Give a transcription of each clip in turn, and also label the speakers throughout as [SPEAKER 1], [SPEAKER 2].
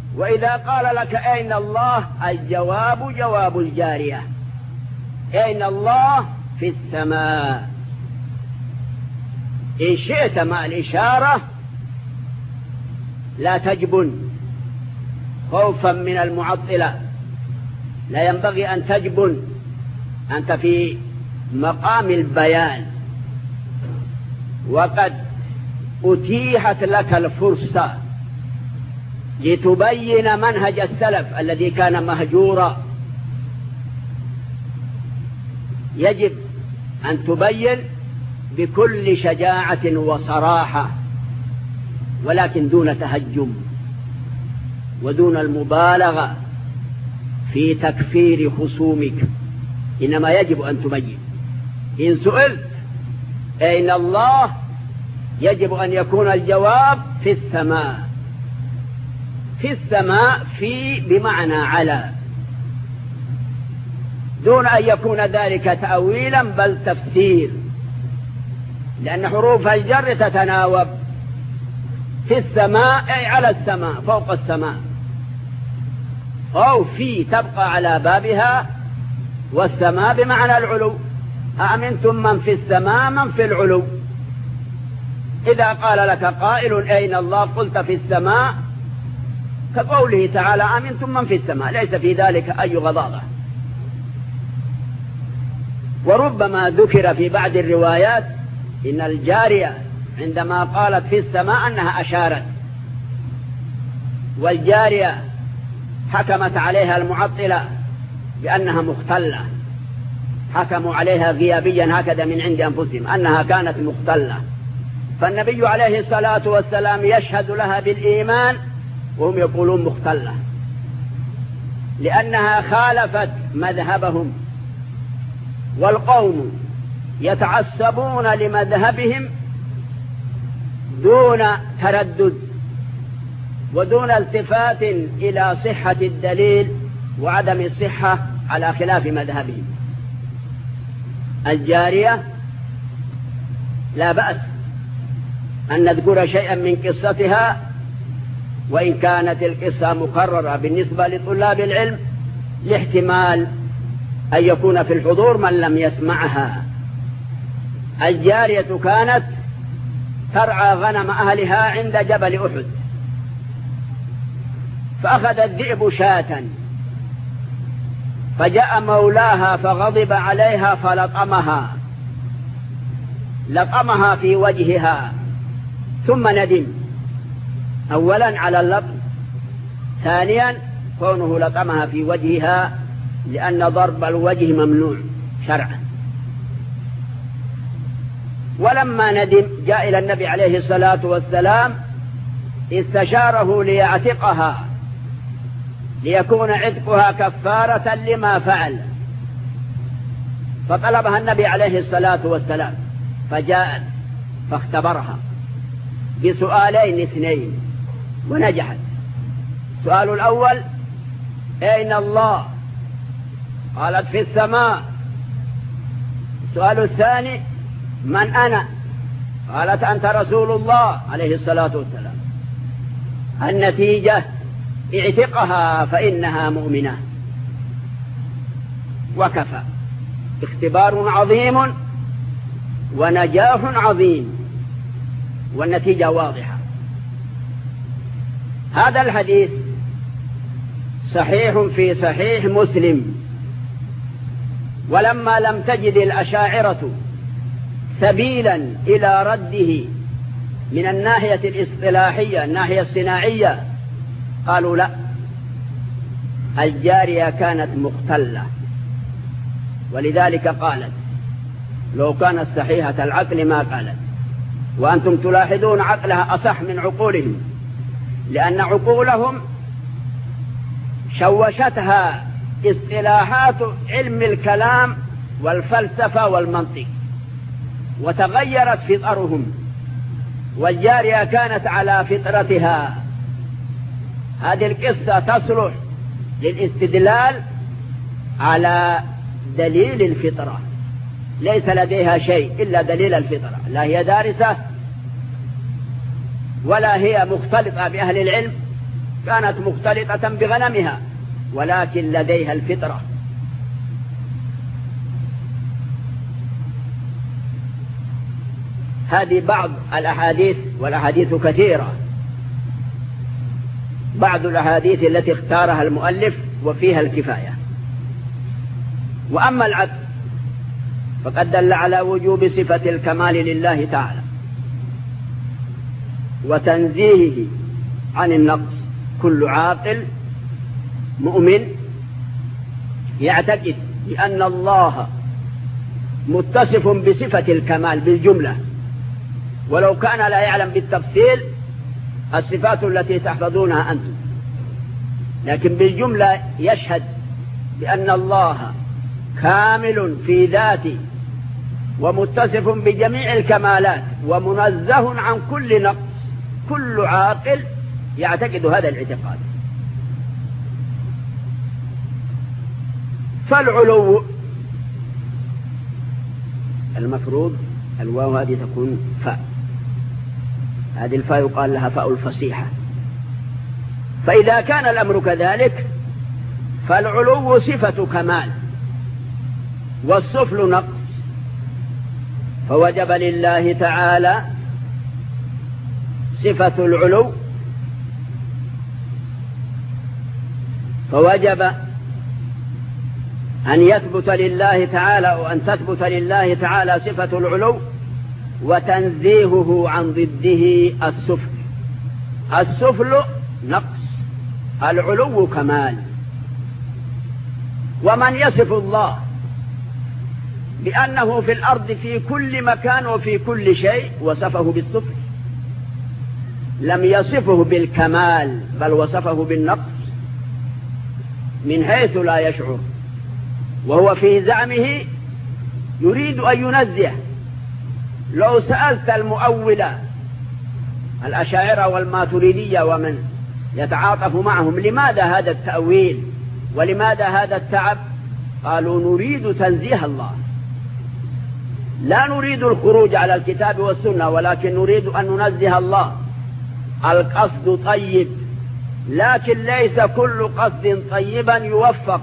[SPEAKER 1] وإذا قال لك أين الله؟ الجواب جواب الجارية. أين الله؟ في السماء. إن شئت مع الإشارة لا تجبن خوفا من المعطلة، لا ينبغي أن تجبن، أنت في مقام البيان، وقد أتيحت لك الفرصة لتبين منهج السلف الذي كان مهجورا. يجب أن تبين بكل شجاعة وصراحة، ولكن دون تهجم ودون المبالغة في تكفير خصومك، إنما يجب أن تبين. إن سئلت أين الله يجب أن يكون الجواب في السماء. في السماء في بمعنى على، دون أن يكون ذلك تأويلا بل تفسير، لأن حروف الجر تتناوب. في السماء أي على السماء، فوق السماء، أو في تبقى على بابها، والسماء بمعنى العلو. أأمنتم من في السماء من في العلو. إذا قال لك قائل أين الله قلت في السماء، كقوله تعالى أأمنتم من في السماء، ليس في ذلك أي غضاضة. وربما ذكر في بعض الروايات إن الجارية عندما قالت في السماء أنها أشارت، والجارية حكمت عليها المعطلة بأنها مختلة، حكموا عليها غيابيا هكذا من عند أنفسهم أنها كانت مختلة، فالنبي عليه الصلاة والسلام يشهد لها بالإيمان وهم يقولون مختلة، لأنها خالفت مذهبهم، والقوم يتعصبون لمذهبهم دون تردد ودون التفات إلى صحة الدليل وعدم الصحة على خلاف مذهبهم. الجارية لا بأس أن نذكر شيئا من قصتها، وإن كانت القصة مكررة بالنسبة لطلاب العلم لاحتمال أن يكون في الحضور من لم يسمعها. الجارية كانت ترعى غنم أهلها عند جبل أحد، فأخذ الذئب شاة، فجاء مولاها فغضب عليها لطمها في وجهها، ثم ندم أولا على اللطم، ثانيا كونه لطمها في وجهها لأن ضرب الوجه ممنوع شرعا. ولما ندم جاء إلى النبي عليه الصلاة والسلام استشاره ليعتقها ليكون عتقها كفارة لما فعل، فطلبها النبي عليه الصلاة والسلام، فجاءت فاختبرها بسؤالين اثنين ونجحت. السؤال الأول أين الله؟ قالت في السماء. السؤال الثاني من أنا؟ قالت أنت رسول الله عليه الصلاة والسلام. النتيجة اعتقها فإنها مؤمنة، وكفى. اختبار عظيم ونجاح عظيم، والنتيجة واضحة. هذا الحديث صحيح في صحيح مسلم. ولما لم تجد الأشاعرة سبيلا إلى رده من الناحية الاصطلاحية الناحية الصناعية، قالوا لا، الجارية كانت مختلة، ولذلك قالت لو كانت صحيحة العقل ما قالت. وأنتم تلاحظون عقلها أصح من عقولهم، لأن عقولهم شوشتها اصطلاحات علم الكلام والفلسفة والمنطق، وتغيرت فطرهم، والجارية كانت على فطرتها. هذه القصة تصلح للاستدلال على دليل الفطرة، ليس لديها شيء إلا دليل الفطرة، لا هي دارسة ولا هي مختلطة بأهل العلم، كانت مختلطة بغنمها، ولكن لديها الفطرة. هذه بعض الأحاديث، والأحاديث كثيرة، بعض الأحاديث التي اختارها المؤلف وفيها الكفاية. وأما العدل فقد دل على وجوب صفة الكمال لله تعالى وتنزيهه عن النقص. كل عاقل مؤمن يعتقد بأن الله متصف بصفة الكمال بالجملة، ولو كان لا يعلم بالتفصيل الصفات التي تحفظونها أنتم، لكن بالجملة يشهد بأن الله كامل في ذاته ومتصف بجميع الكمالات ومنزه عن كل نقص. كل عاقل يعتقد هذا الاعتقاد. فالعلو المفروض الواو هذه تكون فاء، هذه الفاء يقال لها فاء الفصيحة. فإذا كان الأمر كذلك فالعلو صفة كمال والسفل نقص، فوجب لله تعالى صفة العلو، فوجب أن يثبت لله تعالى وأن تثبت لله تعالى صفة العلو وتنزيهه عن ضده السفل. السفل نقص، العلو كمال. ومن يصف الله بأنه في الأرض في كل مكان وفي كل شيء وصفه بالسفل، لم يصفه بالكمال بل وصفه بالنقص من حيث لا يشعر، وهو في زعمه يريد أن ينزه. لو سألت المؤولة الأشاعرة والماتريدية ومن يتعاطف معهم لماذا هذا التأويل ولماذا هذا التعب، قالوا نريد تنزيه الله، لا نريد الخروج على الكتاب والسنة، ولكن نريد أن ننزه الله. القصد طيب، لكن ليس كل قصد طيبا يوفق.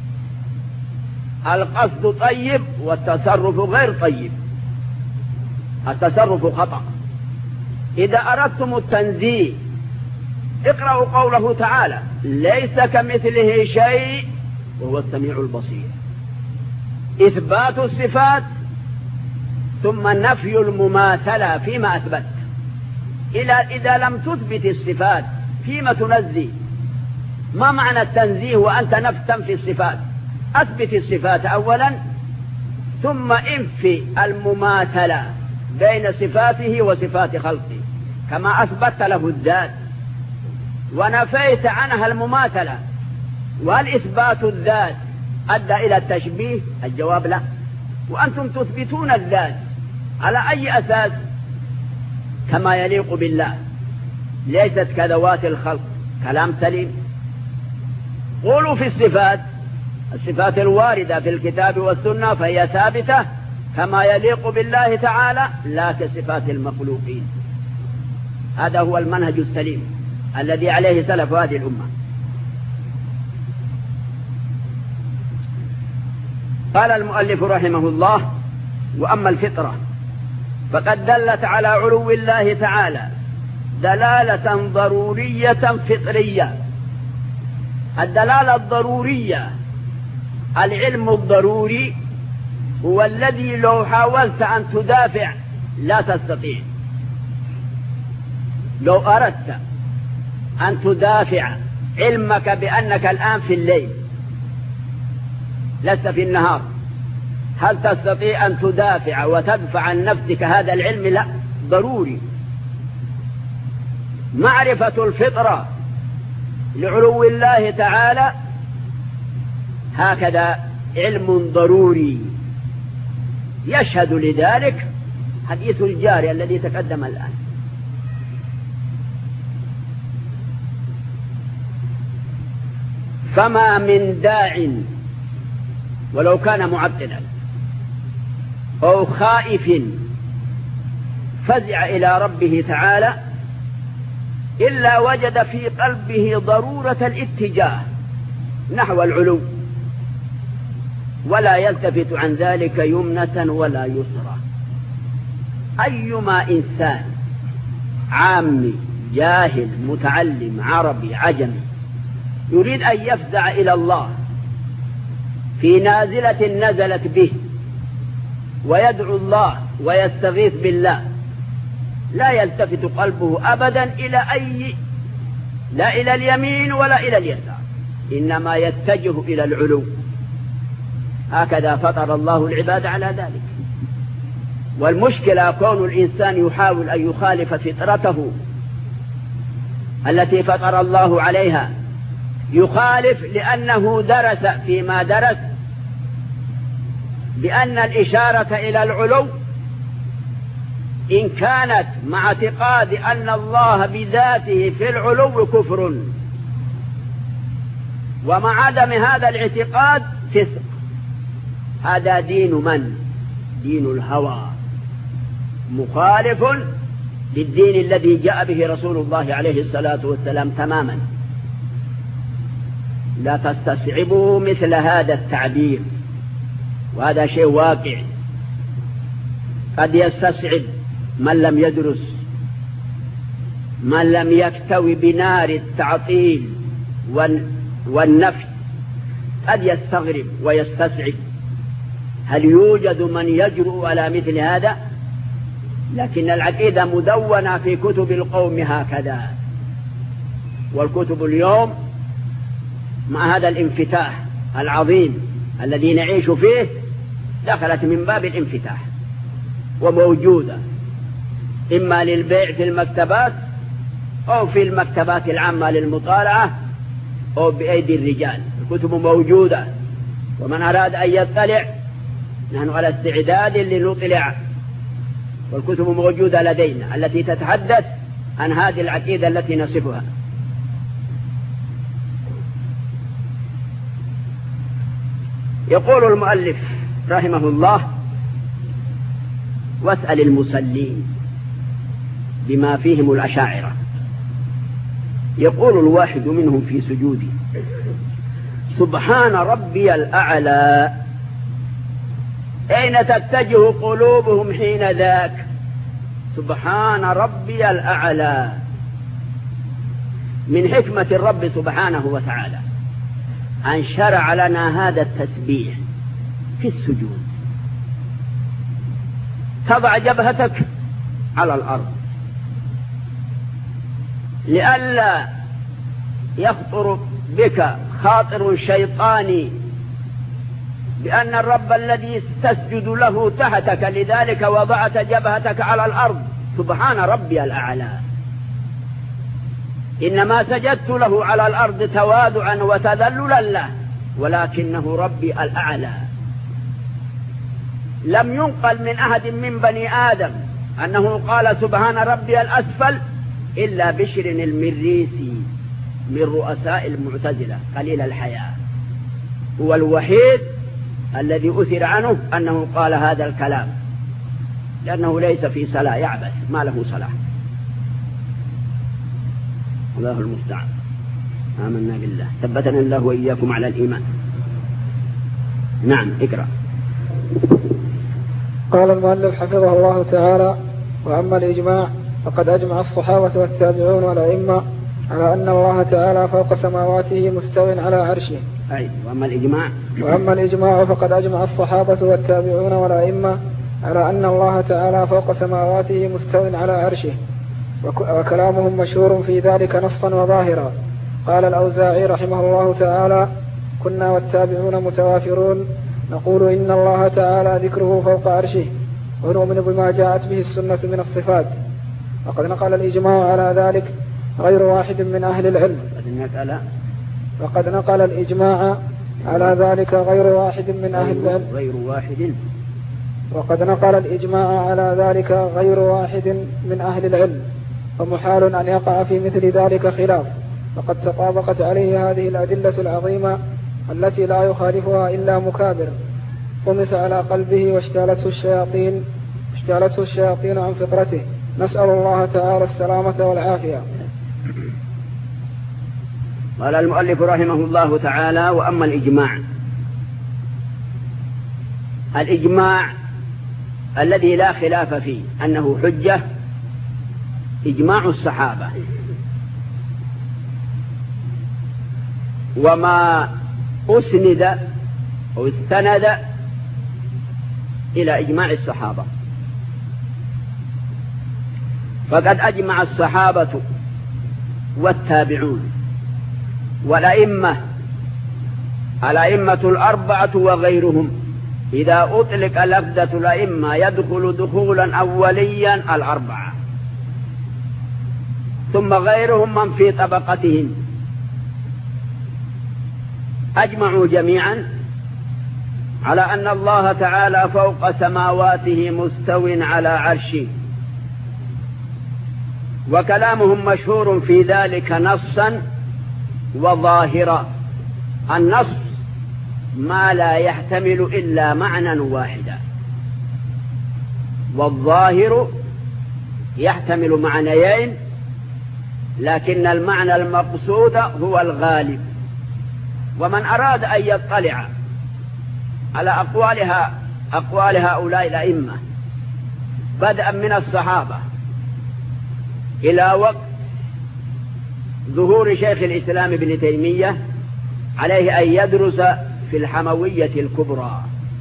[SPEAKER 1] القصد طيب والتصرف غير طيب، التصرف خطأ. إذا أردتم التنزيه اقرأوا قوله تعالى ليس كمثله شيء وهو السميع البصير. إثبات الصفات ثم نفي المماثلة فيما أثبت. إذا لم تثبت الصفات فيما تنزي؟ ما معنى التنزيه وأنت تنفي الصفات؟ أثبت الصفات أولا ثم انفي المماثلة بين صفاته وصفات خلقه، كما أثبت له الذات ونفيت عنها المماثلة. وهل إثبات الذات أدى إلى التشبيه؟ الجواب لا. وأنتم تثبتون الذات على أي أساس؟ كما يليق بالله، ليست كذوات الخلق. كلام سليم. قولوا في الصفات الواردة في الكتاب والسنة فهي ثابتة كما يليق بالله تعالى، لا كصفات المخلوقين. هذا هو المنهج السليم الذي عليه سلف هذه الأمة. قال المؤلف رحمه الله: وأما الفطرة فقد دلت على علو الله تعالى دلالة ضرورية فطرية. الدلالة الضرورية، العلم الضروري هو الذي لو حاولت أن تدافع لا تستطيع. لو أردت أن تدافع علمك بأنك الآن في الليل لست في النهار، هل تستطيع أن تدافع وتدفع عن نفسك هذا العلم؟ لا، ضروري. معرفة الفطرة لعلو الله تعالى هكذا علم ضروري. يشهد لذلك حديث الجارية الذي تقدم الآن. فما من داع ولو كان معطلا أو خائف فزع إلى ربه تعالى إلا وجد في قلبه ضرورة الاتجاه نحو العلو، ولا يلتفت عن ذلك يمنة ولا يسرى. أيما إنسان عامي جاهل متعلم عربي عجمي يريد أن يفزع إلى الله في نازلة نزلت به ويدعو الله ويستغيث بالله، لا يلتفت قلبه أبدا لا إلى اليمين ولا إلى اليسار، إنما يتجه إلى العلو. هكذا فطر الله العباد على ذلك. والمشكلة كون الإنسان يحاول أن يخالف فطرته التي فطر الله عليها، يخالف لأنه درس فيما درس بأن الإشارة إلى العلو إن كانت مع اعتقاد أن الله بذاته في العلو كفر، ومع عدم هذا الاعتقاد فسق. هذا دين من؟ دين الهوى، مخالف للدين الذي جاء به رسول الله عليه الصلاة والسلام تماما. لا تستصعبوا مثل هذا التعبير، وهذا شيء واقع. قد يستصعب من لم يدرس، من لم يكتوي بنار التعطيل والنفي، قد يستغرب ويستصعب هل يوجد من يجرؤ على مثل هذا؟ لكن العقيدة مدونة في كتب القوم هكذا. والكتب اليوم مع هذا الانفتاح العظيم الذي نعيش فيه دخلت من باب الانفتاح، وموجودة إما للبيع في المكتبات أو في المكتبات العامة للمطالعة أو بأيدي الرجال. الكتب موجودة، ومن أراد أن يطلع نحن على استعداد لنطلع. والكتب موجودة لدينا التي تتحدث عن هذه العقيدة التي نصفها. يقول المؤلف رحمه الله: واسأل المصلين بما فيهم الأشاعرة. يقول الواحد منهم في سجوده: سبحان ربي الأعلى. أين تتجه قلوبهم حين ذاك؟ سبحان ربي الأعلى. من حكمة الرب سبحانه وتعالى أن شرع لنا هذا التسبيح في السجود. تضع جبهتك على الأرض لئلا يخطر بك خاطر شيطاني بأن الرب الذي تسجد له تحتك، لذلك وضعت جبهتك على الأرض. سبحان ربي الأعلى. إنما سجدت له على الأرض تواضعا وتذللا له، ولكنه ربي الأعلى. لم ينقل من أحد من بني آدم أنه قال سبحان ربي الأسفل إلا بشر المريسي من رؤساء المعتزلة قليل الحياة، هو الوحيد الذي أثر عنه أنه قال هذا الكلام، لأنه ليس في صلاة، يعبث ما له صلاة. الله المستعان. آمنا بالله، ثبتنا الله وإياكم على الإيمان. نعم، اقرأ.
[SPEAKER 2] قال المؤلف حفظه الله تعالى: وأما الإجماع فقد أجمع الصحابة والتابعون والأئمة على أن الله تعالى فوق سماواته مستو على عرشه.
[SPEAKER 1] وأما
[SPEAKER 2] الإجماع فقد أجمع الصحابة والتابعون والأئمة على أن الله تعالى فوق سماواته مستو على عرشه، وكلامهم مشهور في ذلك نصا وظاهرا. قال الأوزاعي رحمه الله تعالى: كنا والتابعون متوافرون نقول إن الله تعالى ذكره فوق عرشه، ونؤمن بما جاءت به السنة من الصفات. وقد نقل الإجماع على ذلك غير واحد من أهل العلم. وقد نقل الإجماع على ذلك غير واحد من أهل العلم. وقد نقل الإجماع على ذلك غير واحد من أهل العلم، ومحال أن يقع في مثل ذلك خلاف، وقد تطابقت عليه هذه الأدلة العظيمة التي لا يخالفها إلا مكابر طمس على قلبه واشتالته الشياطين عن فطرته. نسأل الله تعالى السلامة والعافية.
[SPEAKER 1] قال المؤلف رحمه الله تعالى: وأما الإجماع الذي لا خلاف فيه أنه حجة، إجماع الصحابة، وما أسند أو استند إلى إجماع الصحابة، فقد أجمع الصحابة والتابعون والأئمة الأربعة وغيرهم. إذا أطلق لفظة الأئمة يدخل دخولا أوليا الأربعة، ثم غيرهم من في طبقتهم، أجمعوا جميعا على أن الله تعالى فوق سماواته مستو على عرشه، وكلامهم مشهور في ذلك نصا وظاهرا. النص ما لا يحتمل إلا معنى واحدا، والظاهر يحتمل معنيين لكن المعنى المقصود هو الغالب. ومن أراد أن يطلع على أقوال هؤلاء الأئمة بدءا من الصحابة إلى وقت ظهور شيخ الإسلام ابن تيمية، عليه أن يدرس في الحموية الكبرى،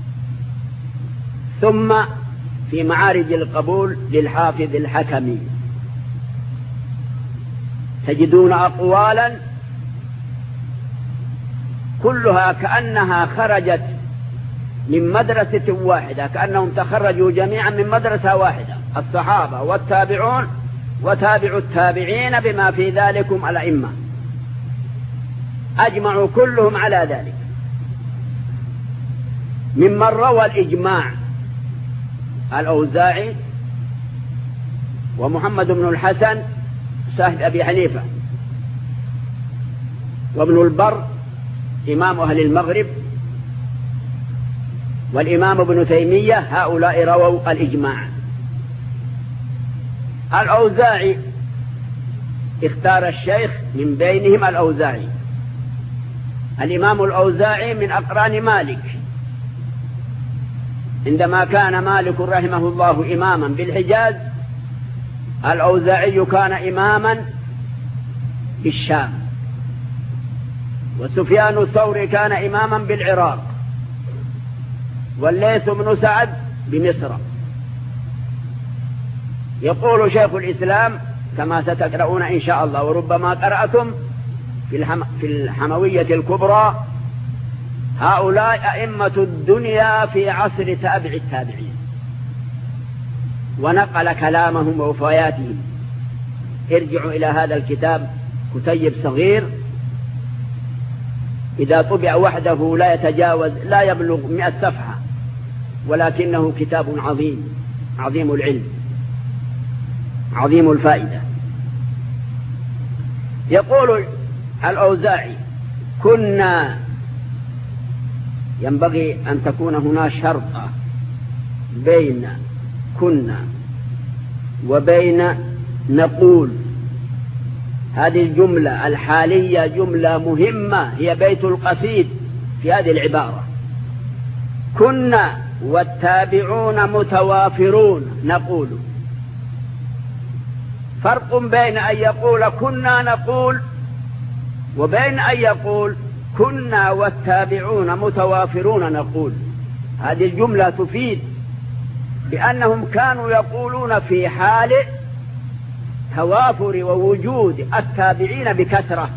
[SPEAKER 1] ثم في معارج القبول للحافظ الحكمي، تجدون أقوالا كلها كأنها خرجت من مدرسة واحدة، كأنهم تخرجوا جميعا من مدرسة واحدة، الصحابة والتابعون وتابع التابعين بما في ذلكم الأئمة، أجمعوا كلهم على ذلك. ممن روى الإجماع الأوزاعي ومحمد بن الحسن صاحب أبي حنيفة، وابن البر إمام أهل المغرب، والإمام ابن تيمية، هؤلاء رووا الإجماع. الأوزاعي اختار الشيخ من بينهم الأوزاعي. الإمام الأوزاعي من أقران مالك، عندما كان مالك رحمه الله إماما بالحجاز، الأوزاعي كان إماما بالشام، وسفيان الثوري كان إماما بالعراق، والليث بن سعد بمصر. يقول شيخ الإسلام كما ستقرؤون إن شاء الله، وربما قرأتم في الحموية الكبرى: هؤلاء أئمة الدنيا في عصر تابع التابعين، ونقل كلامهم ووفياتهم. ارجعوا إلى هذا الكتاب، كتيب صغير إذا طبع وحده لا يبلغ 100 صفحة، ولكنه كتاب عظيم، عظيم العلم، عظيم الفائدة. يقول الأوزاعي: كنا، ينبغي أن تكون هنا شرطة بين كنا وبين نقول. هذه الجملة الحالية جملة مهمة، هي بيت القصيد في هذه العبارة. كنا والتابعون متوافرون نقول. فرق بين أن يقول كنا نقول وبين أن يقول كنا والتابعون متوافرون نقول. هذه الجملة تفيد بأنهم كانوا يقولون في حال توافر ووجود التابعين بكثرة.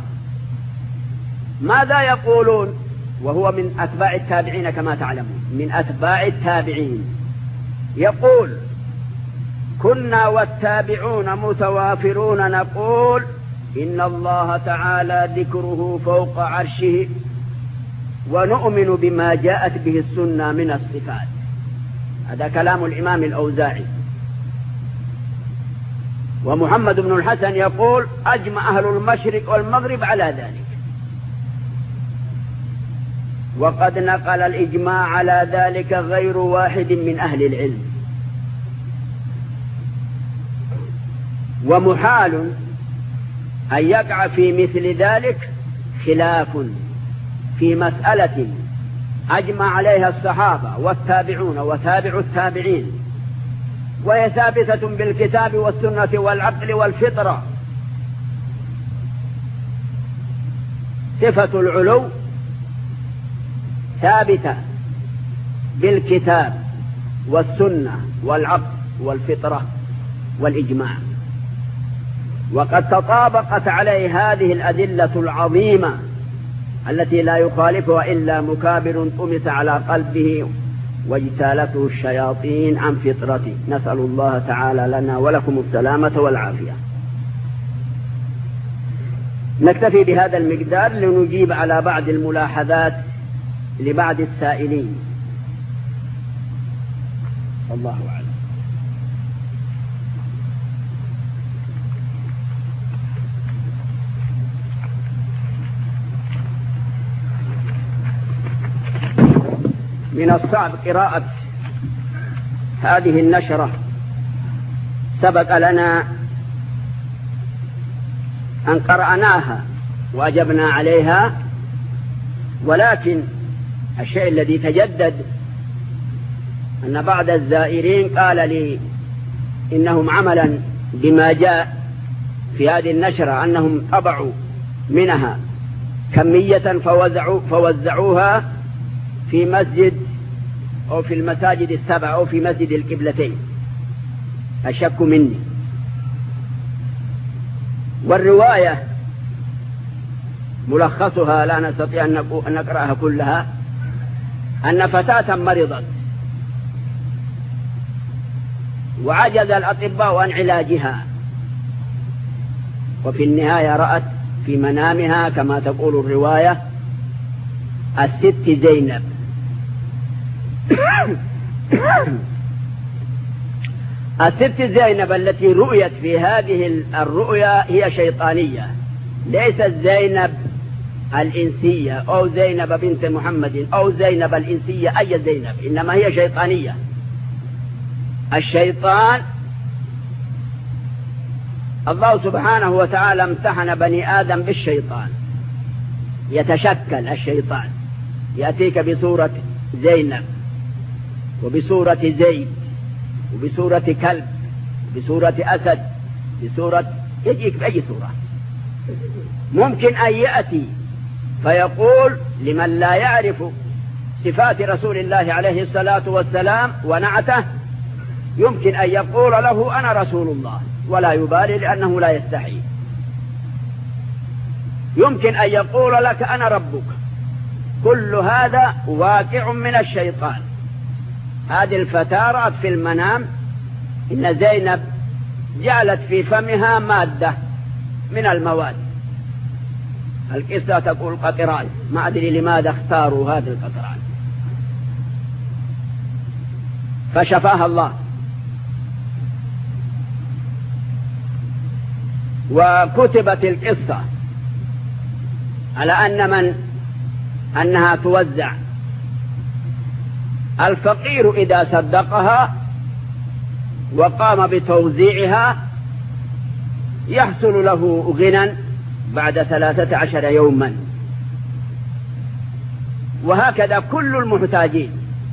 [SPEAKER 1] ماذا يقولون وهو من أتباع التابعين كما تعلمون، من أتباع التابعين؟ يقول: كنا والتابعون متوافرون نقول إن الله تعالى ذكره فوق عرشه، ونؤمن بما جاءت به السنة من الصفات. هذا كلام الإمام الأوزاعي. ومحمد بن الحسن يقول: أجمع أهل المشرق والمغرب على ذلك. وقد نقل الإجماع على ذلك غير واحد من أهل العلم. ومحال أن يقع في مثل ذلك خلاف في مسألة أجمع عليها الصحابة والتابعون وتابع التابعين، وهي ثابتة بالكتاب والسنة والعقل والفطرة، صفة العلو ثابتة بالكتاب والسنة والعقل والفطرة والإجماع، وقد تطابقت عليه هذه الأدلة العظيمة التي لا يخالفها إلا مكابر طمس على قلبه واجتالته الشياطين عن فطرته. نسأل الله تعالى لنا ولكم السلامة والعافية. نكتفي بهذا المقدار لنجيب على بعض الملاحظات لبعض السائلين. الله أعلم. من الصعب قراءة هذه النشرة. سبق لنا أن قرأناها وأجبنا عليها، ولكن الشيء الذي تجدد أن بعض الزائرين قال لي إنهم عملا بما جاء في هذه النشرة أنهم طبعوا منها كمية فوزعوها في مسجد أو في المساجد السبع أو في مسجد القبلتين. أشك مني. والرواية ملخصها لا نستطيع أن نقرأها كلها، أن فتاة مرضت وعجز الأطباء عن علاجها، وفي النهاية رأت في منامها كما تقول الرواية الست زينب. الست زينب التي رؤيت في هذه الرؤيا هي شيطانية، ليست زينب الإنسية أو زينب بنت محمد أو زينب الإنسية أي زينب، إنما هي شيطانية. الشيطان الله سبحانه وتعالى امتحن بني آدم بالشيطان، يتشكل الشيطان، يأتيك بصورة زينب وبصورة زيد وبصورة كلب وبصورة أسد بصورة، يجيك بأي صورة. ممكن أن يأتي فيقول لمن لا يعرف صفات رسول الله عليه الصلاة والسلام ونعته، يمكن أن يقول له أنا رسول الله ولا يبالي لأنه لا يستحي. يمكن أن يقول لك أنا ربك. كل هذا واقع من الشيطان. هذه الفتاة رأت في المنام إن زينب جعلت في فمها مادة من المواد. القصة تقول قطران، ما أدري لماذا اختاروا هذه القطران، فشفاها الله. وكتبت القصة على أنها توزع. الفقير إذا صدقها وقام بتوزيعها يحصل له غنى بعد 13 يوما، وهكذا كل المحتاجين.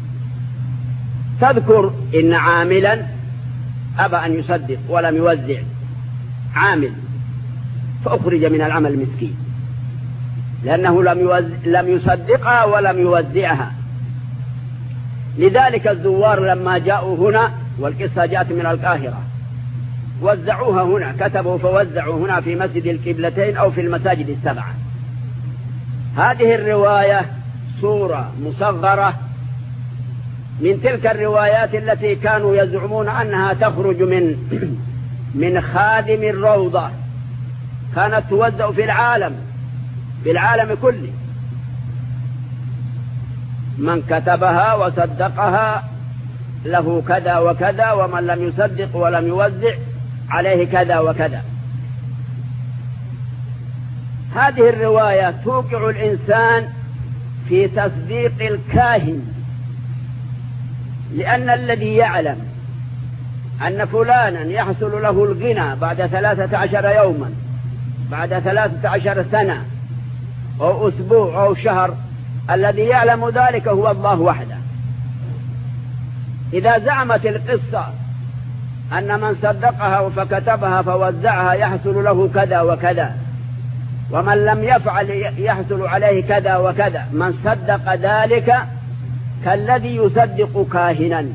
[SPEAKER 1] تذكر إن عاملا أبى أن يصدق ولم يوزع، عامل فأخرج من العمل مسكين لأنه لم يصدقها ولم يوزعها. لذلك الزوار لما جاءوا هنا، والقصة جاءت من القاهرة، وزعوها هنا، كتبوا فوزعوا هنا في مسجد القبلتين أو في المساجد السبعة. هذه الرواية صورة مصغرة من تلك الروايات التي كانوا يزعمون أنها تخرج من خادم الروضة، كانت توزع في العالم كله. من كتبها وصدقها له كذا وكذا، ومن لم يصدق ولم يوزع عليه كذا وكذا. هذه الرواية توقع الإنسان في تصديق الكاهن، لأن الذي يعلم أن فلانا يحصل له الغنى بعد 13 يوما، بعد 13 سنة، أو أسبوع أو شهر، الذي يعلم ذلك هو الله وحده. إذا زعمت القصة أن من صدقها فكتبها فوزعها يحصل له كذا وكذا، ومن لم يفعل يحصل عليه كذا وكذا، من صدق ذلك كالذي يصدق كاهنا.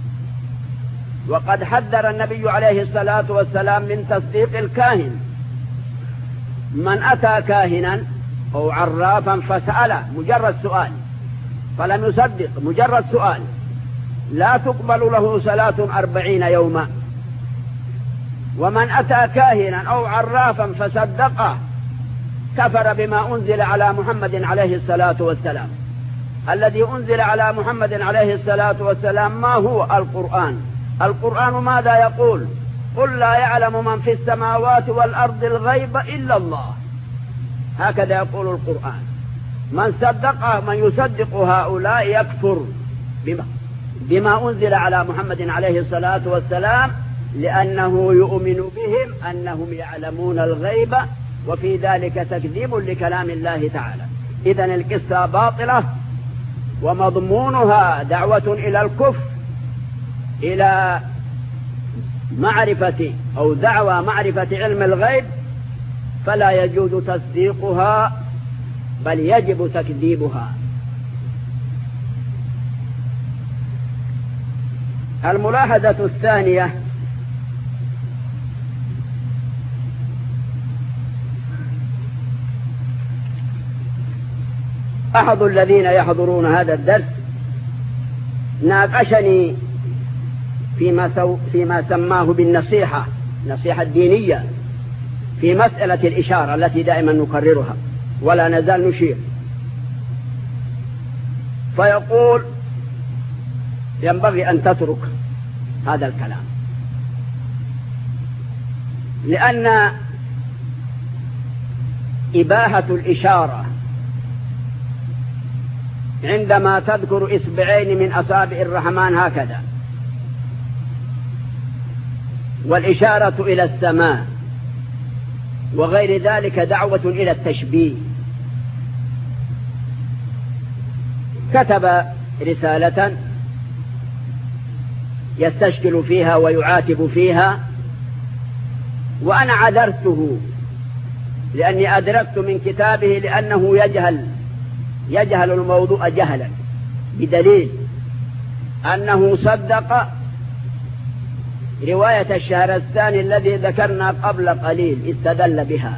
[SPEAKER 1] وقد حذر النبي عليه الصلاة والسلام من تصديق الكاهن. من أتى كاهنا أو عرافا فسأله مجرد سؤال فلم يصدق، مجرد سؤال، لا تقبل له صلاة 40 يوما. ومن أتى كاهنا أو عرافا فصدقه كفر بما أنزل على محمد عليه الصلاة والسلام. الذي أنزل على محمد عليه الصلاة والسلام ما هو؟ القرآن. القرآن ماذا يقول؟ قل لا يعلم من في السماوات والأرض الغيب إلا الله. هكذا يقول القرآن. من صدقه، من يصدق هؤلاء يكفر بما أنزل على محمد عليه الصلاة والسلام، لأنه يؤمن بهم أنهم يعلمون الغيب، وفي ذلك تكذيب لكلام الله تعالى. إذن القصة باطلة ومضمونها دعوة إلى الكفر، إلى معرفة أو دعوى معرفة علم الغيب، فلا يجوز تصديقها بل يجب تكذيبها. الملاحظة الثانية: أحد الذين يحضرون هذا الدرس ناقشني فيما سماه بالنصيحة، نصيحة الدينية، في مسألة الإشارة التي دائما نكررها ولا نزال نشير. فيقول ينبغي أن تترك هذا الكلام، لأن إباحة الإشارة عندما تذكر إصبعين من أصابع الرحمن هكذا، والإشارة إلى السماء وغير ذلك دعوة إلى التشبيه. كتب رسالة يستشكل فيها ويعاتب فيها، وأنا عذرته لأني أدركت من كتابه لأنه يجهل الموضوع جهلا، بدليل أنه صدق رواية الشهرستاني الذي ذكرنا قبل قليل، استدل بها.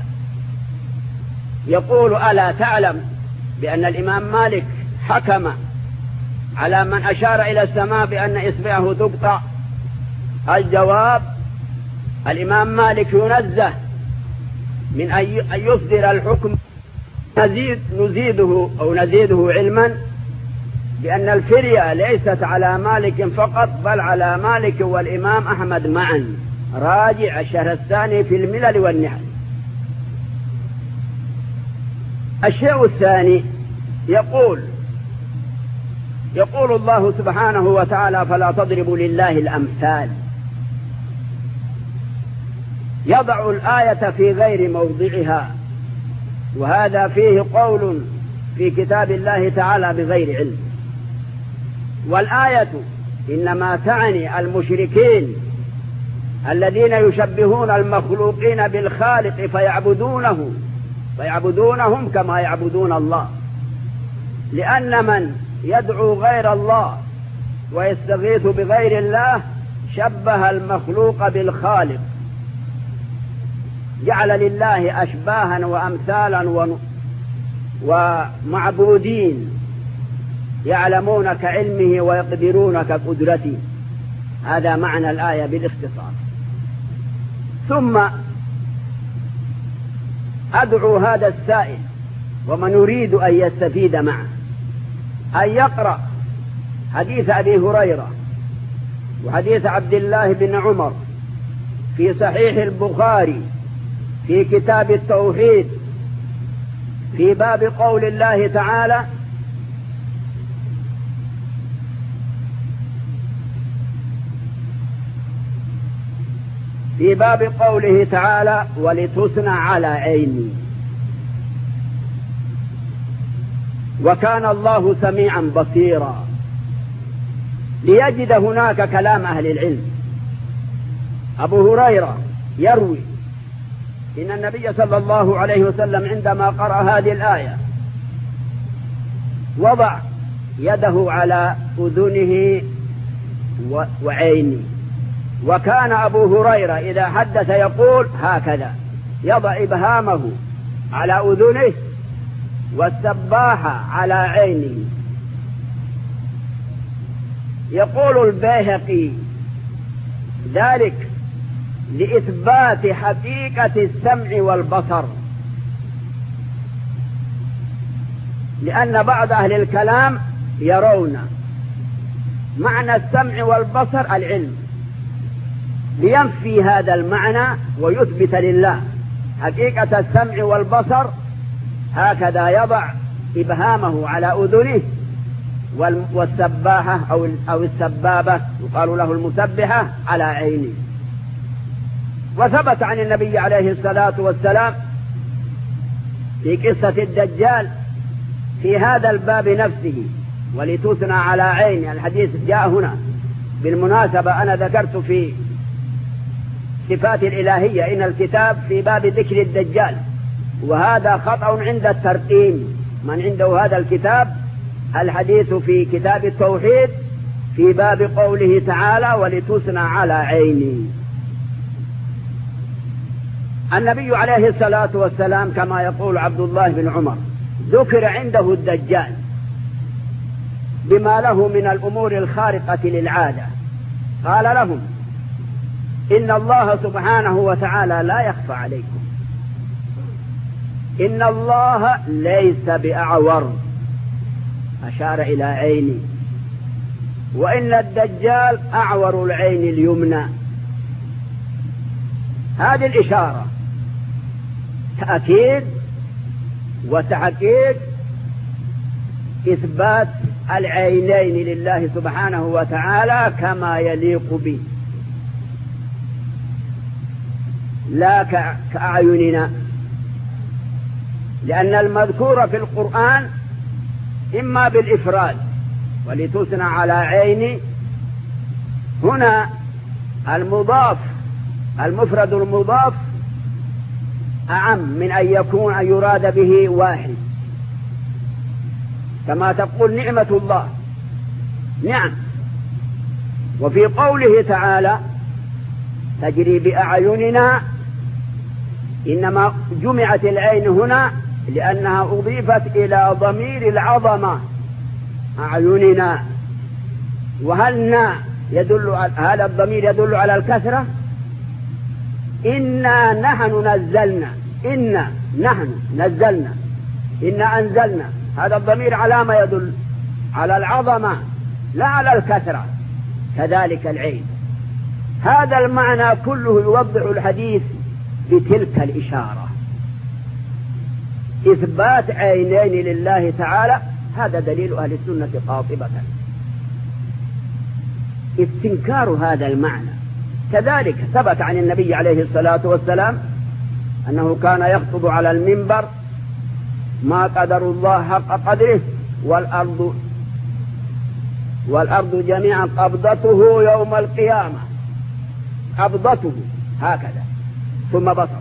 [SPEAKER 1] يقول: ألا تعلم بأن الإمام مالك حكم على من أشار إلى السماء بأن إصبعه تقطع؟ الجواب: الإمام مالك ينزه من أن يصدر الحكم. نزيده علما بأن الفرية ليست على مالك فقط، بل على مالك والإمام أحمد معا. راجع الشهرستاني في الملل والنحل. الشيء الثاني: يقول الله سبحانه وتعالى: فلا تضربوا لله الأمثال. يضع الآية في غير موضعها، وهذا فيه قول في كتاب الله تعالى بغير علم. والآية إنما تعني المشركين الذين يشبهون المخلوقين بالخالق فيعبدونهم كما يعبدون الله، لأن من يدعو غير الله ويستغيث بغير الله شبه المخلوق بالخالق، جعل لله أشباها وأمثالا ومعبودين يعلمون كعلمه ويقدرون كقدرته. هذا معنى الآية بالاختصار. ثم أدعو هذا السائل ومن يريد أن يستفيد معه أن يقرأ حديث أبي هريرة وحديث عبد الله بن عمر في صحيح البخاري في كتاب التوحيد في باب قول الله تعالى: في باب قوله تعالى: ولتصنع على عيني. وكان الله سميعا بصيرا، ليجد هناك كلام أهل العلم. أبو هريرة يروي إن النبي صلى الله عليه وسلم عندما قرأ هذه الآية وضع يده على أذنه وعينه، وكان أبو هريرة إذا حدث يقول هكذا، يضع إبهامه على أذنه والسباحة على عينه. يقول البيهقي ذلك لإثبات حقيقة السمع والبصر، لأن بعض أهل الكلام يرون معنى السمع والبصر العلم، لينفي هذا المعنى ويثبت لله حقيقة السمع والبصر. هكذا يضع إبهامه على أذنه والسباحة أو السبابة يقال له المسبحة على عينه. وثبت عن النبي عليه الصلاة والسلام في قصة الدجال في هذا الباب نفسه ولتثنى على عيني. الحديث جاء هنا بالمناسبة، أنا ذكرت في صفات الإلهية إن الكتاب في باب ذكر الدجال، وهذا خطأ عند الترقيم. من عنده هذا الكتاب الحديث في كتاب التوحيد في باب قوله تعالى ولتثنى على عيني. النبي عليه الصلاة والسلام كما يقول عبد الله بن عمر ذكر عنده الدجال بما له من الأمور الخارقة للعادة، قال لهم إن الله سبحانه وتعالى لا يخفى عليكم، إن الله ليس بأعور، أشار إلى عيني، وإن الدجال أعور العين اليمنى. هذه الإشارة تأكيد وتحقيق إثبات العينين لله سبحانه وتعالى كما يليق به، لا كأعيننا، لأن المذكور في القرآن إما بالإفراد ولتثنى على عيني، هنا المضاف المفرد المضاف أعم من أن يكون أن يراد به واحد، كما تقول نعمة الله نعم. وفي قوله تعالى تجري بأعيننا، إنما جمعت العين هنا لأنها أضيفت إلى ضمير العظمة أعيننا. وهل هذا الضمير يدل على الكثرة؟ إنا نحن نزلنا، إنا نحن نزلنا، إنا أنزلنا، هذا الضمير على ما يدل؟ على العظمة لا على الكثرة. كذلك العين، هذا المعنى كله يوضح الحديث بتلك الإشارة، إثبات عينين لله تعالى. هذا دليل أهل السنة قاطبة، استنكار هذا المعنى. كذلك ثبت عن النبي عليه الصلاة والسلام أنه كان يخطب على المنبر ما قدر الله حق قدره والأرض جميعا قبضته يوم القيامة، قبضته هكذا ثم بسط.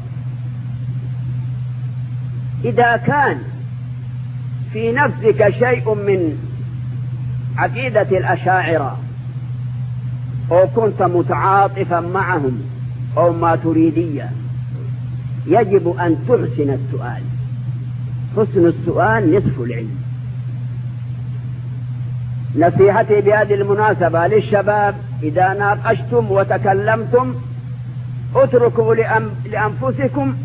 [SPEAKER 1] إذا كان في نفسك شيء من عقيدة الأشاعرة أو كنت متعاطفا معهم أو ماتريدية، يجب أن تحسن السؤال. حسن السؤال نصف العلم. نصيحتي بهذه المناسبة للشباب: إذا ناقشتم وتكلمتم اتركوا لأنفسكم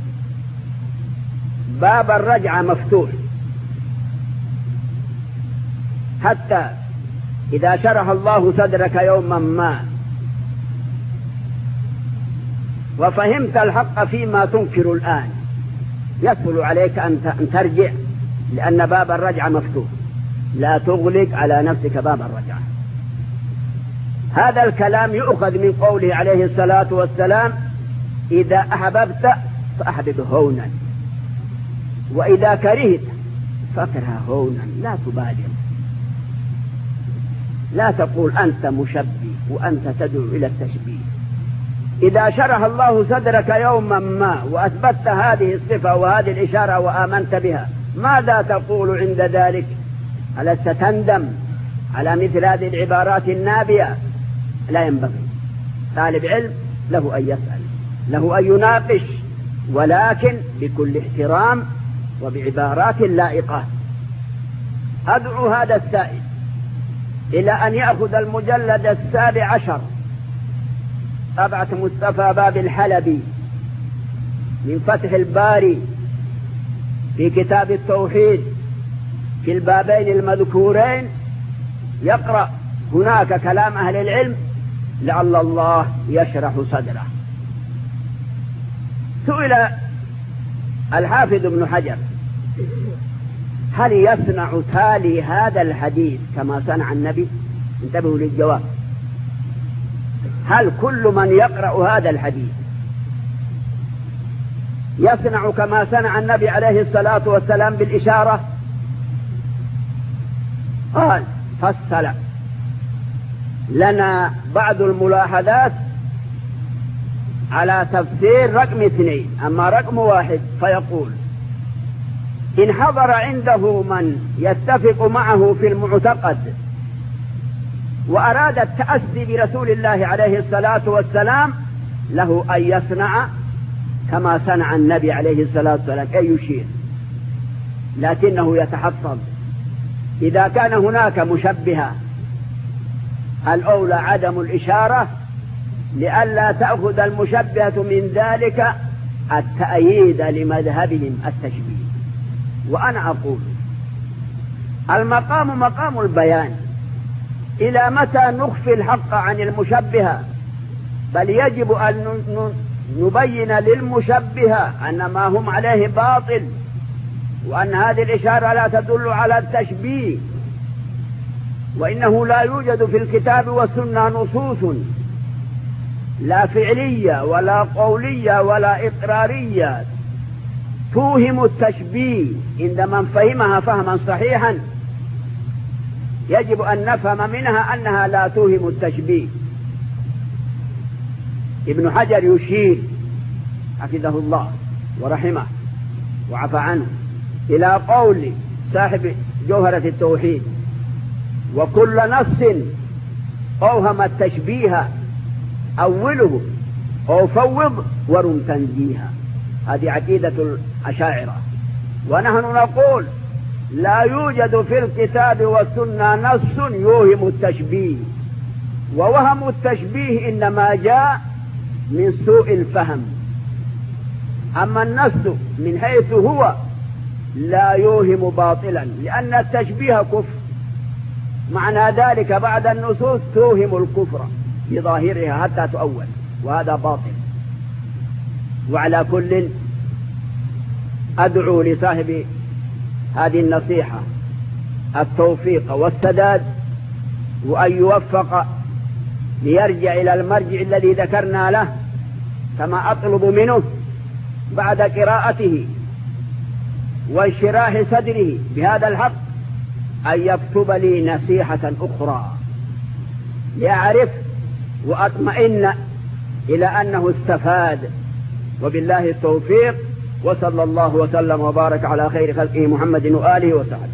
[SPEAKER 1] باب الرجعة مفتوح، حتى إذا شرح الله صدرك يوما ما وفهمت الحق فيما تنكر الآن، يسهل عليك أن ترجع، لأن باب الرجعة مفتوح. لا تغلق على نفسك باب الرجعة. هذا الكلام يؤخذ من قوله عليه الصلاة والسلام: إذا أحببت فأحبب هونا، وإذا كرهت فاكرها هونا، لا تبالغ، لا تقول أنت مشبه وأنت تدعو إلى التشبيه. إذا شرح الله صدرك يوما ما وأثبتت هذه الصفة وهذه الإشارة وآمنت بها، ماذا تقول عند ذلك؟ ألست تندم على مثل هذه العبارات النابية؟ لا ينبغي. طالب علم له أن يسأل، له أن يناقش، ولكن بكل احترام وبعبارات لائقة. أدعو هذا السائل إلى أن يأخذ المجلد 17 طبعة مصطفى باب الحلبي من فتح الباري في كتاب التوحيد في البابين المذكورين، يقرأ هناك كلام أهل العلم لعل الله يشرح صدره. سئل الحافظ ابن حجر: هل يصنع تالي هذا الحديث كما صنع النبي؟ انتبهوا للجواب. هل كل من يقرأ هذا الحديث يصنع كما صنع النبي عليه الصلاة والسلام بالإشارة؟ قال: فصل لنا بعض الملاحظات على تفسير رقم 2، أما رقم 1 فيقول: إن حضر عنده من يتفق معه في المعتقد وأراد التأسي برسول الله عليه الصلاة والسلام، له أن يصنع كما صنع النبي عليه الصلاة والسلام، أي يشير، لكنه يتحفظ. إذا كان هناك مشبهة الأولى عدم الإشارة، لئلا تأخذ المشبهة من ذلك التأييد لمذهبهم التشبيه. وأنا أقول المقام مقام البيان، إلى متى نخفي الحق عن المشبهة؟ بل يجب أن نبين للمشبهة أن ما هم عليه باطل، وأن هذه الإشارة لا تدل على التشبيه، وإنه لا يوجد في الكتاب والسنة نصوص لا فعلية ولا قولية ولا إقرارية توهم التشبيه. عند من فهمها فهما صحيحا يجب أن نفهم منها أنها لا توهم التشبيه. ابن حجر يشير حفظه الله ورحمه وعفى عنه إلى قول صاحب جوهرة التوحيد: وكل نص أوهم التشبيه أوله أو فوض ورم تنزيها. هذه عقيدة الأشاعرة. ونحن نقول لا يوجد في الكتاب والسنة نص يوهم التشبيه، ووهم التشبيه إنما جاء من سوء الفهم. أما النص من حيث هو لا يوهم باطلا، لأن التشبيه كفر. معنى ذلك بعد النصوص توهم الكفر بظاهرها حتى تؤول، وهذا باطل. وعلى كل أدعو لصاحب هذه النصيحة التوفيق والسداد، وأن يوفق ليرجع إلى المرجع الذي ذكرنا له، كما أطلب منه بعد قراءته وانشراح صدره بهذا الحق أن يكتب لي نصيحة أخرى لأعرف وأطمئن إلى أنه استفاد. وبالله التوفيق، وصلى الله وسلم وبارك على خير خلقه محمد وآله وصحبه.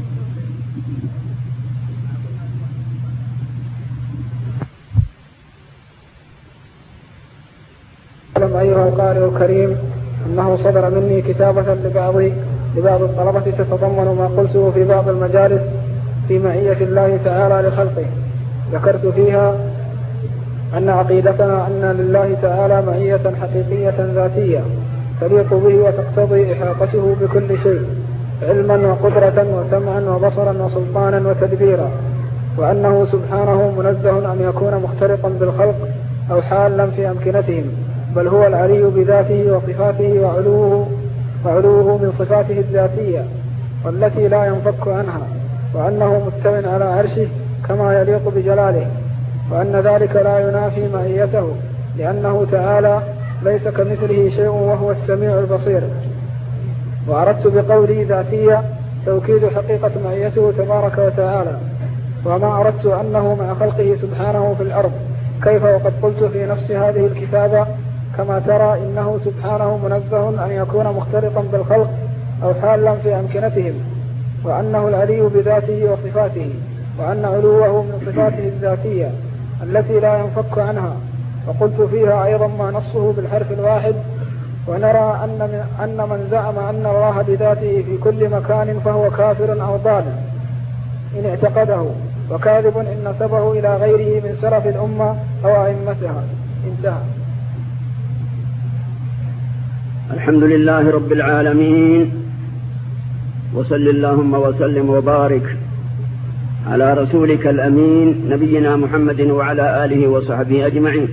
[SPEAKER 2] أعلم أيها القارئ الكريم أنه صدر مني كتابة لبعض الطلبة تتضمن ما قلته في بعض المجالس في معية الله تعالى لخلقه. ذكرت فيها أن عقيدتنا أن لله تعالى معية حقيقية ذاتية تليق به وتقتضي إحاطته بكل شيء، علما وقدرة وسمعا وبصرا وسلطانا وتدبيرا، وأنه سبحانه منزه أن يكون مختلطا بالخلق أو حالا في أمكنتهم، بل هو العلي بذاته وصفاته وعلوه من صفاته الذاتية والتي لا ينفك عنها، وأنه مستو على عرشه كما يليق بجلاله، وأن ذلك لا ينافي معيته، لأنه تعالى ليس كمثله شيء وهو السميع البصير. وأردت بقولي ذاتية توكيد حقيقة معيته تبارك وتعالى. وما أردت أنه مع خلقه سبحانه في الأرض، كيف وقد قلت في نفس هذه الكتابة كما ترى إنه سبحانه منزه أن يكون مختلطا بالخلق أو حالا في أمكنتهم، وأنه العلي بذاته وصفاته، وأن علوه من صفاته الذاتية التي لا ينفك عنها. وقلت فيها أيضا ما نصه بالحرف الواحد. ونرى أن من زعم أن الله بذاته في كل مكان فهو كافر أو ضال إن اعتقده، وكاذب إن نسبه إلى غيره من سلف الأمة أو أئمتها. انتهى.
[SPEAKER 1] الحمد لله رب العالمين، وصل اللهم وسلم وبارك على رسولك الأمين نبينا محمد وعلى آله وصحبه أجمعين.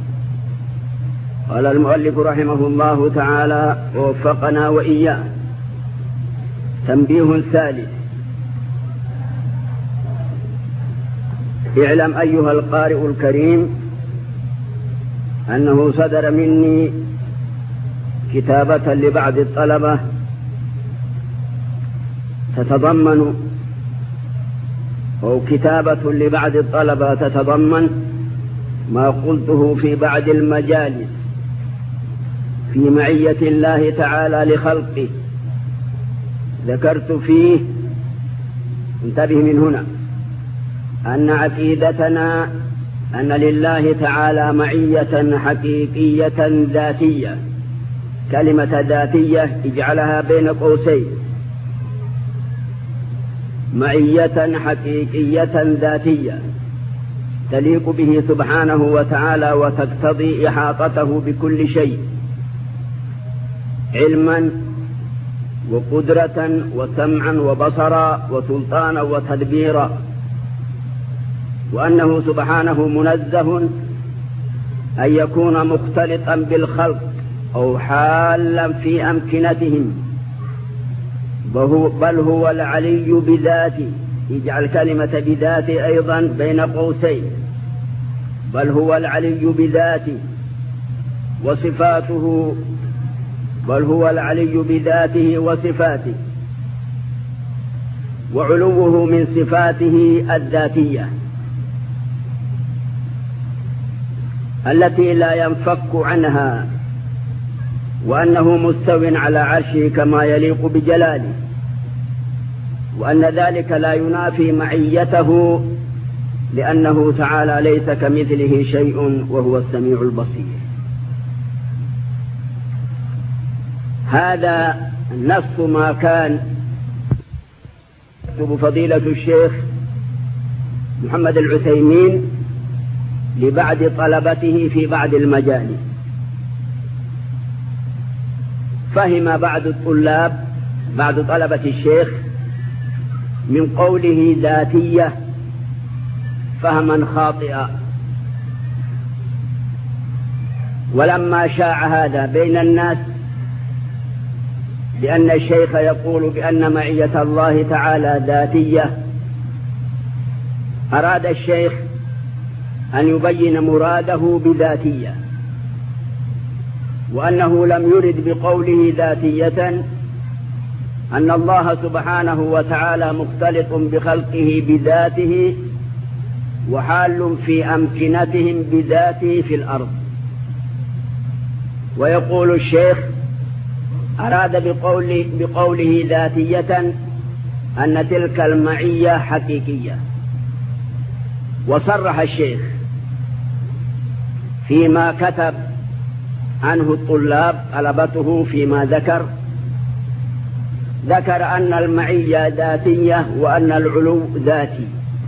[SPEAKER 1] قال المؤلف رحمه الله تعالى ووفقنا وإياه: تنبيه ثالث. اعلم أيها القارئ الكريم أنه صدر مني كتابة لبعض الطلبة تتضمن أو كتابة لبعض الطلبة تتضمن ما قلته في بعض المجالس في معية الله تعالى لخلقه. ذكرت فيه، انتبه من هنا، أن عقيدتنا أن لله تعالى معية حقيقية ذاتية. كلمة ذاتية اجعلها بين قوسين، معية حقيقية ذاتية تليق به سبحانه وتعالى وتقتضي إحاطته بكل شيء، علما وقدرة وسمعا وبصرا وسلطانا وتدبيرا. وأنه سبحانه منزه أن يكون مختلطا بالخلق أو حالا في أمكنتهم، بل هو العلي بذاته. اجعل كلمة بذاته أيضا بين قوسين، بل هو العلي بذاته وصفاته، بل هو العلي بذاته وصفاته، وعلوه من صفاته الذاتية التي لا ينفك عنها، وأنه مستو على عرشه كما يليق بجلاله، وأن ذلك لا ينافي معيته، لأنه تعالى ليس كمثله شيء وهو السميع البصير. هذا نص ما كان يكتب فضيلة الشيخ محمد العثيمين لبعض طلبته في بعض المجالس. فهم بعض طلبة الشيخ من قوله ذاتية فهما خاطئا، ولما شاع هذا بين الناس لأن الشيخ يقول بأن معية الله تعالى ذاتية، أراد الشيخ أن يبين مراده بذاتية، وأنه لم يرد بقوله ذاتية أن الله سبحانه وتعالى مختلط بخلقه بذاته وحال في أمكنتهم بذاته في الأرض. ويقول الشيخ أراد بقوله ذاتية أن تلك المعية حقيقية. وصرح الشيخ فيما كتب عنه الطلاب طلبته فيما ذكر أن المعية ذاتية وأن العلو ذاتي،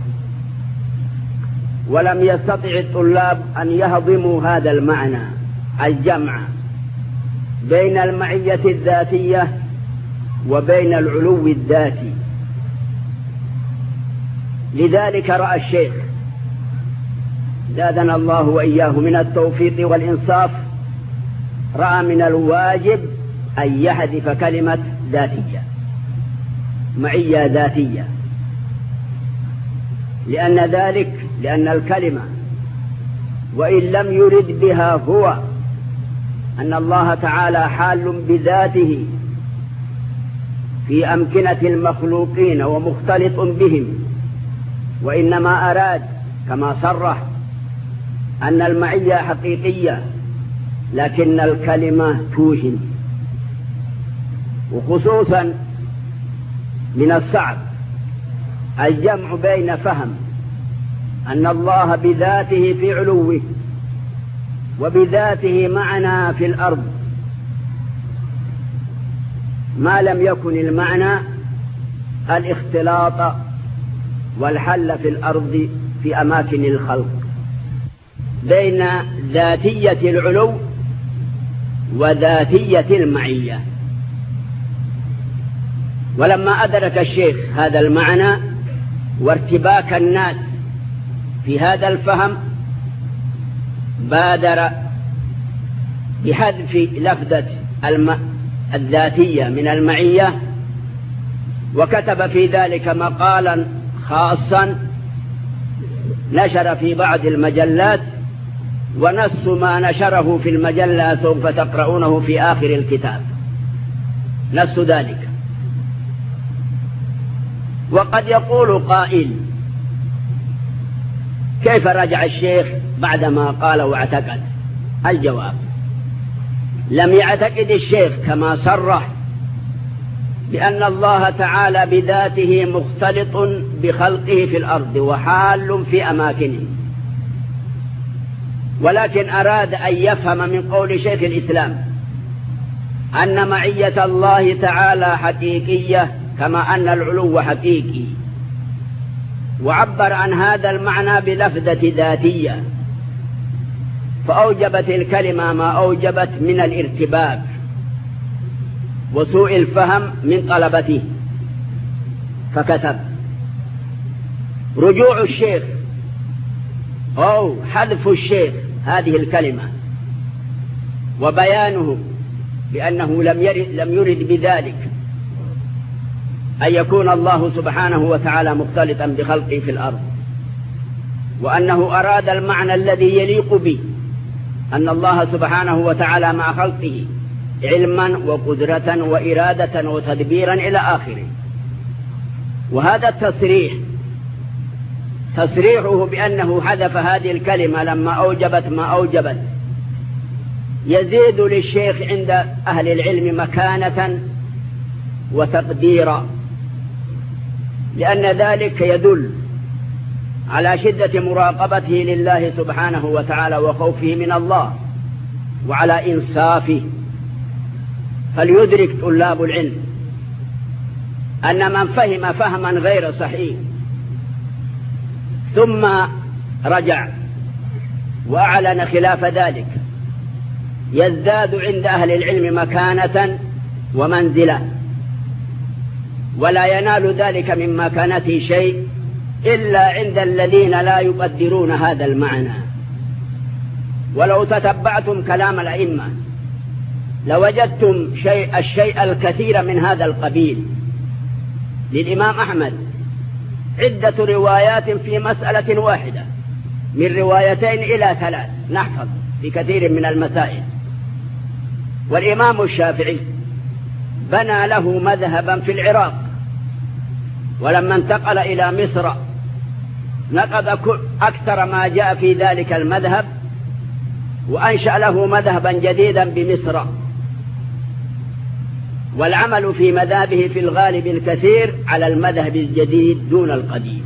[SPEAKER 1] ولم يستطع الطلاب أن يهضموا هذا المعنى، الجمع بين المعية الذاتية وبين العلو الذاتي. لذلك رأى الشيخ زادنا الله وإياه من التوفيق والإنصاف، رأى من الواجب أن يحذف كلمة ذاتية، معية ذاتية، لأن الكلمة وإن لم يرد بها هو أن الله تعالى حال بذاته في أمكنة المخلوقين ومختلط بهم، وإنما أراد كما صرح أن المعية حقيقية، لكن الكلمة توهم. وخصوصا من الصعب الجمع بين فهم أن الله بذاته في علوه وبذاته معنا في الأرض، ما لم يكن المعنى الاختلاط والحل في الأرض في أماكن الخلق، بين ذاتية العلو وذاتية المعية. ولما أدرك الشيخ هذا المعنى وارتباك الناس في هذا الفهم، بادر بحذف لفظة الذاتية من المعية، وكتب في ذلك مقالا خاصا نشر في بعض المجلات، ونص ما نشره في المجلة سوف تقرؤونه في آخر الكتاب، نص ذلك. وقد يقول قائل: كيف رجع الشيخ بعدما قال واعتقد؟ الجواب: لم يعتقد الشيخ كما صرح بأن الله تعالى بذاته مختلط بخلقه في الأرض وحال في أماكنه، ولكن أراد أن يفهم من قول شيخ الإسلام أن معية الله تعالى حقيقية كما أن العلو حقيقي، وعبر عن هذا المعنى بلفظة ذاتية، فأوجبت الكلمة ما أوجبت من الارتباك وسوء الفهم من طلبته، فكتب: رجوع الشيخ أو حذف الشيخ هذه الكلمة وبيانه بأنه لم يرد بذلك أن يكون الله سبحانه وتعالى مختلطا بخلقه في الأرض، وأنه أراد المعنى الذي يليق به، أن الله سبحانه وتعالى مع خلقه علما وقدرة وإرادة وتدبيرا إلى آخره. وهذا تصريحه بأنه حذف هذه الكلمة لما أوجبت ما أوجبت يزيد للشيخ عند أهل العلم مكانة وتقديرا، لأن ذلك يدل على شدة مراقبته لله سبحانه وتعالى وخوفه من الله وعلى إنصافه. فليدرك طلاب العلم أن من فهم فهما غير صحيح ثم رجع وأعلن خلاف ذلك يزداد عند أهل العلم مكانة ومنزلة، ولا ينال ذلك من مكانته شيء إلا عند الذين لا يقدرون هذا المعنى. ولو تتبعتم كلام الأئمة لوجدتم الشيء الكثير من هذا القبيل. للإمام أحمد عدة روايات في مسألة واحدة، من روايتين إلى 3 نحفظ في كثير من المسائل. والإمام الشافعي بنى له مذهبا في العراق، ولما انتقل إلى مصر نقض أكثر ما جاء في ذلك المذهب وأنشأ له مذهبا جديدا بمصر. والعمل في مذهبه في الغالب الكثير على المذهب الجديد دون القديم.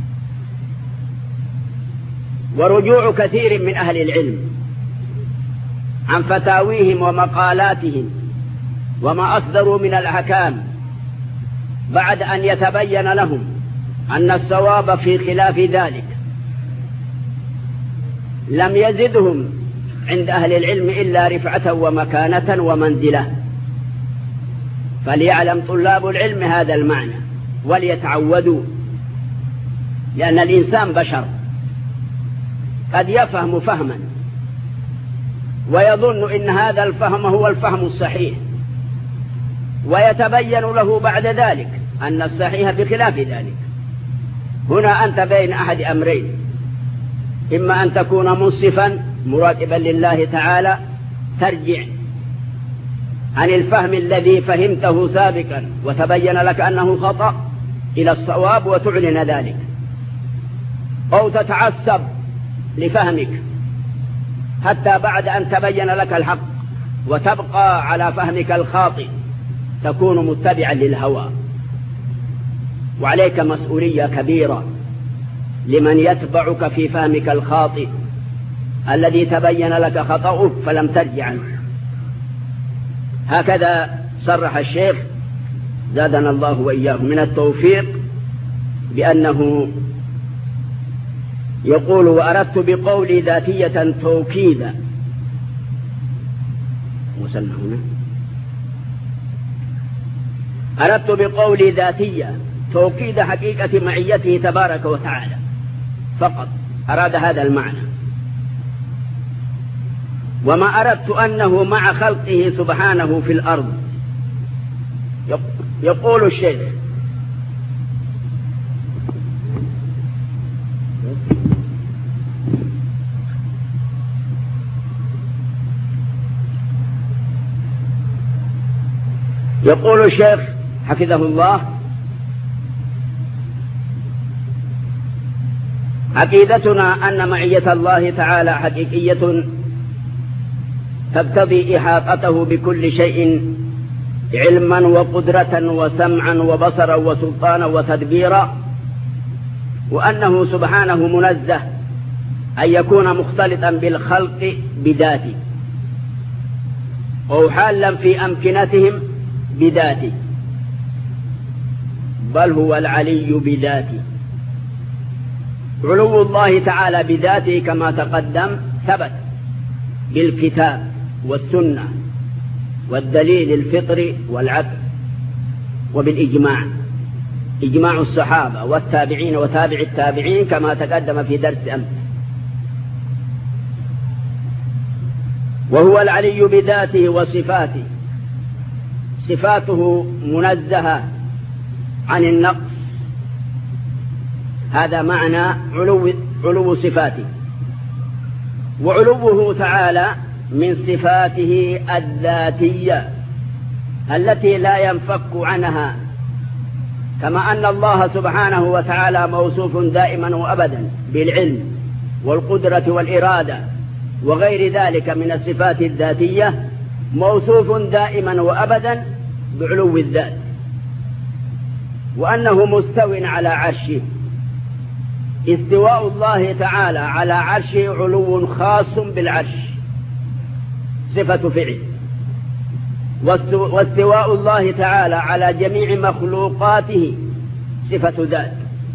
[SPEAKER 1] ورجوع كثير من أهل العلم عن فتاويهم ومقالاتهم وما أصدروا من الأحكام بعد أن يتبين لهم أن الصواب في خلاف ذلك لم يزدهم عند أهل العلم إلا رفعة ومكانة ومنزلة. فليعلم طلاب العلم هذا المعنى وليتعودوا، لأن الإنسان بشر قد يفهم فهما ويظن إن هذا الفهم هو الفهم الصحيح، ويتبين له بعد ذلك أن الصحيح بخلاف ذلك. هنا أنت بين أحد أمرين: إما أن تكون منصفا مراقبا لله تعالى ترجع، عن الفهم الذي فهمته سابقا وتبين لك أنه خطأ إلى الصواب وتعلن ذلك، أو تتعصب لفهمك حتى بعد أن تبين لك الحق وتبقى على فهمك الخاطئ تكون متبعا للهوى. وعليك مسؤولية كبيرة لمن يتبعك في فهمك الخاطئ الذي تبين لك خطأه فلم ترجع عنه. هكذا صرح الشيخ زادنا الله وإياه من التوفيق بأنه يقول: وأردت بقولي ذاتية توكيدا. وصلنا هنا. أردت بقولي ذاتية توكيد حقيقة معيته تبارك وتعالى فقط، أراد هذا المعنى. وما أردت أنه مع خلقه سبحانه في الأرض. يقول الشيخ: يقول الشيخ حفظه الله: عقيدتنا أن معية الله تعالى حقيقية تقتضي إحاطته بكل شيء علما وقدرة وسمعا وبصرا وسلطانا وتدبيرا، وأنه سبحانه منزه أن يكون مختلطا بالخلق بذاته أو حالا في أمكنتهم بذاته، بل هو العلي بذاته. علو الله تعالى بذاته كما تقدم ثبت بالكتاب والسنة والدليل الفطري والعقل وبالإجماع، إجماع الصحابة والتابعين وتابع التابعين كما تقدم في درس أمس. وهو العلي بذاته وصفاته، صفاته منزهة عن النقص، هذا معنى علو صفاته. وعلوه تعالى من صفاته الذاتية التي لا ينفك عنها، كما أن الله سبحانه وتعالى موصوف دائما وأبدا بالعلم والقدرة والإرادة وغير ذلك من الصفات الذاتية، موصوف دائما وأبدا بعلو الذات، وأنه مستو على عرشه. استواء الله تعالى على عرشه علو خاص بالعرش، صفة فعل. واستواء الله تعالى على جميع مخلوقاته صفة ذات،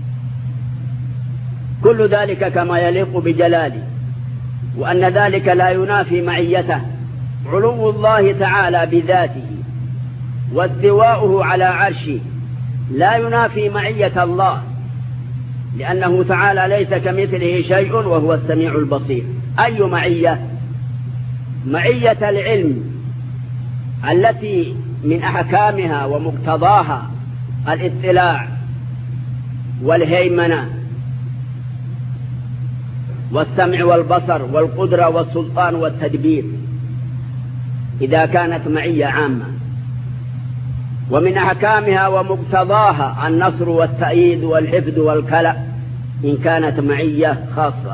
[SPEAKER 1] كل ذلك كما يليق بجلاله، وأن ذلك لا ينافي معيته. علو الله تعالى بذاته واستواؤه على عرشه لا ينافي معية الله، لأنه تعالى ليس كمثله شيء وهو السميع البصير. أي معية؟ معية العلم التي من أحكامها ومقتضاها الاطلاع والهيمنة والسمع والبصر والقدرة والسلطان والتدبير، إذا كانت معية عامة. ومن أحكامها ومقتضاها النصر والتأييد والحفظ والكلأ إن كانت معية خاصة.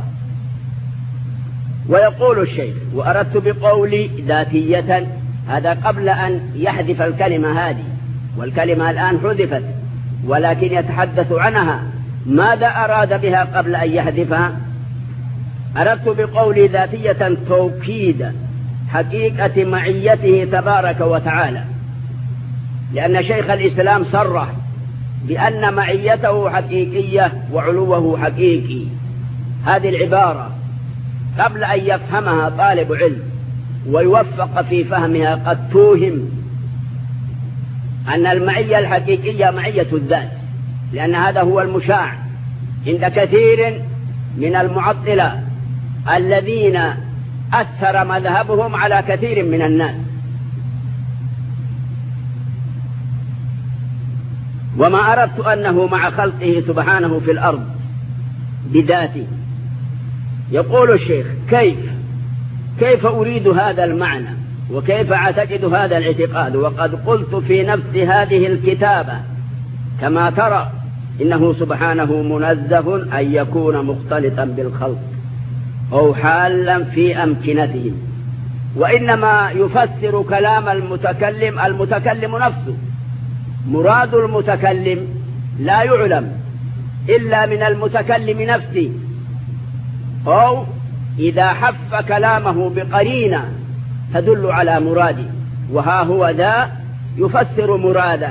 [SPEAKER 1] ويقول الشيخ: وأردت بقولي ذاتية، هذا قبل أن يحذف الكلمة هذه، والكلمة الآن حذفت ولكن يتحدث عنها. ماذا أراد بها قبل أن يحذفها؟ أردت بقولي ذاتية توكيد حقيقة معيته تبارك وتعالى، لأن شيخ الإسلام صرح بأن معيته حقيقية وعلوه حقيقي. هذه العبارة قبل أن يفهمها طالب علم ويوفق في فهمها قد توهم أن المعية الحقيقية معية الذات، لأن هذا هو المشاع عند كثير من المعطلة الذين أثر مذهبهم على كثير من الناس. وما أردت أنه مع خلقه سبحانه في الأرض بذاته. يقول الشيخ: كيف أريد هذا المعنى وكيف أعتقد هذا الاعتقاد وقد قلت في نفس هذه الكتابة كما ترى إنه سبحانه منزه أن يكون مختلطا بالخلق أو حالا في أمكنتهم، وإنما يفسر كلام المتكلم نفسه. مراد المتكلم لا يعلم إلا من المتكلم نفسه، أو إذا حف كلامه بقرينة تدل على مراده، وها هو ذا يفسر مراده،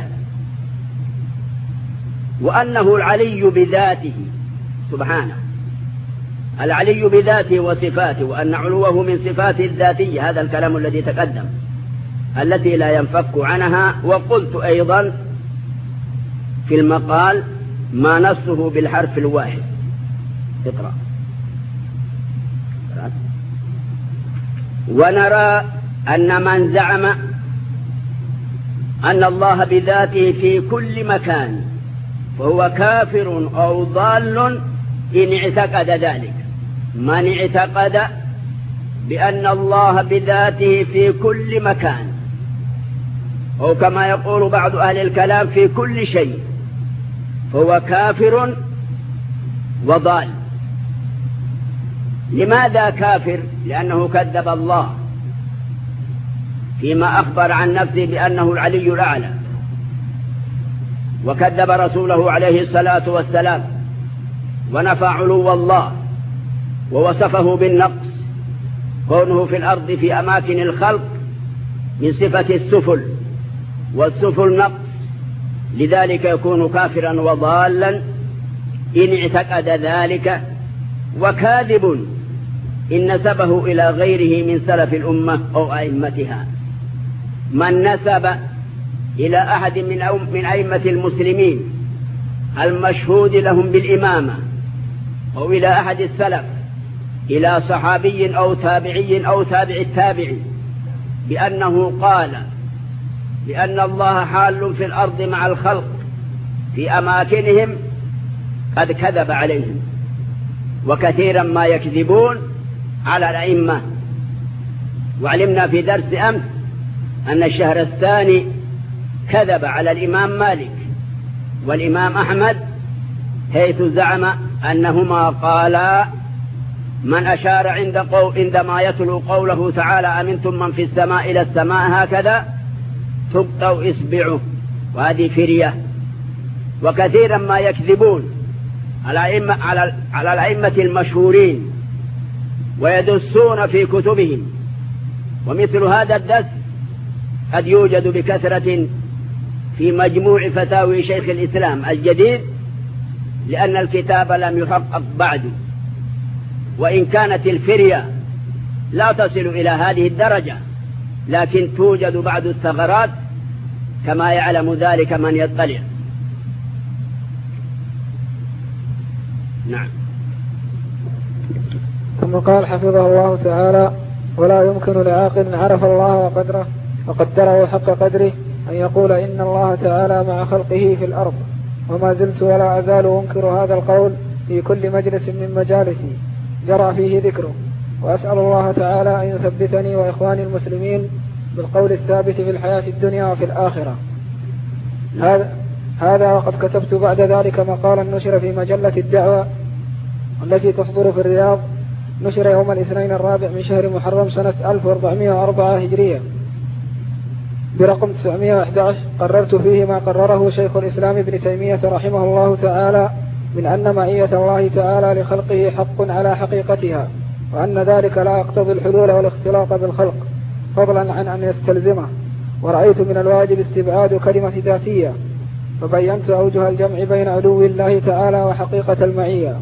[SPEAKER 1] وأنه العلي بذاته سبحانه، العلي بذاته وصفاته، وأن علوه من صفاته الذاتية. هذا الكلام الذي تقدم التي لا ينفك عنها. وقلت أيضا في المقال ما نصه بالحرف الواحد. اقرأ. ونرى أن من زعم أن الله بذاته في كل مكان فهو كافر أو ضال إن اعتقد ذلك. من اعتقد بأن الله بذاته في كل مكان، أو كما يقول بعض أهل الكلام في كل شيء، فهو كافر وضال. لماذا كافر؟ لأنه كذب الله فيما أخبر عن نفسه بأنه العلي الأعلى، وكذب رسوله عليه الصلاة والسلام، ونفى علو الله ووصفه بالنقص، كونه في الأرض في أماكن الخلق من صفة السفل، والسفل نقص، لذلك يكون كافرا وضالا إن اعتقد ذلك، وكاذب إن نسبه إلى غيره من سلف الأمة أو أئمتها. من نسب إلى أحد من أئمة المسلمين المشهود لهم بالإمامة، أو إلى أحد السلف، إلى صحابي أو تابعي أو تابع التابعي، بأنه قال بأن الله حال في الأرض مع الخلق في أماكنهم، قد كذب عليهم. وكثيرا ما يكذبون على الأئمة. وعلمنا في درس أمس أن الشهرستاني كذب على الإمام مالك والإمام أحمد، حيث زعم أنهما قالا: من أشار عندما يتلو قوله تعالى أمنتم من في السماء إلى السماء هكذا تقطع إصبعه، وهذه فرية. وكثيرا ما يكذبون على الأئمة المشهورين ويدسون في كتبهم، ومثل هذا الدس قد يوجد بكثرة في مجموع فتاوي شيخ الإسلام الجديد، لأن الكتاب لم يحقق بعد، وإن كانت الفرية لا تصل إلى هذه الدرجة، لكن توجد بعض الثغرات كما يعلم ذلك من يطلع. نعم.
[SPEAKER 2] ثم قال حفظه الله تعالى: ولا يمكن لعاقل عرف الله وقدره حق قدره أن يقول إن الله تعالى مع خلقه في الأرض. وما زلت ولا أزال أنكر هذا القول في كل مجلس من مجالسي جرى فيه ذكره، وأسأل الله تعالى أن يثبتني وإخواني المسلمين بالقول الثابت في الحياة الدنيا وفي الآخرة. هذا وقد كتبت بعد ذلك مقالا نشر في مجلة الدعوة التي تصدر في الرياض، نشر يوم الاثنين الرابع من شهر محرم سنة 1404 هجرية برقم 911. قررت فيه ما قرره شيخ الإسلام ابن تيمية رحمه الله تعالى من أن معية الله تعالى لخلقه حق على حقيقتها، وأن ذلك لا يقتضي الحلول والاختلاط بالخلق فضلا عن أن يستلزمه. ورأيت من الواجب استبعاد كلمة ذاتية، فبينت أوجه الجمع بين علو الله تعالى وحقيقة المعية.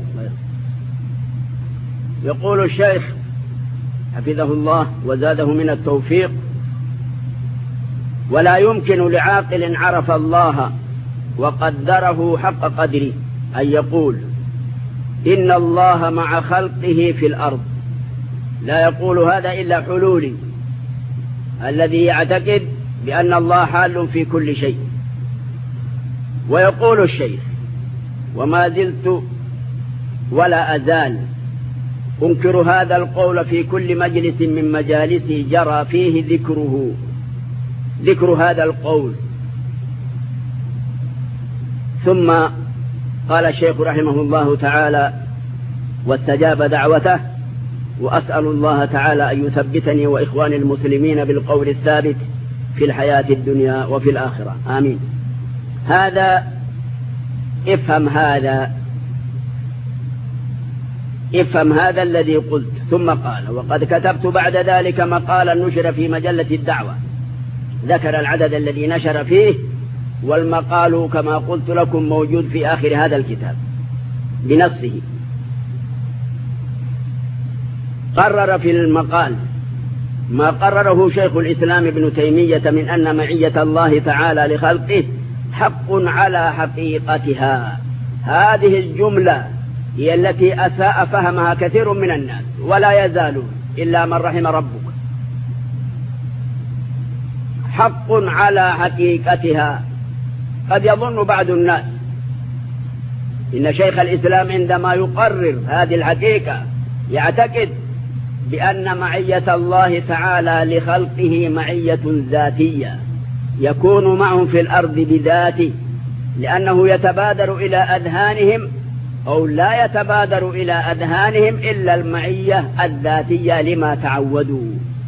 [SPEAKER 1] يقول الشيخ حفظه الله وزاده من التوفيق: ولا يمكن لعاقل عرف الله وقدره حق قدره أن يقول إن الله مع خلقه في الأرض. لا يقول هذا إلا حلولي الذي يعتقد بأن الله حال في كل شيء. ويقول الشيخ: وما زلت ولا أزال أنكر هذا القول في كل مجلس من مجالسي جرى فيه ذكر هذا القول. ثم قال الشيخ رحمه الله تعالى: واستجاب دعوته، وأسأل الله تعالى أن يثبتني وإخواني المسلمين بالقول الثابت في الحياة الدنيا وفي الآخرة، آمين. هذا افهم هذا الذي قلت. ثم قال: وقد كتبت بعد ذلك مقالا نشر في مجلة الدعوة، ذكر العدد الذي نشر فيه، والمقال كما قلت لكم موجود في آخر هذا الكتاب بنصه. قرر في المقال ما قرره شيخ الإسلام ابن تيمية من أن معية الله تعالى لخلقه حق على حقيقتها. هذه الجملة هي التي أساء فهمها كثير من الناس، ولا يزالون إلا من رحم ربك. حق على حقيقتها. قد يظن بعض الناس إن شيخ الإسلام عندما يقرر هذه الحقيقة يعتقد بأن معية الله تعالى لخلقه معية ذاتية، يكون معهم في الأرض بذاته، لأنه يتبادر إلى أذهانهم أو لا يتبادر إلى أذهانهم إلا المعية الذاتية لما تعودوا.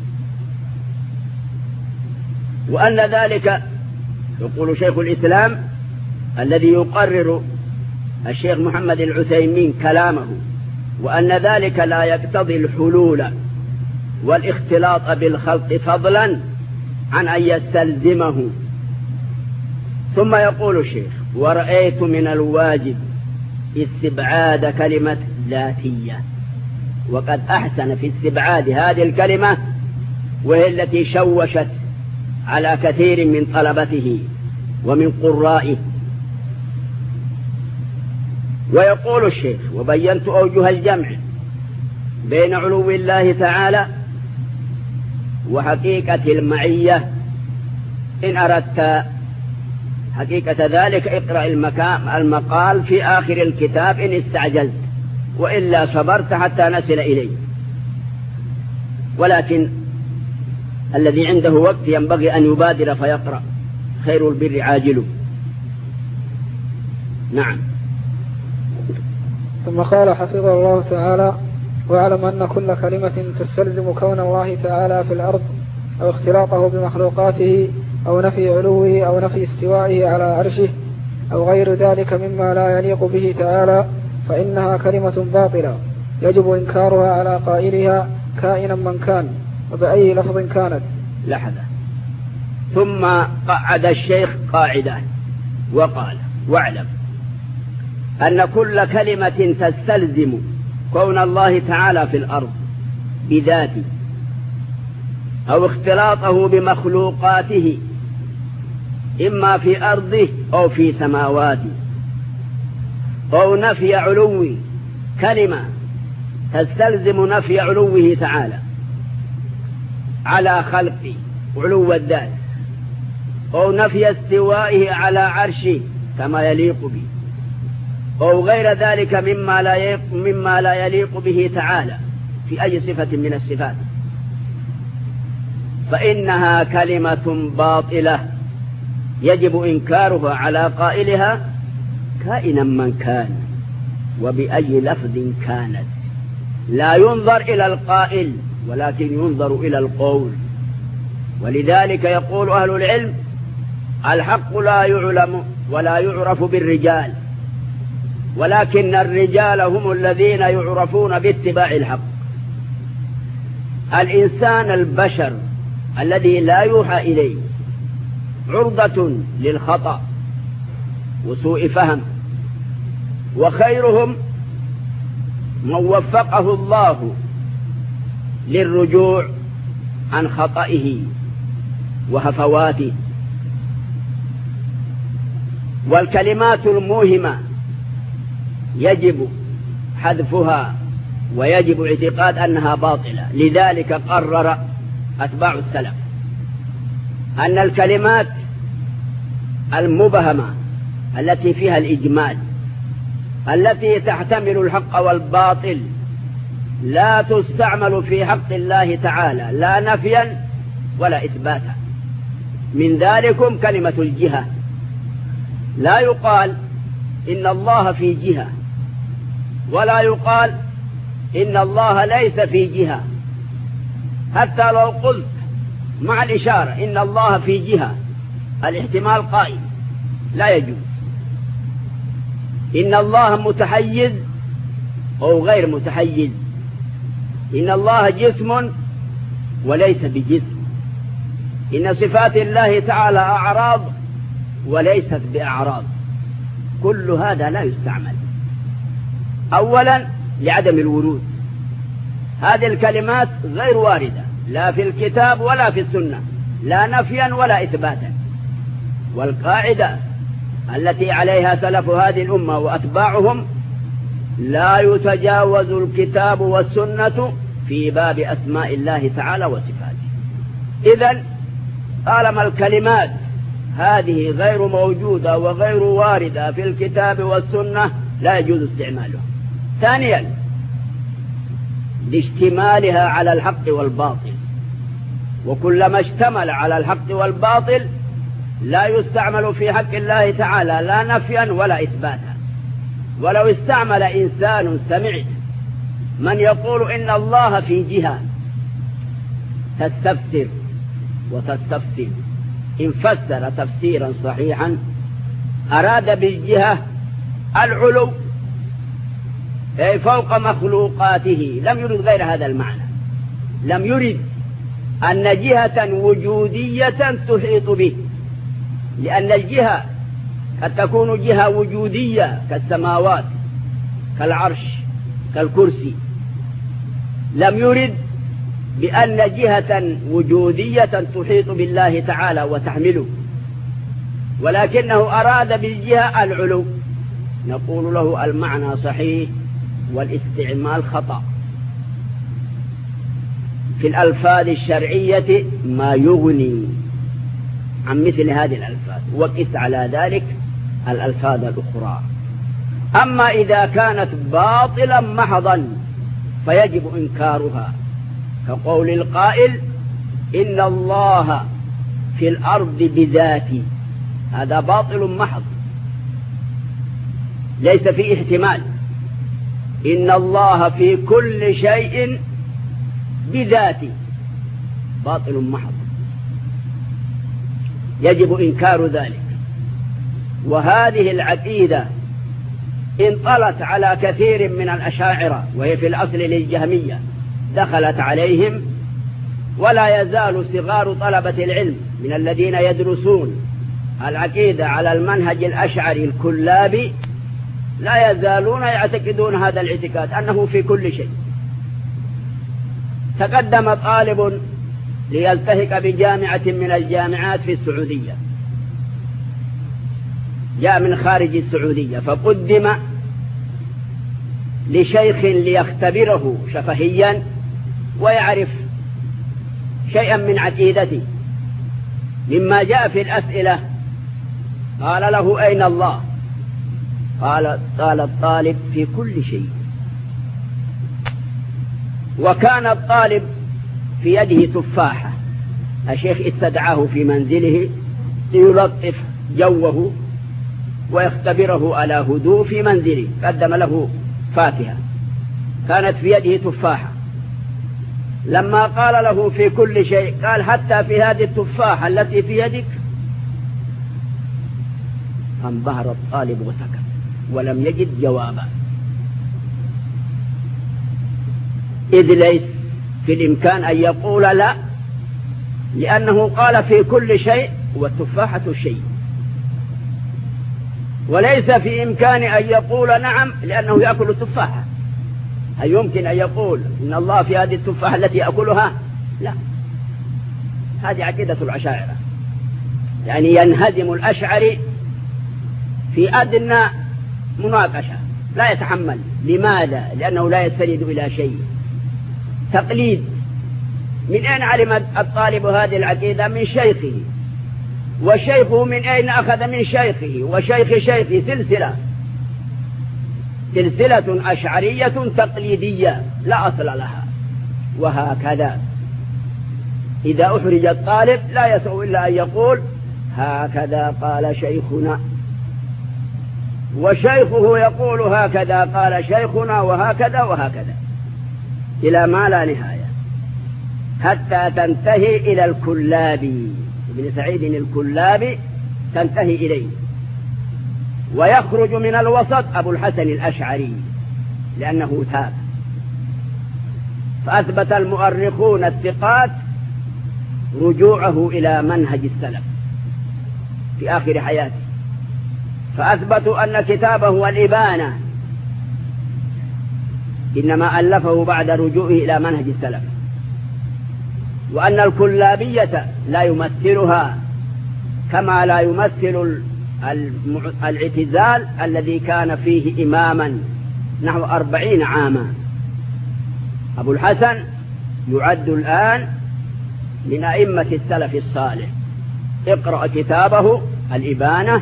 [SPEAKER 1] وأن ذلك، يقول شيخ الإسلام الذي يقرر الشيخ محمد العثيمين كلامه، وأن ذلك لا يقتضي الحلول والاختلاط بالخلق فضلا عن أن يستلزمه. ثم يقول الشيخ: ورأيت من الواجب استبعاد كلمة ذاتية. وقد أحسن في استبعاد هذه الكلمة، وهي التي شوشت على كثير من طلبته ومن قرائه. ويقول الشيخ: وبينت أوجه الجمع بين علو الله تعالى وحقيقة المعية. إن أردت حقيقة ذلك اقرأ المقال في آخر الكتاب إن استعجلت، وإلا صبرت حتى نصل إليه. ولكن الذي عنده وقت ينبغي أن يبادر فيقرأ، خير البر عاجله. نعم.
[SPEAKER 2] ثم قال حفظه الله تعالى: واعلم أن كل كلمة تستلزم كون الله تعالى في الأرض أو اختلاطه بمخلوقاته أو نفي علوه أو نفي استوائه على عرشه أو غير ذلك مما لا يليق به تعالى، فإنها كلمة باطلة يجب إنكارها على قائلها كائنا من كان وبأي لفظ كانت.
[SPEAKER 1] لحظة. ثم قعد الشيخ قاعدة وقال: واعلم أن كل كلمة تستلزم كون الله تعالى في الأرض بذاته أو اختلاطه بمخلوقاته إما في أرضه أو في سماواته أو نفي علو، كلمة تستلزم نفي علوه تعالى على خلقه علو الذات، أو نفي استوائه على عرشه كما يليق به، أو غير ذلك مما لا يليق به تعالى في أي صفة من الصفات، فإنها كلمة باطلة يجب إنكارها على قائلها كائنا من كان وبأي لفظ كانت. لا ينظر إلى القائل ولكن ينظر إلى القول. ولذلك يقول أهل العلم: الحق لا يعلم ولا يعرف بالرجال، ولكن الرجال هم الذين يعرفون باتباع الحق. الإنسان البشر الذي لا يوحى إليه عرضة للخطأ وسوء فهم، وخيرهم من وفقه الله للرجوع عن خطئه وهفواته. والكلمات الموهمة يجب حذفها ويجب اعتقاد أنها باطلة. لذلك قرر أتباع السلف أن الكلمات المبهمة التي فيها الإجمال، التي تحتمل الحق والباطل لا تستعمل في حق الله تعالى لا نفيا ولا إثباتا. من ذلكم كلمة الجهة، لا يقال إن الله في جهة، ولا يقال إن الله ليس في جهة. حتى لو قلت مع الإشارة إن الله في جهة الاحتمال قائم، لا يجوز. إن الله متحيز أو غير متحيز، إن الله جسم وليس بجسم، إن صفات الله تعالى أعراض وليست بأعراض، كل هذا لا يستعمل. أولا لعدم الورود، هذه الكلمات غير واردة لا في الكتاب ولا في السنة، لا نفيا ولا إثباتا. والقاعدة التي عليها سلف هذه الأمة وأتباعهم: لا يتجاوز الكتاب والسنة في باب أسماء الله تعالى وصفاته. إذن طالما الكلمات هذه غير موجودة وغير واردة في الكتاب والسنة لا يجوز استعمالها. ثانيا لاشتمالها على الحق والباطل، وكلما اشتمل على الحق والباطل لا يستعمل في حق الله تعالى لا نفيا ولا إثباتا. ولو استعمل إنسان سمعت من يقول إن الله في جهة تستفسر وتستفسر، إن فسر تفسيرا صحيحا أراد بالجهة العلو أي فوق مخلوقاته، لم يرد غير هذا المعنى، لم يرد أن جهة وجودية تحيط به، لأن الجهة قد تكون جهة وجودية كالسماوات كالعرش كالكرسي، لم يرد بأن جهة وجودية تحيط بالله تعالى وتحمله، ولكنه أراد بالجهة العلو، نقول له المعنى صحيح والاستعمال خطأ. في الألفاظ الشرعية ما يغني عن مثل هذه الألفاظ، وقس على ذلك الألفاظ الأخرى. أما إذا كانت باطلا محضا فيجب إنكارها، كقول القائل إن الله في الأرض بذاته، هذا باطل محض ليس فيه احتمال. إن الله في كل شيء بذاته، باطل محض، يجب إنكار ذلك. وهذه العقيدة انطلت على كثير من الأشاعرة، وهي في الأصل للجهمية، دخلت عليهم، ولا يزال صغار طلبة العلم من الذين يدرسون العقيدة على المنهج الأشعري الكلابي لا يزالون يعتقدون هذا الاعتقاد أنه في كل شيء. تقدم طالب ليلتحق بجامعة من الجامعات في السعودية، جاء من خارج السعودية، فقدم لشيخ ليختبره شفهيا ويعرف شيئا من عقيدته. مما جاء في الأسئلة قال له أين الله؟ قال الطالب في كل شيء. وكان الطالب في يده تفاحة، الشيخ استدعاه في منزله ليلطف جوه ويختبره على هدوء في منزله، قدم له فاكهة كانت في يده تفاحة. لما قال له في كل شيء قال حتى في هذه التفاحة التي في يدك، فانبهر الطالب وسكت ولم يجد جوابا، إذ ليس في الإمكان أن يقول لا، لأنه قال في كل شيء والتفاحة شيء، وليس في إمكان أن يقول نعم لأنه يأكل التفاحة. هل يمكن أن يقول إن الله في هذه التفاحة التي يأكلها؟ لا، هذه عقيدة الأشاعرة، يعني ينهزم الأشعري في أدنى مناقشة، لا يتحمل. لماذا؟ لأنه لا يستند إلى شيء، تقليد. من أين علم الطالب هذه العقيدة؟ من شيخه، وشيخه من أين أخذ؟ من شيخه وشيخ شيخه، سلسلة. سلسلة أشعرية تقليدية لا أصل لها. وهكذا إذا أحرج الطالب لا يسع إلا أن يقول هكذا قال شيخنا، وشيخه يقول هكذا قال شيخنا، وهكذا وهكذا إلى ما لا نهاية، حتى تنتهي إلى الكلابي. ابن سعيد الكلابي تنتهي إليه، ويخرج من الوسط أبو الحسن الأشعري لأنه تاب. فأثبت المؤرخون الثقات رجوعه إلى منهج السلف في آخر حياته، فأثبتوا أن كتابه الإبانة إنما ألفه بعد رجوعه إلى منهج السلف، وأن الكلابية لا يمثلها كما لا يمثل الاعتزال الذي كان فيه إماما نحو 40 عاما. أبو الحسن يعد الآن من أئمة السلف الصالح. اقرأ كتابه الإبانة،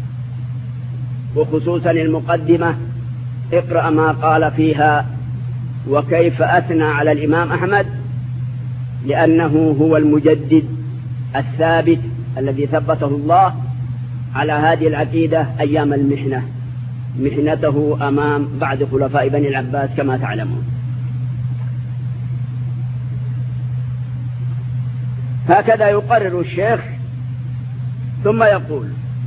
[SPEAKER 1] وخصوصا المقدمة، اقرأ ما قال فيها وكيف أثنى على الإمام أحمد، لأنه هو المجدد الثابت الذي ثبته الله على هذه العقيدة أيام المحنة، محنته أمام بعد خلفاء بني العباس كما تعلمون. هكذا يقرر الشيخ، ثم يقول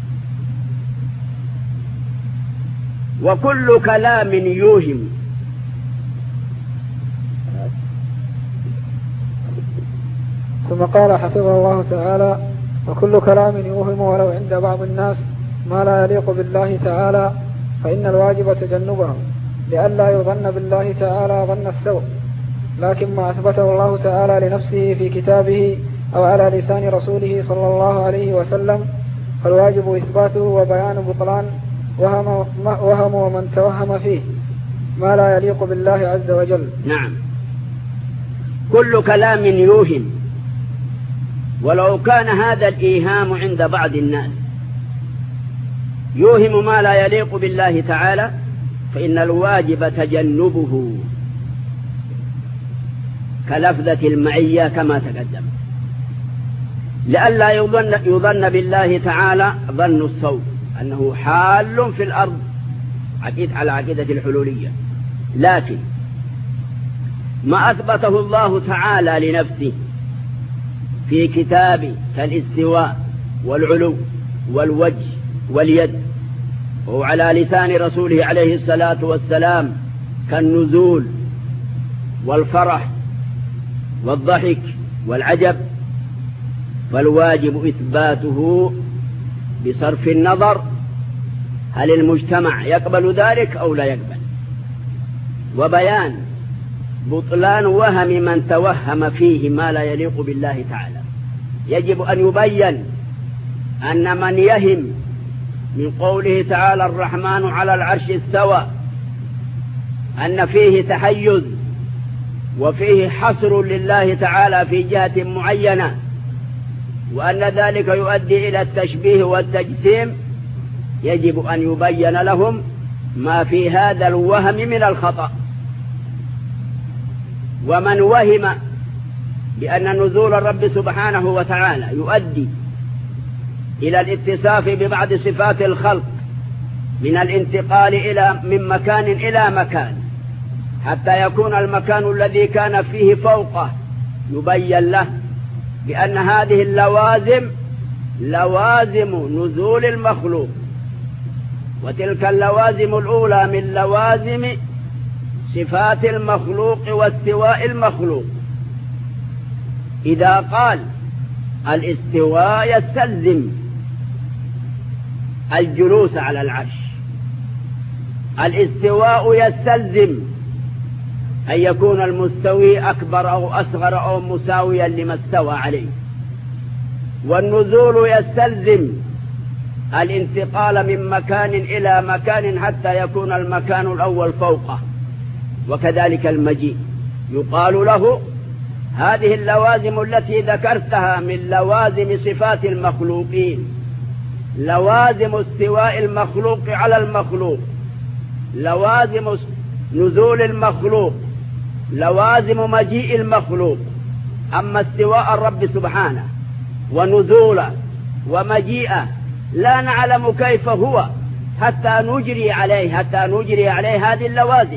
[SPEAKER 1] وكل كلام يوهم.
[SPEAKER 2] ثم قال حفظه الله تعالى وكل كلام يوهم ولو عند بعض الناس ما لا يليق بالله تعالى فإن الواجب تجنبه لئلا يظن بالله تعالى ظن السوء، لكن ما أثبته الله تعالى لنفسه في كتابه أو على لسان رسوله صلى الله عليه وسلم فالواجب إثباته وبيان بطلان وهم ومن توهم فيه ما لا يليق بالله عز وجل.
[SPEAKER 1] نعم، كل كلام يوهم، ولو كان هذا الإيهام عند بعض الناس يوهم ما لا يليق بالله تعالى فإن الواجب تجنبه، كلفظة المعية كما تقدم، لئلا يظن بالله تعالى ظن السوء أنه حال في الأرض على عقيدة الحلولية. لكن ما أثبته الله تعالى لنفسه في كتابه كالاستواء والعلو والوجه واليد، وعلى لسان رسوله عليه الصلاة والسلام كالنزول والفرح والضحك والعجب، فالواجب إثباته بصرف النظر هل المجتمع يقبل ذلك أو لا يقبل، وبيان بطلان وهم من توهم فيه ما لا يليق بالله تعالى. يجب أن يبين أن من يهم من قوله تعالى الرحمن على العرش استوى أن فيه تحيز وفيه حصر لله تعالى في جهة معينة، وأن ذلك يؤدي إلى التشبيه والتجسيم. يجب أن يبين لهم ما في هذا الوهم من الخطأ. ومن وهم بأن نزول الرب سبحانه وتعالى يؤدي إلى الاتصاف ببعض صفات الخلق من الانتقال من مكان إلى مكان حتى يكون المكان الذي كان فيه فوقه، يبين له بأن هذه اللوازم لوازم نزول المخلوق، وتلك اللوازم الأولى من لوازم صفات المخلوق واستواء المخلوق. إذا قال الاستواء يستلزم الجلوس على العرش، الاستواء يستلزم أن يكون المستوي أكبر أو أصغر أو مساويا لما استوى عليه، والنزول يستلزم الانتقال من مكان إلى مكان حتى يكون المكان الأول فوقه، وكذلك المجيء يقال له هذه اللوازم التي ذكرتها من لوازم صفات المخلوقين، لوازم استواء المخلوق على المخلوق، لوازم نزول المخلوق، لوازم مجيء المخلوق. أما استواء الرب سبحانه ونزوله ومجيئه لا نعلم كيف هو حتى نجري عليه هذه اللوازم.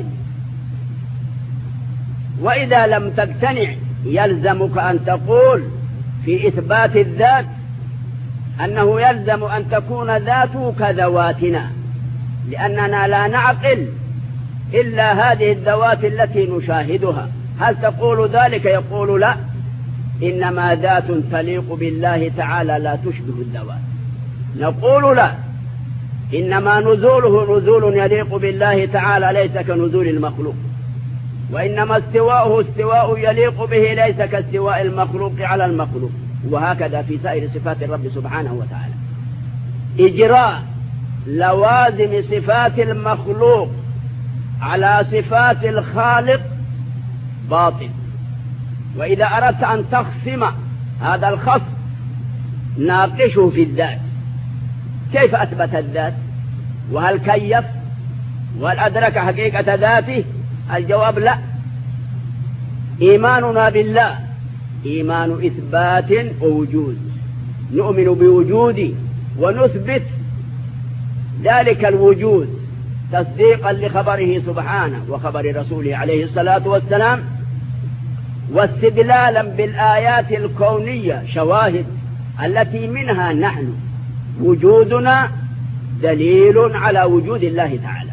[SPEAKER 1] وإذا لم تقتنع يلزمك أن تقول في إثبات الذات أنه يلزم أن تكون ذاته كذواتنا، لأننا لا نعقل إلا هذه الذوات التي نشاهدها. هل تقول ذلك؟ يقول لا، إنما ذات تليق بالله تعالى لا تشبه الذوات. نقول لا، إنما نزوله نزول يليق بالله تعالى ليس كنزول المخلوق، وإنما استواؤه استواء يليق به ليس كاستواء المخلوق على المخلوق. وهكذا في سائر صفات الرب سبحانه وتعالى. إجراء لوازم صفات المخلوق على صفات الخالق باطل. وإذا أردت أن تخصم هذا الخصم ناقشه في الذات، كيف أثبت الذات؟ وهل كيف؟ وهل أدرك حقيقة ذاته؟ الجواب لا. إيماننا بالله إيمان إثبات ووجود، نؤمن بوجوده ونثبت ذلك الوجود تصديقا لخبره سبحانه وخبر رسوله عليه الصلاة والسلام، واستدلالا بالآيات الكونية شواهد التي منها نحن وجودنا دليل على وجود الله تعالى.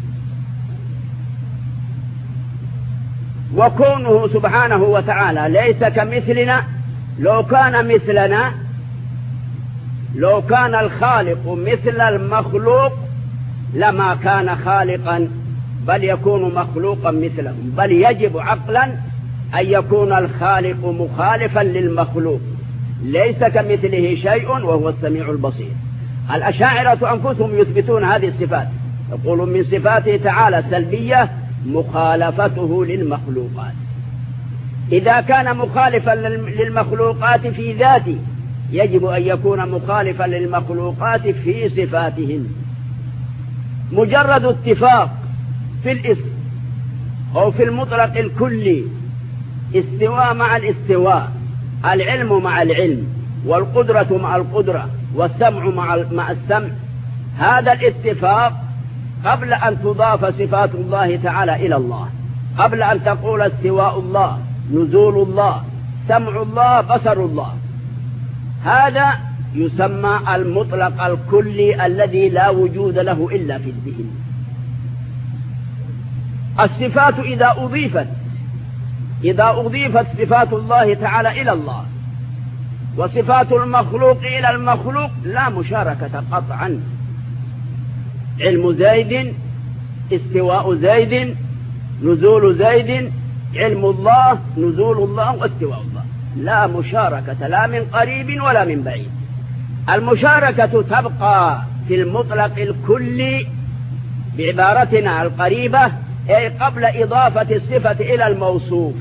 [SPEAKER 1] وكونه سبحانه وتعالى ليس كمثلنا، لو كان مثلنا، لو كان الخالق مثل المخلوق لما كان خالقا، بل يكون مخلوقا مثلهم. بل يجب عقلا أن يكون الخالق مخالفا للمخلوق، ليس كمثله شيء وهو السميع البصير. الأشاعرة أنفسهم يثبتون هذه الصفات، يقولون من صفاته تعالى سلبية مخالفته للمخلوقات. إذا كان مخالفا للمخلوقات في ذاته يجب أن يكون مخالفا للمخلوقات في صفاتهم. مجرد اتفاق في الاسم أو في المطلق الكلي، استواء مع الاستواء، العلم مع العلم، والقدرة مع القدرة، والسمع مع السمع، هذا الاتفاق قبل أن تضاف صفات الله تعالى إلى الله، قبل أن تقول استواء الله، نزول الله، سمع الله، بصر الله، هذا يسمى المطلق الكلي الذي لا وجود له إلا في الذهن. الصفات إذا أضيفت صفات الله تعالى إلى الله وصفات المخلوق إلى المخلوق لا مشاركة قطعا. علم زيد، استواء زيد، نزول زيد، علم الله، نزول الله، واستواء الله، لا مشاركة لا من قريب ولا من بعيد. المشاركة تبقى في المطلق الكلي بعبارتنا القريبة، أي قبل إضافة الصفة إلى الموصوف،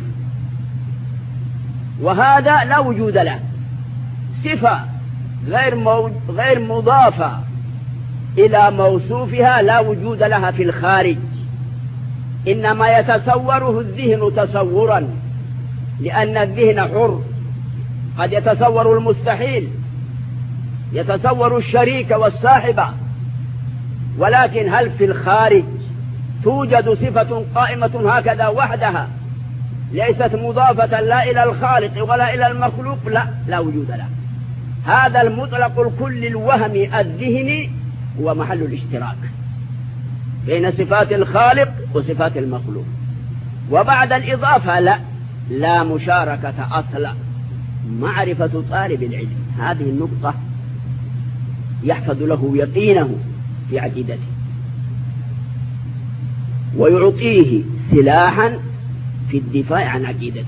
[SPEAKER 1] وهذا لا وجود له. صفة غير مضافة إلى موصوفها لا وجود لها في الخارج، إنما يتصوره الذهن تصورا، لأن الذهن حر، قد يتصور المستحيل، يتصور الشريك والصاحبة، ولكن هل في الخارج توجد صفة قائمة هكذا وحدها ليست مضافة لا إلى الخالق ولا إلى المخلوق؟ لا وجود له. هذا المطلق الكل الوهمي الذهني هو محل الاشتراك بين صفات الخالق وصفات المخلوق. وبعد الإضافة لا مشاركة أصلا. معرفة طالب العلم هذه النقطة يحفظ له يقينه في عقيدته، ويعطيه سلاحا في الدفاع عن عقيدته،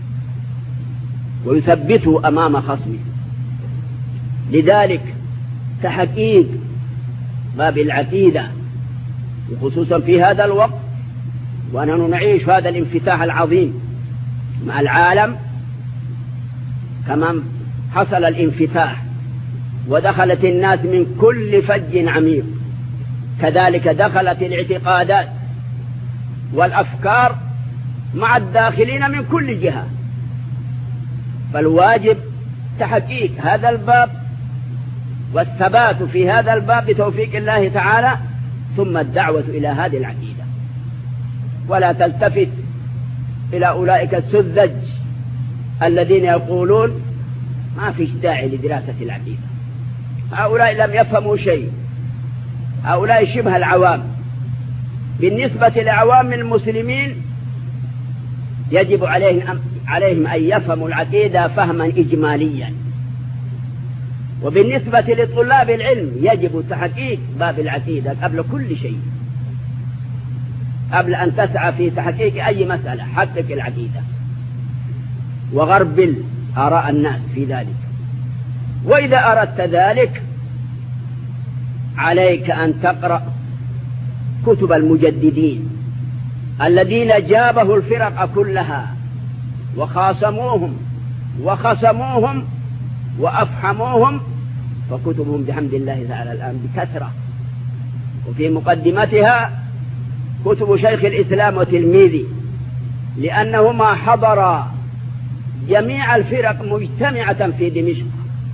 [SPEAKER 1] ويثبته أمام خصمه. لذلك تحقيق باب العقيدة وخصوصا في هذا الوقت، ونحن نعيش هذا الانفتاح العظيم مع العالم، كما حصل الانفتاح ودخلت الناس من كل فج عميق كذلك دخلت الاعتقادات والأفكار مع الداخلين من كل جهة. فالواجب تحقيق هذا الباب والثبات في هذا الباب بتوفيق الله تعالى، ثم الدعوة إلى هذه العقيدة، ولا تلتفت إلى أولئك السذج الذين يقولون ما فيش داعي لدراسة العقيدة. هؤلاء لم يفهموا شيء، هؤلاء شبه العوام. بالنسبة لعوام المسلمين يجب عليهم أن يفهموا العقيدة فهما إجماليا، وبالنسبة لطلاب العلم يجب تحقيق باب العقيدة قبل كل شيء. قبل أن تسعى في تحقيق أي مسألة حقق العقيدة وغربل آراء الناس في ذلك. وإذا أردت ذلك عليك أن تقرأ كتب المجددين الذين جابه الفرق كلها وخاصموهم وخصموهم وأفحموهم، فكتبهم بحمد الله تعالى الآن بكثرة. وفي مقدمتها كتب شيخ الإسلام وتلميذه، لأنهما حضرا جميع الفرق مجتمعة في دمشق،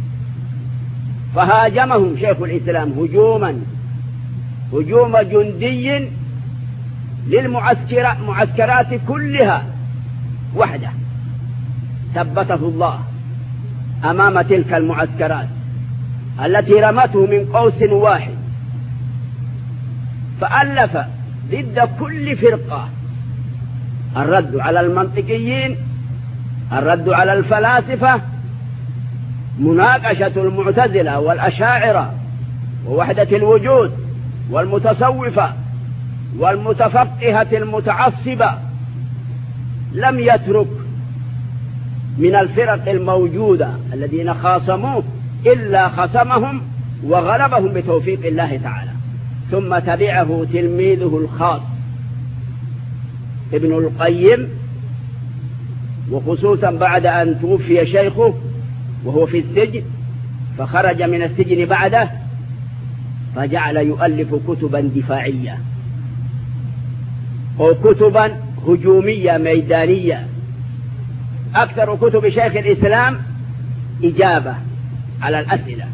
[SPEAKER 1] فهاجمهم شيخ الإسلام هجوم جندي للمعسكرات كلها وحده، ثبته الله أمام تلك المعسكرات التي رمته من قوس واحد، فألف ضد كل فرقة الرد على المنطقيين، الرد على الفلاسفة، مناقشة المعتزلة والأشاعرة ووحدة الوجود والمتصوفة والمتفقهة المتعصبة. لم يترك من الفرق الموجودة الذين خاصموه إلا خصمهم وغلبهم بتوفيق الله تعالى. ثم تبعه تلميذه الخاص ابن القيم، وخصوصا بعد أن توفي شيخه وهو في السجن، فخرج من السجن بعده فجعل يؤلف كتبا دفاعية أو كتبا هجومية ميدانية. أكثر كتب شيخ الإسلام إجابة على الأسئلة،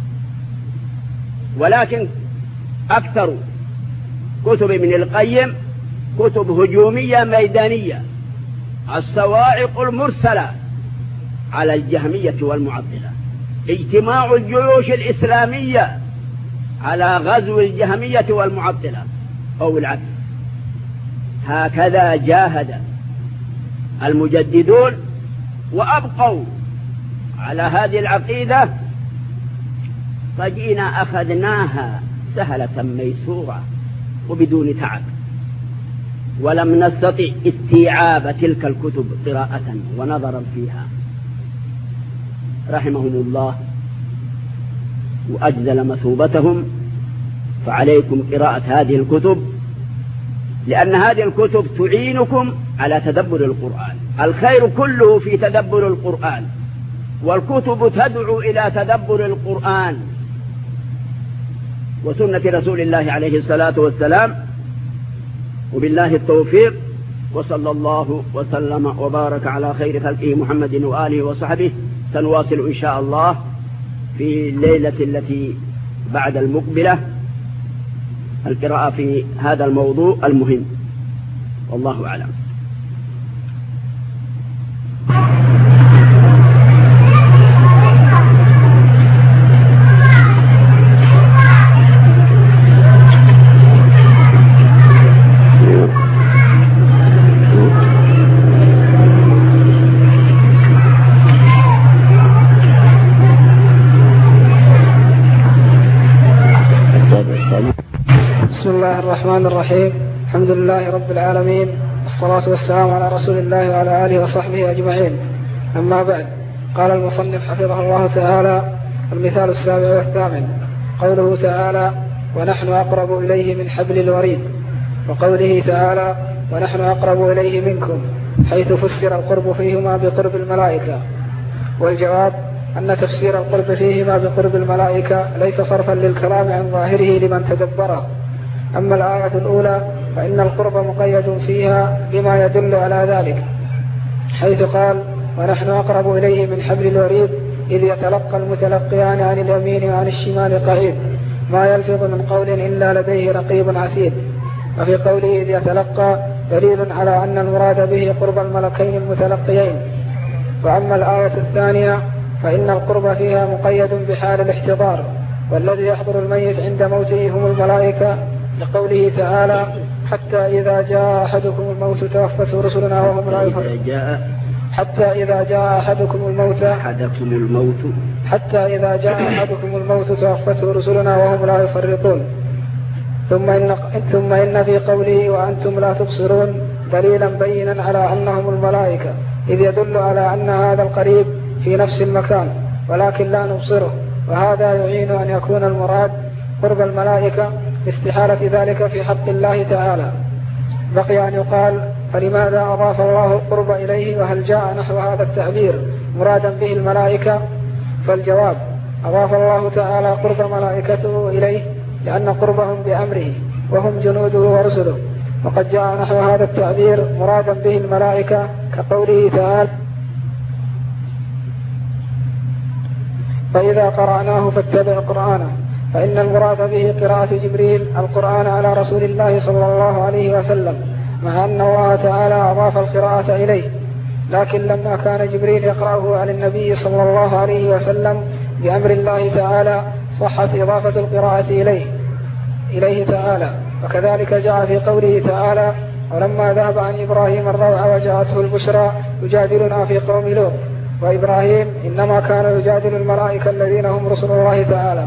[SPEAKER 1] ولكن أكثر كتب ابن القيم كتب هجومية ميدانية، الصواعق المرسلة على الجهمية والمعطلة، اجتماع الجيوش الإسلامية على غزو الجهمية والمعطلة أو العكس. هكذا جاهد المجددون وأبقوا على هذه العقيدة، فجئنا أخذناها سهلة ميسورة وبدون تعب، ولم نستطع استيعاب تلك الكتب قراءة ونظرا فيها. رحمهم الله وأجزل مثوبتهم. فعليكم قراءة هذه الكتب، لأن هذه الكتب تعينكم على تدبر القرآن. الخير كله في تدبر القرآن، والكتب تدعو إلى تدبر القرآن وسنة رسول الله عليه الصلاة والسلام. وبالله التوفيق، وصلى الله وسلم وبارك على خير خلقه محمد وآله وصحبه. سنواصل إن شاء الله في الليلة التي بعد المقبلة القراءة في هذا الموضوع المهم، والله أعلم.
[SPEAKER 2] بسم الله الرحمن الرحيم. الحمد لله رب العالمين، والصلاة والسلام على رسول الله وعلى آله وصحبه أجمعين. أما بعد، قال المصنف حفظه الله تعالى: المثال السابع والثامن قوله تعالى: ونحن أقرب إليه من حبل الوريد، وقوله تعالى: ونحن أقرب إليه منكم، حيث فسر القرب فيهما بقرب الملائكة. والجواب أن تفسير القرب فيهما بقرب الملائكة ليس صرفا للكلام عن ظاهره لمن تدبره، أما الآية الأولى فإن القرب مقيد فيها بما يدل على ذلك، حيث قال: ونحن أقرب إليه من حبل الوريد إذ يتلقى المتلقيان عن اليمين وعن الشمال قعيد ما يلفظ من قول إلا لديه رقيب عتيد. وفي قوله إذ يتلقى دليل على أن المراد به قرب الملكين المتلقيين. وأما الآية الثانية فإن القرب فيها مقيد بحال الاحتضار، والذي يحضر الميت عند موته هم الملائكة، لقوله تعالى: حتى إذا جاء أحدكم الموت توفته رسلنا وهم لا يفرطون. حتى إذا جاء أحدكم الموت توفته رسلنا وهم لا يفرطون. ثم إن في قوله وأنتم لا تبصرون دليلا بينا على أنهم الملائكة، إذ يدل على أن هذا القريب في نفس المكان ولكن لا نبصره، وهذا يعين أن يكون المراد قرب الملائكة لاستحالة ذلك في حق الله تعالى. بقي أن يقال: فلماذا أضاف الله القرب إليه وهل جاء نحو هذا التعبير مرادا به الملائكة؟ فالجواب: أضاف الله تعالى قرب ملائكته إليه لأن قربهم بأمره وهم جنوده ورسله، وقد جاء نحو هذا التعبير مرادا به الملائكة كقوله تعالى: فإذا قرأناه فاتبع قرآنه، فإن المراد به قراءة جبريل القرآن على رسول الله صلى الله عليه وسلم، مع أن الله تعالى أضاف القراءة إليه، لكن لما كان جبريل يقرأه على النبي صلى الله عليه وسلم بأمر الله تعالى صحت إضافة القراءة إليه تعالى. وكذلك جاء في قوله تعالى: ولما ذهب عن إبراهيم الروع وجاءته البشرى يجادلنا في قوم لوط. وإبراهيم إنما كان يجادل الملائكة الذين هم رسل الله تعالى.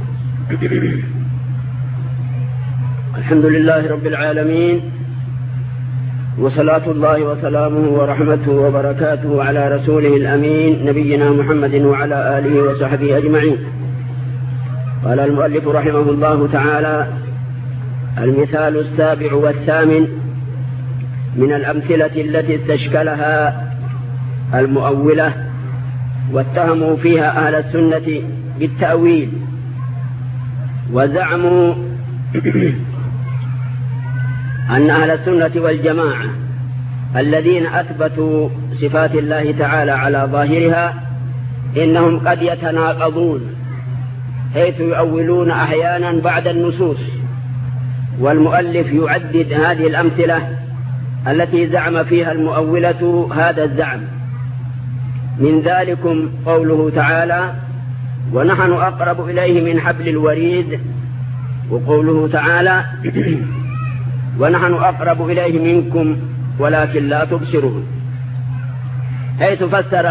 [SPEAKER 1] الحمد لله رب العالمين، وصلاة الله وسلامه ورحمته وبركاته على رسوله الأمين نبينا محمد وعلى آله وصحبه أجمعين. قال المؤلف رحمه الله تعالى: المثال السابع والثامن من الأمثلة التي استشكلها المؤولة واتهموا فيها أهل السنة بالتأويل، وزعموا أن أهل السنة والجماعة الذين أثبتوا صفات الله تعالى على ظاهرها إنهم قد يتناقضون، حيث يؤولون أحيانا بعد النصوص. والمؤلف يعدد هذه الأمثلة التي زعم فيها المؤولة هذا الزعم. من ذلكم قوله تعالى: ونحن أقرب إليه من حبل الوريد، وقوله تعالى: ونحن أقرب إليه منكم ولكن لا تبصرون، حيث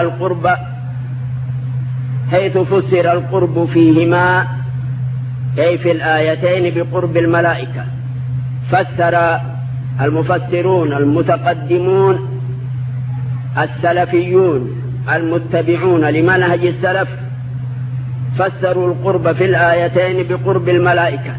[SPEAKER 1] فسر القرب فيهما أي في الآيتين بقرب الملائكة. فسر المفسرون المتقدمون السلفيون المتبعون لمنهج السلف فسروا القرب في الآيتين بقرب الملائكة،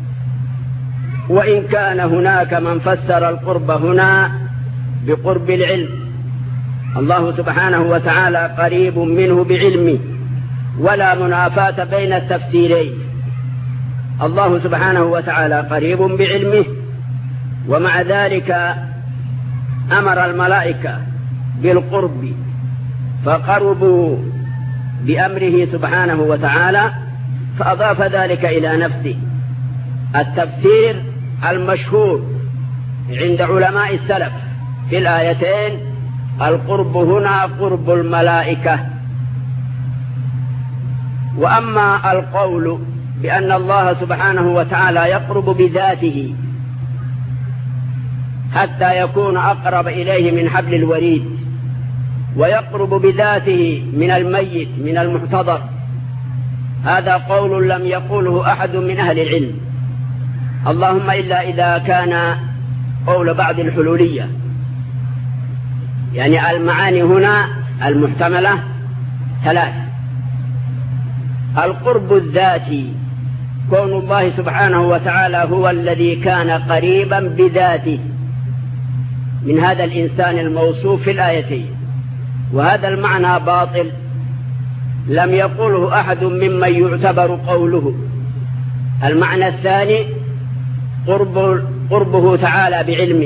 [SPEAKER 1] وإن كان هناك من فسر القرب هنا بقرب العلم. الله سبحانه وتعالى قريب منه بعلمه، ولا منافاة بين التفسيرين. الله سبحانه وتعالى قريب بعلمه، ومع ذلك أمر الملائكة بالقرب فقربوا بأمره سبحانه وتعالى، فأضاف ذلك إلى نفسه. التفسير المشهور عند علماء السلف في الآيتين: القرب هنا قرب الملائكة. وأما القول بأن الله سبحانه وتعالى يقرب بذاته حتى يكون أقرب إليه من حبل الوريد، ويقرب بذاته من الميت من المحتضر، هذا قول لم يقوله أحد من أهل العلم، اللهم إلا إذا كان قول بعض الحلولية. يعني المعاني هنا المحتملة ثلاث: القرب الذاتي، كون الله سبحانه وتعالى هو الذي كان قريبا بذاته من هذا الإنسان الموصوف في الآيتين، وهذا المعنى باطل لم يقوله أحد ممن يعتبر قوله. المعنى الثاني: قربه تعالى بعلمه.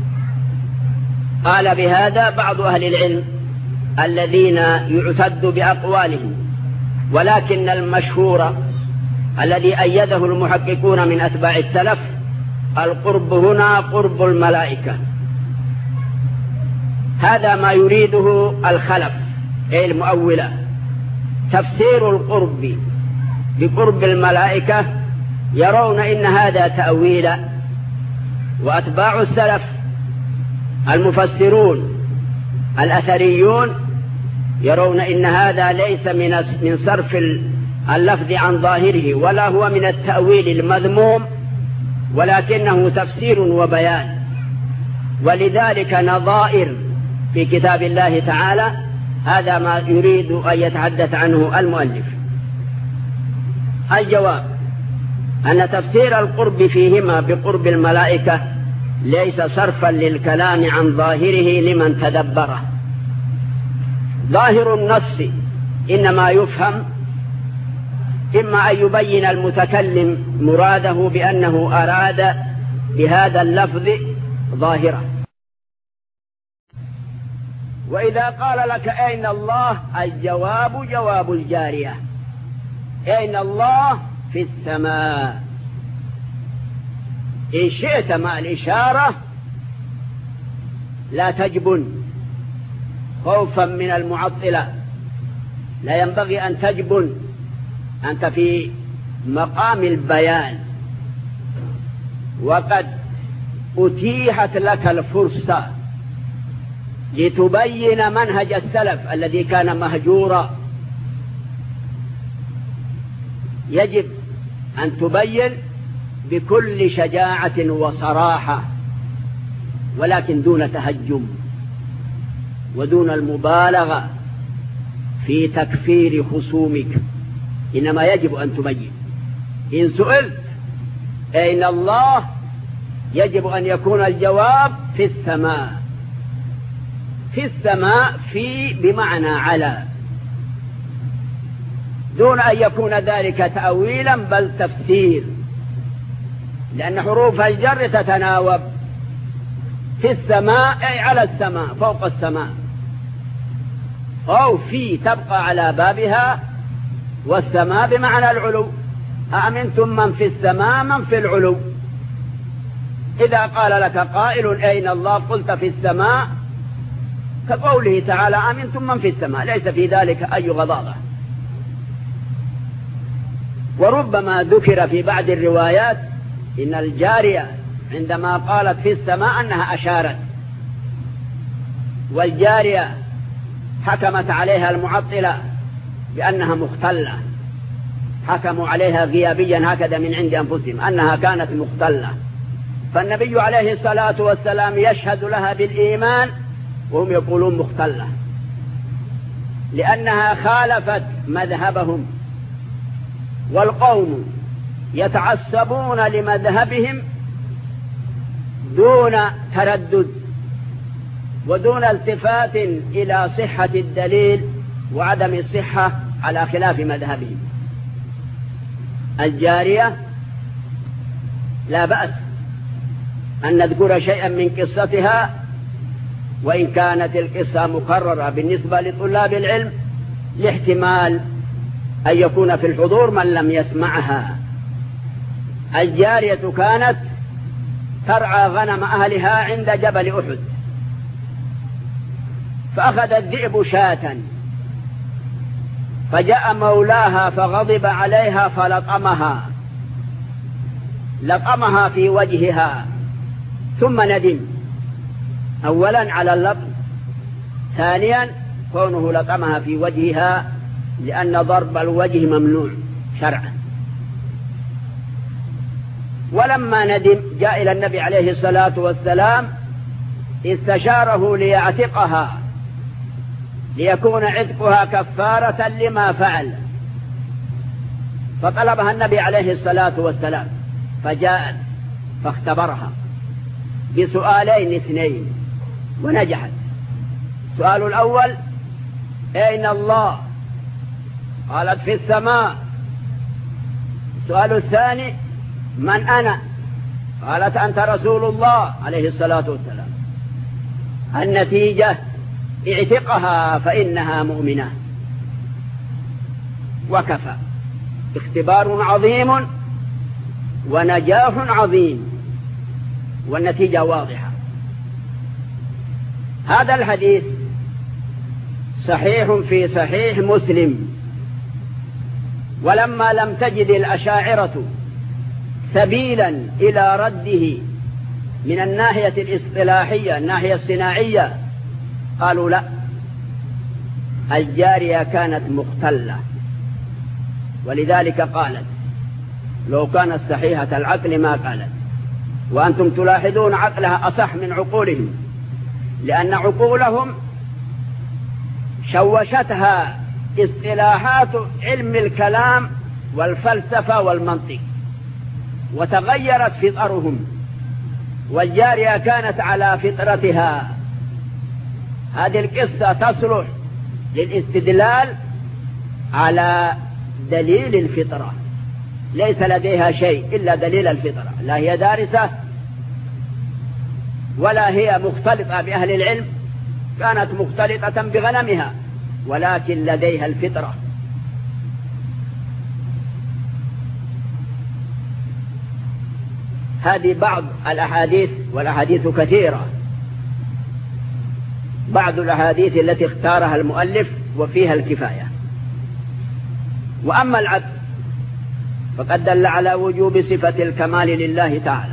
[SPEAKER 1] قال بهذا بعض أهل العلم الذين يعتد بأقوالهم، ولكن المشهور الذي أيده المحققون من أتباع السلف القرب هنا قرب الملائكة. هذا ما يريده الخلف أي المؤولة. تفسير القرب بقرب الملائكة يرون إن هذا تأويل، وأتباع السلف المفسرون الأثريون يرون إن هذا ليس من صرف اللفظ عن ظاهره، ولا هو من التأويل المذموم، ولكنه تفسير وبيان. ولذلك نظائر في كتاب الله تعالى. هذا ما يريد أن يتحدث عنه المؤلف. الجواب أن تفسير القرب فيهما بقرب الملائكة ليس صرفا للكلام عن ظاهره لمن تدبره. ظاهر النص إنما يفهم إما أن يبين المتكلم مراده بأنه أراد بهذا اللفظ ظاهرة. وإذا قال لك أين الله؟ الجواب جواب الجارية. أين الله؟ في السماء. إن شئت مع الإشارة لا تجبن خوفا من المعطلة، لا ينبغي أن تجبن، أنت في مقام البيان، وقد أتيحت لك الفرصة لتبين منهج السلف الذي كان مهجورا. يجب أن تبين بكل شجاعة وصراحة، ولكن دون تهجم ودون المبالغة في تكفير خصومك، إنما يجب أن تبين. إن سئلت أين الله يجب أن يكون الجواب في السماء. في السماء في بمعنى على، دون أن يكون ذلك تأويلا بل تفسير، لأن حروف الجر تتناوب. في السماء أي على السماء، فوق السماء، أو في تبقى على بابها، والسماء بمعنى العلو. أأمنتم من في السماء من في العلو. إذا قال لك قائل أين الله قلت في السماء، كقوله تعالى أأمنتم من في السماء، ليس في ذلك أي غضاضة. وربما ذكر في بعض الروايات إن الجارية عندما قالت في السماء أنها أشارت، والجارية حكمت عليها المعطلة بأنها مختلة، حكموا عليها غيابيا هكذا من عند أنفسهم أنها كانت مختلة. فالنبي عليه الصلاة والسلام يشهد لها بالإيمان وهم يقولون مختلة، لأنها خالفت مذهبهم، والقوم يتعصبون لمذهبهم دون تردد ودون التفات إلى صحة الدليل وعدم الصحة على خلاف مذهبهم. الجارية لا بأس أن نذكر شيئا من قصتها، وإن كانت القصة مكررة بالنسبة لطلاب العلم لاحتمال أن يكون في الحضور من لم يسمعها. الجارية كانت ترعى غنم أهلها عند جبل أحد، فأخذ الذئب شاة، فجاء مولاها فغضب عليها لطمها في وجهها، ثم ندم أولا على اللطم، ثانيا كونه لطمها في وجهها لأن ضرب الوجه ممنوع شرعا. ولما ندم جاء إلى النبي عليه الصلاة والسلام استشاره ليعتقها ليكون عتقها كفارة لما فعل، فطلبها النبي عليه الصلاة والسلام، فجاءت فاختبرها بسؤالين اثنين ونجحت. السؤال الأول أين الله؟ قالت في السماء. السؤال الثاني من أنا؟ قالت أنت رسول الله عليه الصلاة والسلام. النتيجة اعتقها فإنها مؤمنة، وكفى. اختبار عظيم ونجاح عظيم، والنتيجة واضحة. هذا الحديث صحيح في صحيح مسلم. ولما لم تجد الأشاعرة سبيلا إلى رده من الناحية الاصطلاحية الناحية الصناعية، قالوا لا، الجارية كانت مختلة، ولذلك قالت. لو كانت صحيحة العقل ما قالت. وأنتم تلاحظون عقلها أصح من عقولهم، لأن عقولهم شوشتها اصطلاحات علم الكلام والفلسفة والمنطق، وتغيرت فطرهم، والجارية كانت على فطرتها. هذه القصة تصلح للاستدلال على دليل الفطرة، ليس لديها شيء إلا دليل الفطرة، لا هي دارسة ولا هي مختلطة بأهل العلم، كانت مختلطة بغنمها، ولكن لديها الفطرة. هذه بعض الأحاديث، والأحاديث كثيرة. بعض الأحاديث التي اختارها المؤلف وفيها الكفاية. وأما العبد فقد دل على وجوب صفة الكمال لله تعالى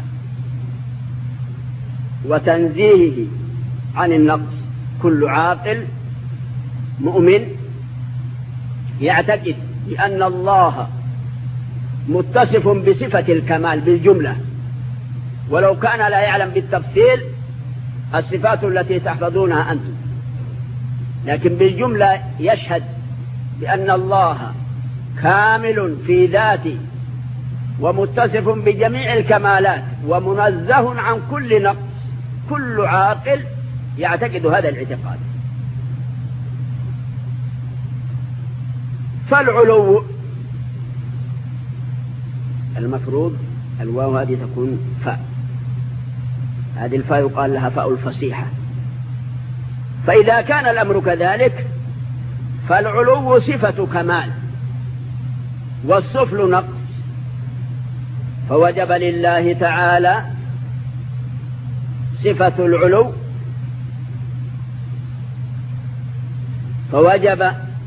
[SPEAKER 1] وتنزيهه عن النقص. كل عاقل مؤمن يعتقد بأن الله متصف بصفة الكمال بالجملة، ولو كان لا يعلم بالتفصيل الصفات التي تحفظونها أنتم، لكن بالجملة يشهد بأن الله كامل في ذاته ومتصف بجميع الكمالات ومنزه عن كل نقص. كل عاقل يعتقد هذا الاعتقاد. فالعلو المفروض الواو هذه تكون فاء، هذه الفاء يقال لها فاء الفصيحة. فإذا كان الأمر كذلك فالعلو صفة كمال والسفل نقص، فوجب لله تعالى صفة العلو، فوجب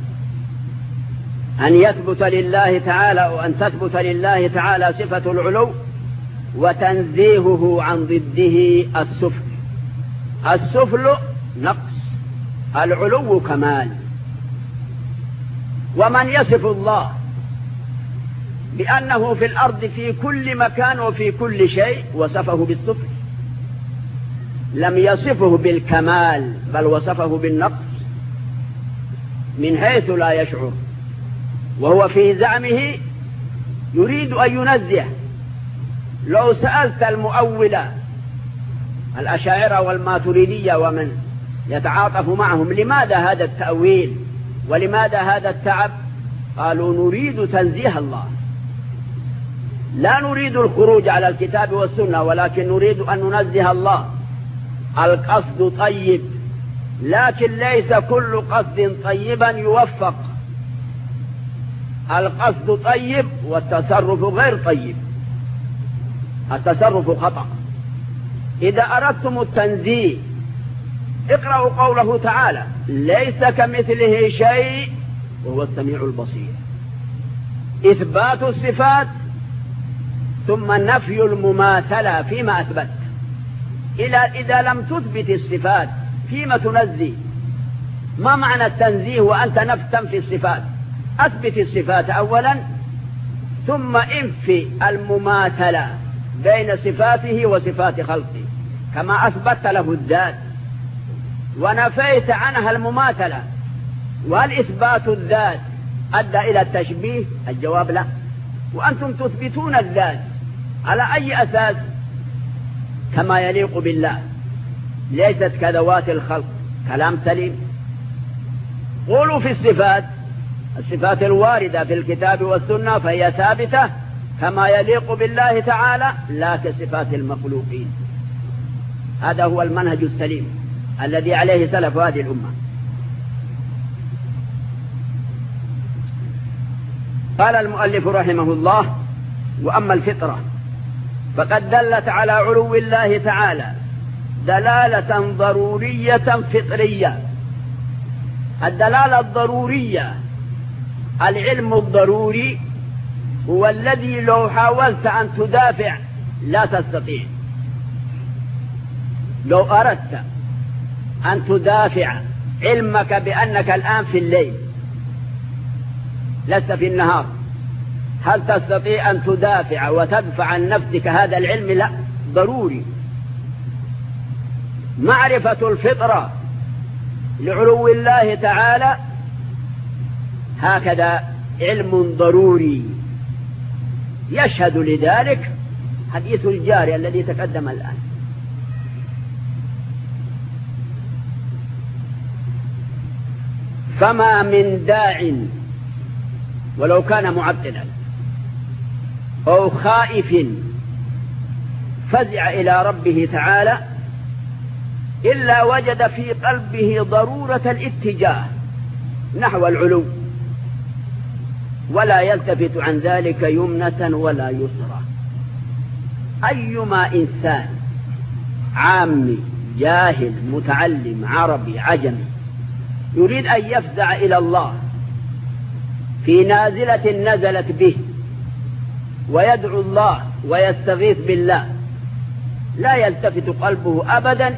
[SPEAKER 1] أن يثبت لله تعالى وأن تثبت لله تعالى صفة العلو وتنزيهه عن ضده السفل. السفل نقص، العلو كمال. ومن يصف الله بأنه في الأرض في كل مكان وفي كل شيء وصفه بالسفل، لم يصفه بالكمال بل وصفه بالنقص من حيث لا يشعر، وهو في زعمه يريد أن ينزه. لو سألت المؤولة الأشاعرة والماتريدية ومن يتعاطف معهم لماذا هذا التأويل ولماذا هذا التعب، قالوا نريد تنزيه الله، لا نريد الخروج على الكتاب والسنة، ولكن نريد أن ننزه الله. القصد طيب، لكن ليس كل قصد طيبا يوفق. القصد طيب والتصرف غير طيب، التصرف خطأ. إذا أردتم التنزيه اقرأوا قوله تعالى ليس كمثله شيء وهو السميع البصير. إثبات الصفات ثم نفي المماثلة فيما أثبت. إذا لم تثبت الصفات فيما تنزي؟ ما معنى التنزيه وأنت تنفي الصفات؟ أثبت الصفات أولا ثم انفي المماثلة بين صفاته وصفات خلقه، كما أثبت له الذات ونفيت عنها المماثلة. وهل إثبات الذات أدى إلى التشبيه؟ الجواب لا. وأنتم تثبتون الذات على أي أساس؟ كما يليق بالله، ليست كذوات الخلق. كلام سليم. قولوا في الصفات الواردة في الكتاب والسنة فهي ثابتة كما يليق بالله تعالى لا كصفات المخلوقين. هذا هو المنهج السليم الذي عليه سلف هذه الأمة. قال المؤلف رحمه الله: وأما الفطرة فقد دلت على علو الله تعالى دلالة ضرورية فطرية. الدلالة الضرورية، العلم الضروري هو الذي لو حاولت أن تدافع لا تستطيع. لو أردت أن تدافع علمك بأنك الآن في الليل لست في النهار، هل تستطيع أن تدافع وتدفع عن نفسك هذا العلم؟ لا، ضروري. معرفة الفطرة لعلو الله تعالى هكذا علم ضروري. يشهد لذلك حديث الجارية الذي تقدم الآن. فما من داع ولو كان معطلا أو خائف فزع إلى ربه تعالى إلا وجد في قلبه ضرورة الاتجاه نحو العلو، ولا يلتفت عن ذلك يمنة ولا يسرى. أيما إنسان عامي جاهل متعلم عربي عجمي يريد أن يفزع إلى الله في نازلة نزلت به ويدعو الله ويستغيث بالله لا يلتفت قلبه أبدا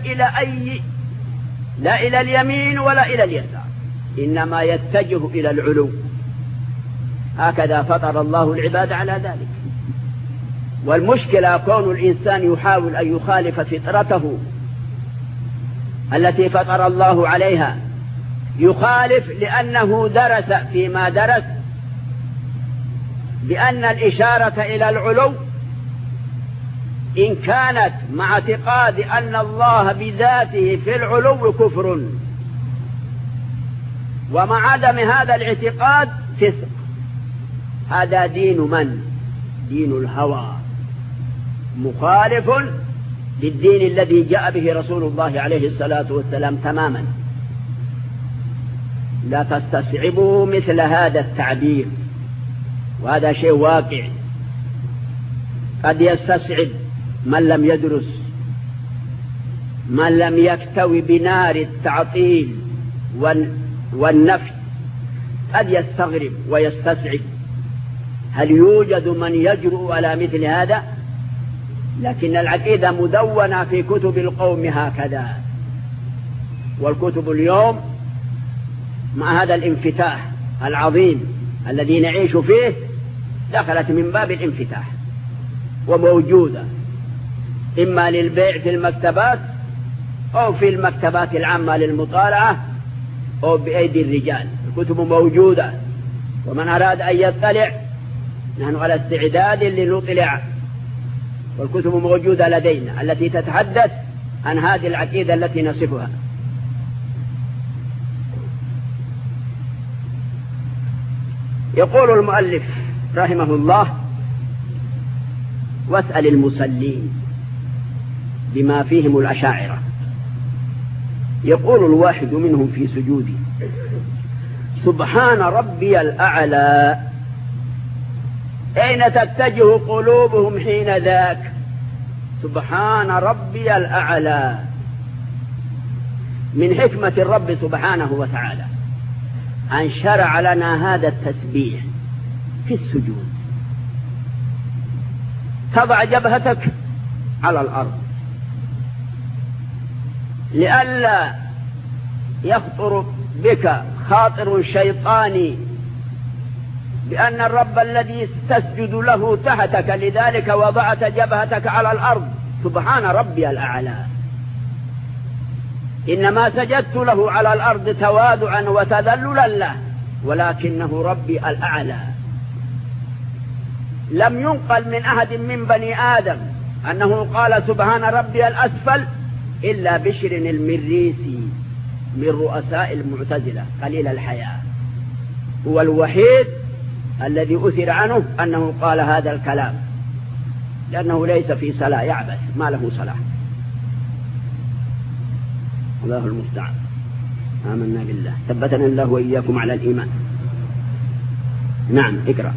[SPEAKER 1] لا إلى اليمين ولا إلى اليسار، إنما يتجه إلى العلو. هكذا فطر الله العباد على ذلك. والمشكلة كون الإنسان يحاول أن يخالف فطرته التي فطر الله عليها، يخالف لأنه درس فيما درس بأن الإشارة إلى العلو إن كانت مع اعتقاد أن الله بذاته في العلو كفر، ومع عدم هذا الاعتقاد فسق. هذا دين من؟ دين الهوى، مخالف للدين الذي جاء به رسول الله عليه الصلاة والسلام تماما. لا تستصعبوا مثل هذا التعبير، وهذا شيء واقع. قد يستصعب من لم يدرس، من لم يكتوي بنار التعطيل والنفي، قد يستغرب ويستصعب هل يوجد من يجرؤ على مثل هذا؟ لكن العقيدة مدونة في كتب القوم هكذا. والكتب اليوم مع هذا الانفتاح العظيم الذي نعيش فيه دخلت من باب الانفتاح وموجودة إما للبيع في المكتبات أو في المكتبات العامة للمطالعة أو بأيدي الرجال. الكتب موجودة، ومن أراد أن يطلع نحن على استعداد لنطلع، والكتب موجودة لدينا التي تتحدث عن هذه العقيدة التي نصفها. يقول المؤلف رحمه الله: واسأل المصلين بما فيهم الأشاعرة. يقول الواحد منهم في سجوده: سبحان ربي الأعلى. أين تتجه قلوبهم حين ذاك؟ سبحان ربي الأعلى. من حكمة الرب سبحانه وتعالى أن شرع لنا هذا التسبيح في السجود. تضع جبهتك على الأرض لئلا يخطر بك خاطر شيطاني بأن الرب الذي تسجد له تحتك، لذلك وضعت جبهتك على الأرض. سبحان ربي الأعلى. إنما سجدت له على الأرض تواضعا وتذللا له، ولكنه ربي الأعلى. لم ينقل من أحد من بني آدم أنه قال سبحان ربي الأسفل إلا بشر المريسي من رؤساء المعتزلة قليل الحياة، هو الوحيد الذي أثر عنه أنه قال هذا الكلام، لأنه ليس في صلاة، يعبث ما له صلاة. الله المستعان. آمنا بالله، ثبتنا الله وإياكم على الإيمان. نعم، اقرأ.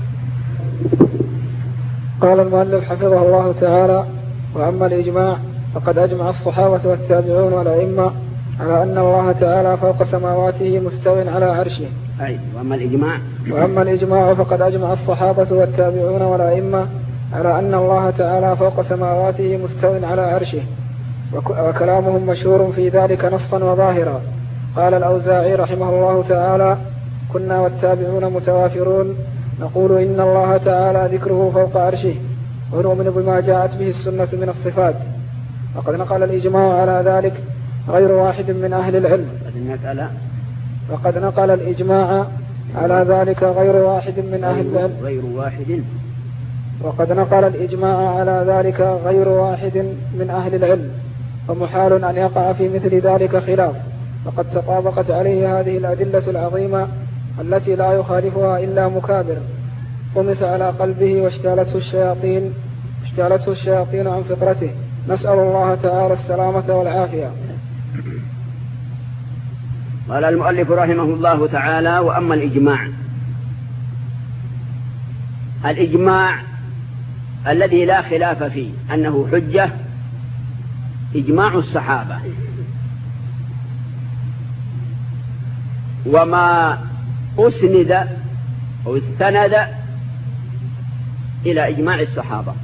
[SPEAKER 2] قال المؤلف حفظه الله تعالى: وأما الإجماع فقد أجمع الصحابة والتابعون والأئمة على أن الله تعالى فوق سماواته مستو على عرشه.
[SPEAKER 1] وأما
[SPEAKER 2] الإجماع فقد أجمع الصحابة والتابعون والأئمة على أن الله تعالى فوق سماواته مستو على عرشه، وكلامهم مشهور في ذلك نصا وظاهرا. قال الأوزاعي رحمه الله تعالى: كنا والتابعون متوافرون نقول إن الله تعالى ذكره فوق عرشه، ونؤمن بما جاءت به السنة من الصفات. وقد نقل الإجماع على ذلك غير واحد من أهل العلم. وقد نقل الإجماع على ذلك غير واحد من أهل العلم. وقد نقل الإجماع على ذلك غير واحد من أهل العلم، ومحال أن يقع في مثل ذلك خلاف، وقد تطابقت عليه هذه الأدلة العظيمة التي لا يخالفها إلا مكابر طمس على قلبه واشتالته الشياطين عن فطرته. نسأل الله تعالى السلامة والعافية.
[SPEAKER 1] قال المؤلف رحمه الله تعالى: وأما الإجماع الذي لا خلاف فيه أنه حجة، إجماع الصحابة، وما أسند أو استند إلى إجماع الصحابة.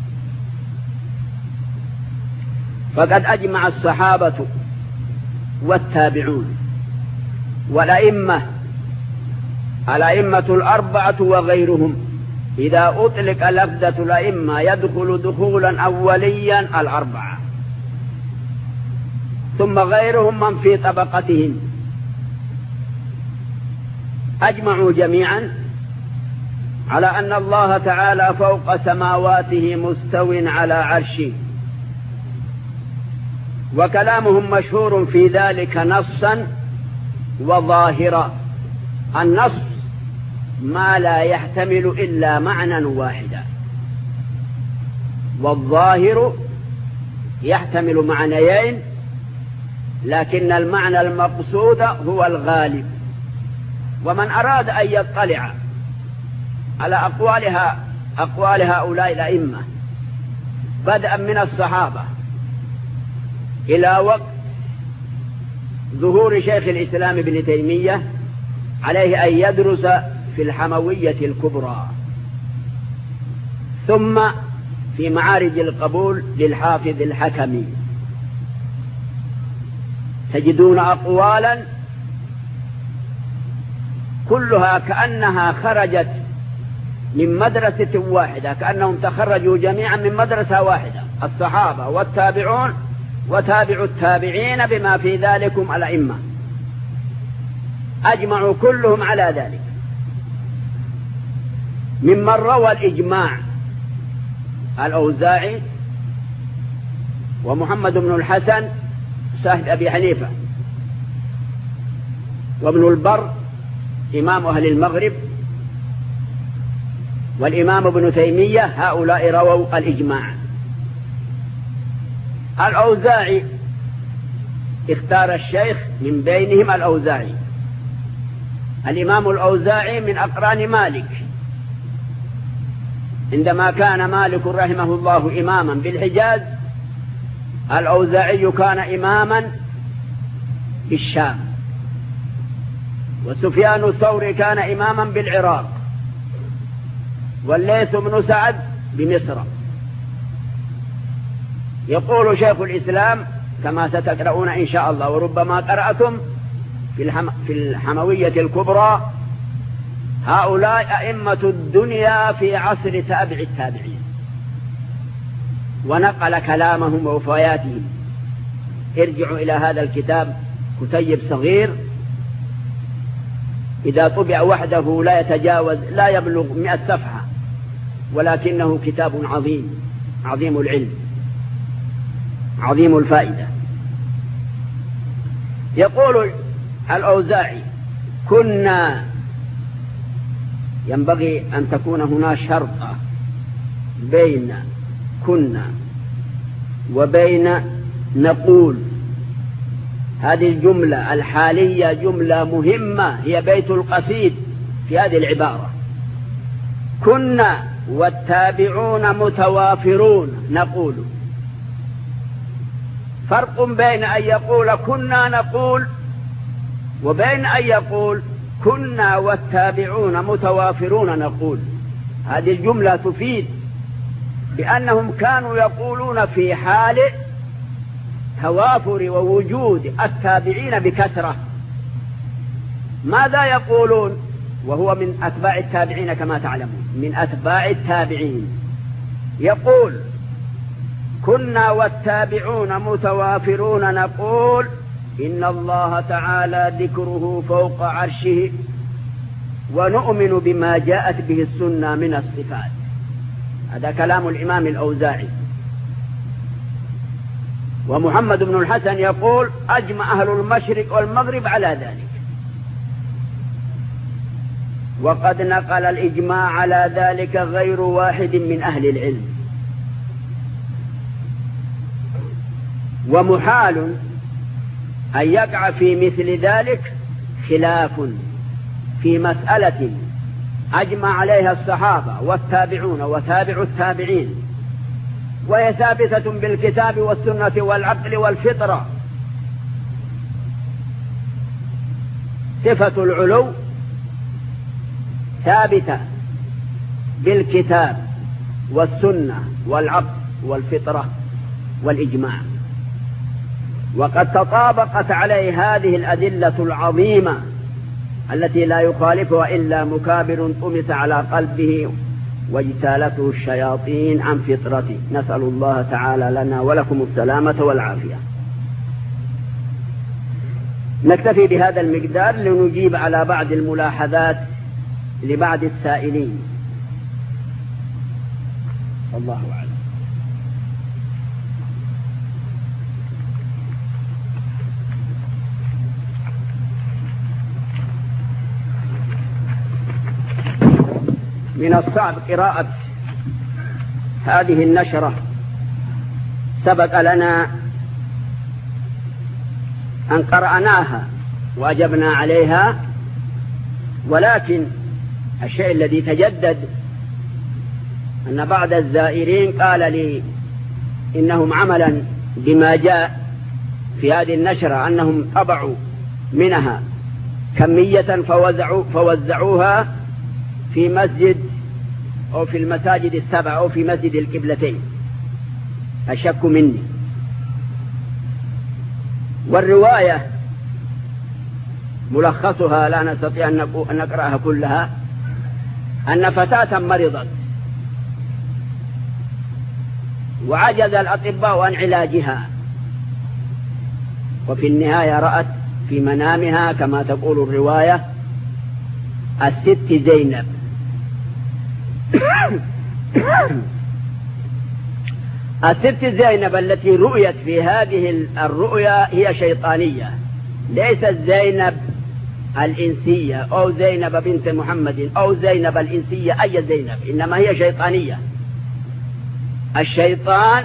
[SPEAKER 1] فقد أجمع الصحابة والتابعون والأئمة، الأئمة الأربعة وغيرهم، إذا أطلق لفظة الأئمة يدخل دخولا أوليا الأربعة، ثم غيرهم من في طبقتهم، أجمعوا جميعا على أن الله تعالى فوق سماواته مستو على عرشه، وكلامهم مشهور في ذلك نصا وظاهرا. النص ما لا يحتمل إلا معنى واحدا، والظاهر يحتمل معنيين، لكن المعنى المقصود هو الغالب. ومن أراد أن يطلع على أقوال هؤلاء الأئمة بدءا من الصحابة إلى وقت ظهور شيخ الإسلام ابن تيمية، عليه أن يدرس في الحموية الكبرى، ثم في معارج القبول للحافظ الحكمي، تجدون أقوالا كلها كأنها خرجت من مدرسة واحدة، كأنهم تخرجوا جميعا من مدرسة واحدة، الصحابة والتابعون وتابع التابعين بما في ذلكم الأئمة، أجمعوا كلهم على ذلك. ممن روى الإجماع الأوزاعي ومحمد بن الحسن صاحب أبي حنيفة، وابن البر إمام أهل المغرب، والإمام ابن تيمية، هؤلاء رووا الإجماع. الأوزاعي اختار الشيخ من بينهم الأوزاعي. الإمام الأوزاعي من أقران مالك، عندما كان مالك رحمه الله إماما بالحجاز، الأوزاعي كان إماما بالشام، وسفيان الثوري كان إماما بالعراق، والليث بن سعد بمصر. يقول شيخ الإسلام كما ستقرؤون إن شاء الله، وربما قرأتم في الحموية الكبرى: هؤلاء أئمة الدنيا في عصر تابع التابعين. ونقل كلامهم ووفياتهم. ارجعوا إلى هذا الكتاب، كتيب صغير إذا طبع وحده لا يبلغ 100 صفحة، ولكنه كتاب عظيم، عظيم العلم، عظيم الفائدة. يقول الأوزاعي: كنا ينبغي أن تكون هنا شرطة بين كنا وبين نقول. هذه الجملة الحالية جملة مهمة، هي بيت القصيد في هذه العبارة. كنا والتابعون متوافرون نقول. فرق بين أن يقول كنا نقول وبين أن يقول كنا والتابعون متوافرون نقول. هذه الجملة تفيد بأنهم كانوا يقولون في حال توافر ووجود التابعين بكثرة. ماذا يقولون وهو من أتباع التابعين كما تعلمون، من أتباع التابعين؟ يقول كنا والتابعون متوافرون نقول إن الله تعالى ذكره فوق عرشه ونؤمن بما جاءت به السنة من الصفات. هذا كلام الإمام الأوزاعي. ومحمد بن الحسن يقول أجمع أهل المشرق والمغرب على ذلك. وقد نقل الإجماع على ذلك غير واحد من أهل العلم. ومحال أن يقع في مثل ذلك خلاف في مسألة أجمع عليها الصحابة والتابعون وتابع التابعين، وهي ثابتة بالكتاب والسنة والعقل والفطرة. صفة العلو ثابتة بالكتاب والسنة والعقل والفطرة والإجماع، وقد تطابقت عليه هذه الأدلة العظيمة التي لا يخالفها إلا مكابر طمس على قلبه واجتالته الشياطين عن فطرته. نسأل الله تعالى لنا ولكم السلامة والعافية. نكتفي بهذا المقدار لنجيب على بعض الملاحظات لبعض السائلين. الله أعلم. من الصعب قراءة هذه النشرة. سبق لنا أن قرأناها وأجبنا عليها، ولكن الشيء الذي تجدد أن بعض الزائرين قال لي إنهم عملا بما جاء في هذه النشرة أنهم طبعوا منها كمية فوزعوها في مسجد أو في المساجد السبع أو في مسجد القبلتين. الشك مني. والرواية ملخصها لا نستطيع أن نقرأها كلها، أن فتاة مرضت وعجز الأطباء عن علاجها، وفي النهاية رأت في منامها كما تقول الرواية الست زينب. الست زينب التي رؤيت في هذه الرؤيا هي شيطانية، ليست زينب الإنسية أو زينب بنت محمد أو زينب الإنسية أي زينب، إنما هي شيطانية. الشيطان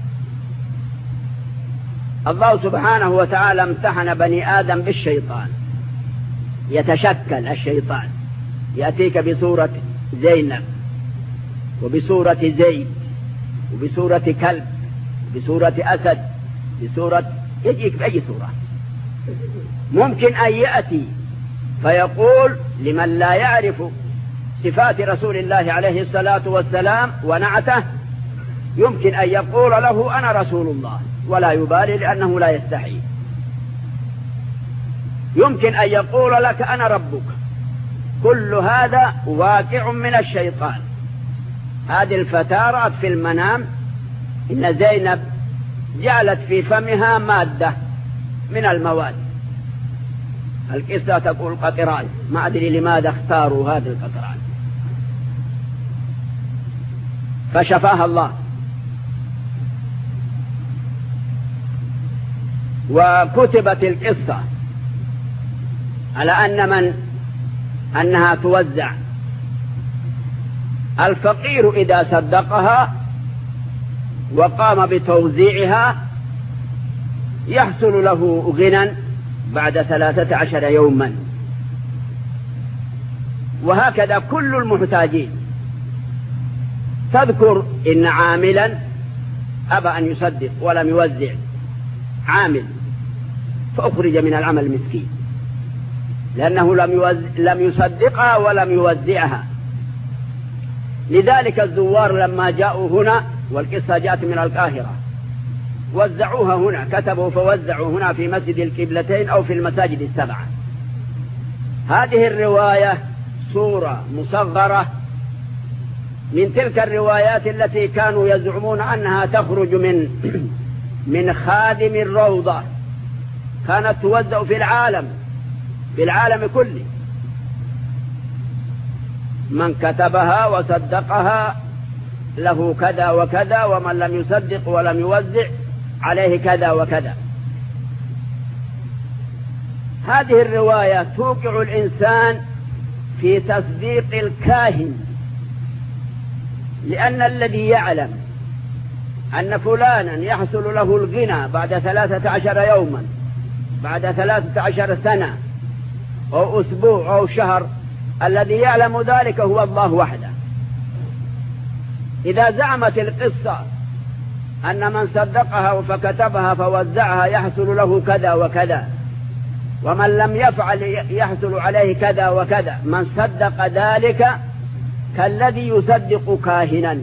[SPEAKER 1] الله سبحانه وتعالى امتحن بني آدم بالشيطان. يتشكل الشيطان، يأتيك بصورة زينب وبصورة زيد وبصورة كلب بصورة أسد بصورة، يجيك بأي صورة. ممكن أن يأتي فيقول لمن لا يعرف صفات رسول الله عليه الصلاة والسلام ونعته، يمكن أن يقول له أنا رسول الله ولا يبالي لأنه لا يستحي. يمكن أن يقول لك أنا ربك. كل هذا واقع من الشيطان. هذه الفتاة رأت في المنام إن زينب جعلت في فمها مادة من المواد. القصة تقول قطران، ما أدري لماذا اختاروا هذه القطران. فشفاها الله. وكتبت القصة على أنها توزع الفقير إذا صدقها وقام بتوزيعها يحصل له غنى بعد 13 يوما، وهكذا كل المحتاجين. تذكر إن عاملا أبى أن يصدق ولم يوزع، عامل فأخرج من العمل مسكين لأنه لم يصدقها ولم يوزعها. لذلك الزوار لما جاءوا هنا، والقصة جاءت من القاهرة، وزعوها هنا، كتبوا فوزعوا هنا في مسجد القبلتين أو في المساجد السبعة. هذه الرواية صورة مصغرة من تلك الروايات التي كانوا يزعمون أنها تخرج من خادم الروضة، كانت توزع في العالم كله. من كتبها وصدقها له كذا وكذا، ومن لم يصدق ولم يوزع عليه كذا وكذا. هذه الرواية توقع الإنسان في تصديق الكاهن، لأن الذي يعلم أن فلانا يحصل له الغنى بعد 13 يوما، بعد 13 سنة أو أسبوع أو شهر، الذي يعلم ذلك هو الله وحده. إذا زعمت القصة أن من صدقها فكتبها فوزعها يحصل له كذا وكذا، ومن لم يفعل يحصل عليه كذا وكذا، من صدق ذلك كالذي يصدق كاهنا.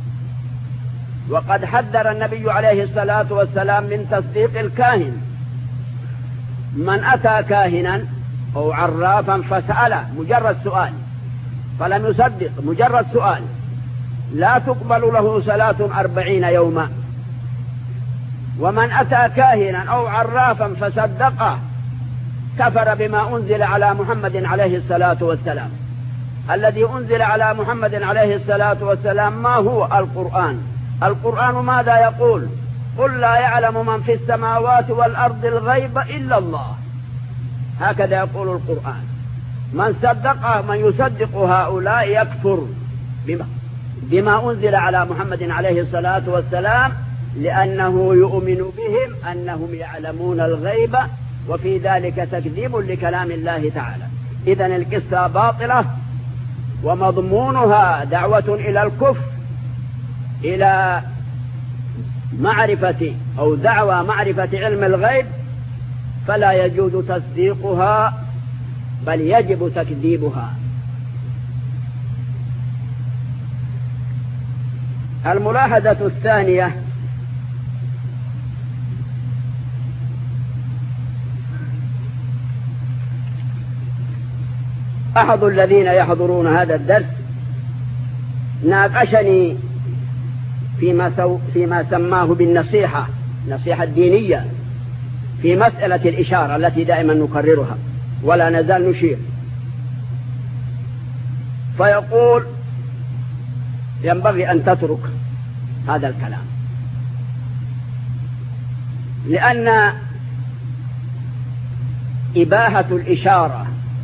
[SPEAKER 1] وقد حذر النبي عليه الصلاة والسلام من تصديق الكاهن. من أتى كاهنا أو عرافا فسأله مجرد سؤال فلم يصدق، مجرد سؤال، لا تقبل له صلاة 40 يوما. ومن أتى كاهنا أو عرافا فصدقه كفر بما أنزل على محمد عليه الصلاة والسلام. الذي أنزل على محمد عليه الصلاة والسلام ما هو؟ القرآن. القرآن ماذا يقول؟ قل لا يعلم من في السماوات والأرض الغيب إلا الله. هكذا يقول القرآن. من صدقه، من يصدق هؤلاء يكفر بما أنزل على محمد عليه الصلاة والسلام، لأنه يؤمن بهم أنهم يعلمون الغيب، وفي ذلك تكذيب لكلام الله تعالى. إذن القصة باطلة ومضمونها دعوة إلى الكفر، إلى معرفة أو دعوة معرفة علم الغيب، فلا يجوز تصديقها بل يجب تكذيبها. الملاحظة الثانية: أحد الذين يحضرون هذا الدرس ناقشني فيما سماه بالنصيحة، نصيحة دينية، في مسألة الإشارة التي دائما نكررها ولا نزال نشير. فيقول ينبغي أن تترك هذا الكلام، لأن إباحة الإشارة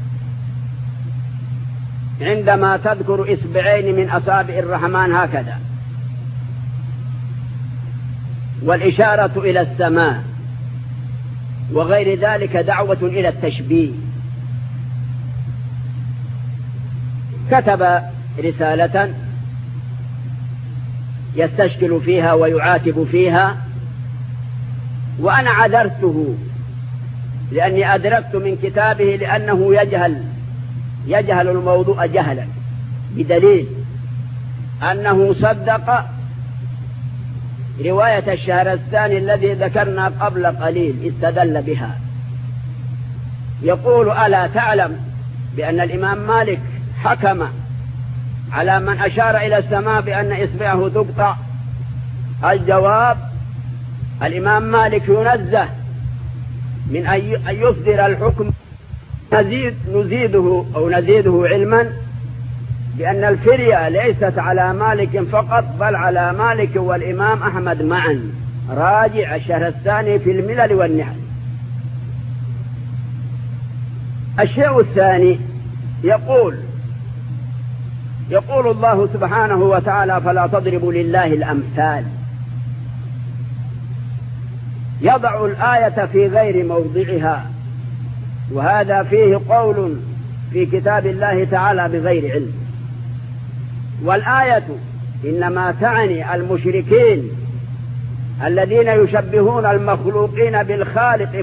[SPEAKER 1] عندما تذكر إصبعين من أصابع الرحمن هكذا، والإشارة إلى السماء وغير ذلك دعوة إلى التشبيه. كتب رسالة يستشكل فيها ويعاتب فيها، وأنا عذرته لأني أدركت من كتابه لأنه يجهل الموضوع جهلا، بدليل أنه صدق رواية الشهرستاني الذي ذكرنا قبل قليل، استدل بها. يقول: ألا تعلم بأن الإمام مالك حكم على من أشار إلى السماء بأن إصبعه تقطع؟ الجواب: الإمام مالك ينزه من أن يصدر الحكم. نزيده علما بأن الفرية ليست على مالك فقط، بل على مالك والإمام أحمد معا. راجع الشهرستاني في الملل والنحل. الشيء الثاني يقول: يقول الله سبحانه وتعالى فلا تضربوا لله الأمثال، يضع الآية في غير موضعها، وهذا فيه قول في كتاب الله تعالى بغير علم. والآية إنما تعني المشركين الذين يشبهون المخلوقين بالخالق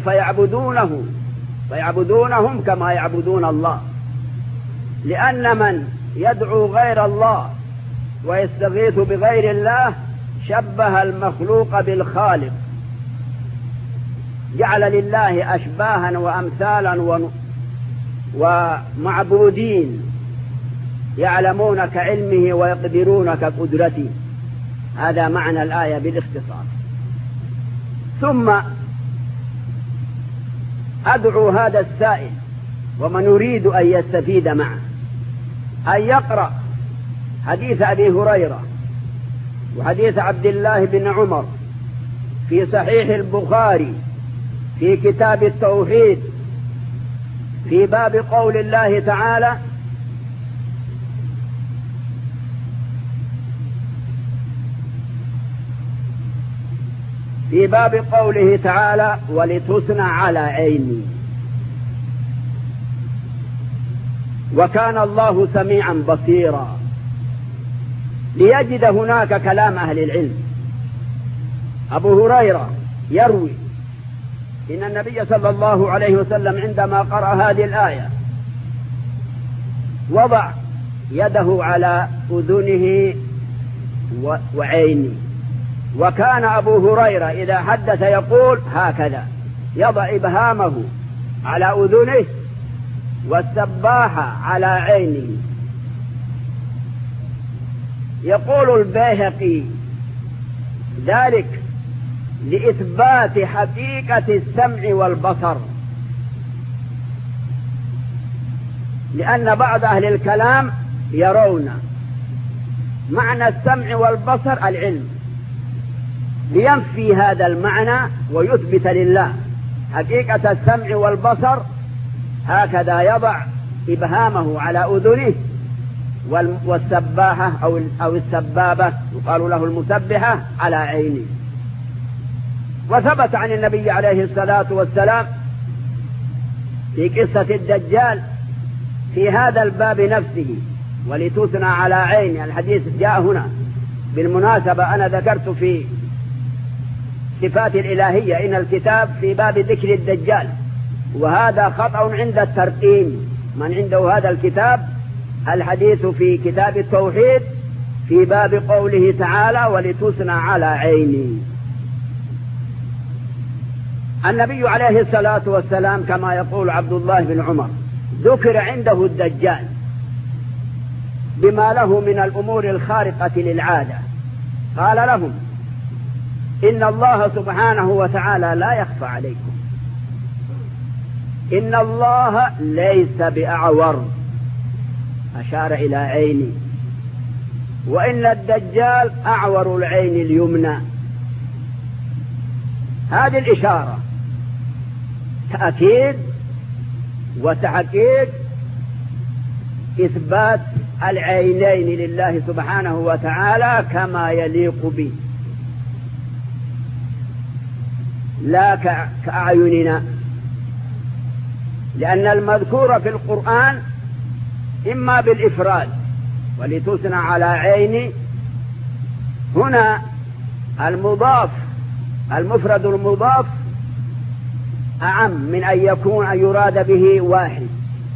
[SPEAKER 1] فيعبدونهم كما يعبدون الله، لأن من يدعو غير الله ويستغيث بغير الله شبه المخلوق بالخالق، جعل لله أشباها وأمثالا ومعبودين يعلمون كعلمه ويقدرون كقدرته. هذا معنى الآية بالاختصار. ثم أدعو هذا السائل ومن يريد أن يستفيد معه أن يقرأ حديث أبي هريرة وحديث عبد الله بن عمر في صحيح البخاري في كتاب التوحيد في باب قول الله تعالى في باب قوله تعالى ولتصنع على عيني. وكان الله سميعا بصيرا، ليجد هناك كلام أهل العلم. أبو هريرة يروي إن النبي صلى الله عليه وسلم عندما قرأ هذه الآية وضع يده على أذنه وعينه، وكان أبو هريرة إذا حدث يقول هكذا، يضع إبهامه على أذنه والسباحة على عينه. يقول البيهقي ذلك لإثبات حقيقة السمع والبصر، لأن بعض أهل الكلام يرون معنى السمع والبصر العلم، لينفي هذا المعنى ويثبت لله حقيقة السمع والبصر. هكذا يضع إبهامه على أذنه والسباحة أو السبابة يقال له المسبحة على عينه. وثبت عن النبي عليه الصلاة والسلام في قصة الدجال في هذا الباب نفسه ولتصنع على عيني. الحديث جاء هنا بالمناسبة، أنا ذكرت في صفات الإلهية إن الكتاب في باب ذكر الدجال، وهذا خطأ عند الترقيم. من عنده هذا الكتاب الحديث في كتاب التوحيد في باب قوله تعالى ولتصنع على عيني. النبي عليه الصلاة والسلام كما يقول عبد الله بن عمر ذكر عنده الدجال بما له من الأمور الخارقة للعادة، قال لهم إن الله سبحانه وتعالى لا يخفى عليكم، إن الله ليس بأعور، أشار إلى عيني، وإن الدجال أعور العين اليمنى. هذه الإشارة تأكيد وتحقيق إثبات العينين لله سبحانه وتعالى كما يليق به، لا كأعيننا، لأن المذكور في القرآن إما بالإفراد ولتصنع على عيني، هنا المضاف المفرد المضاف أعم من أن يكون أن يراد به واحد،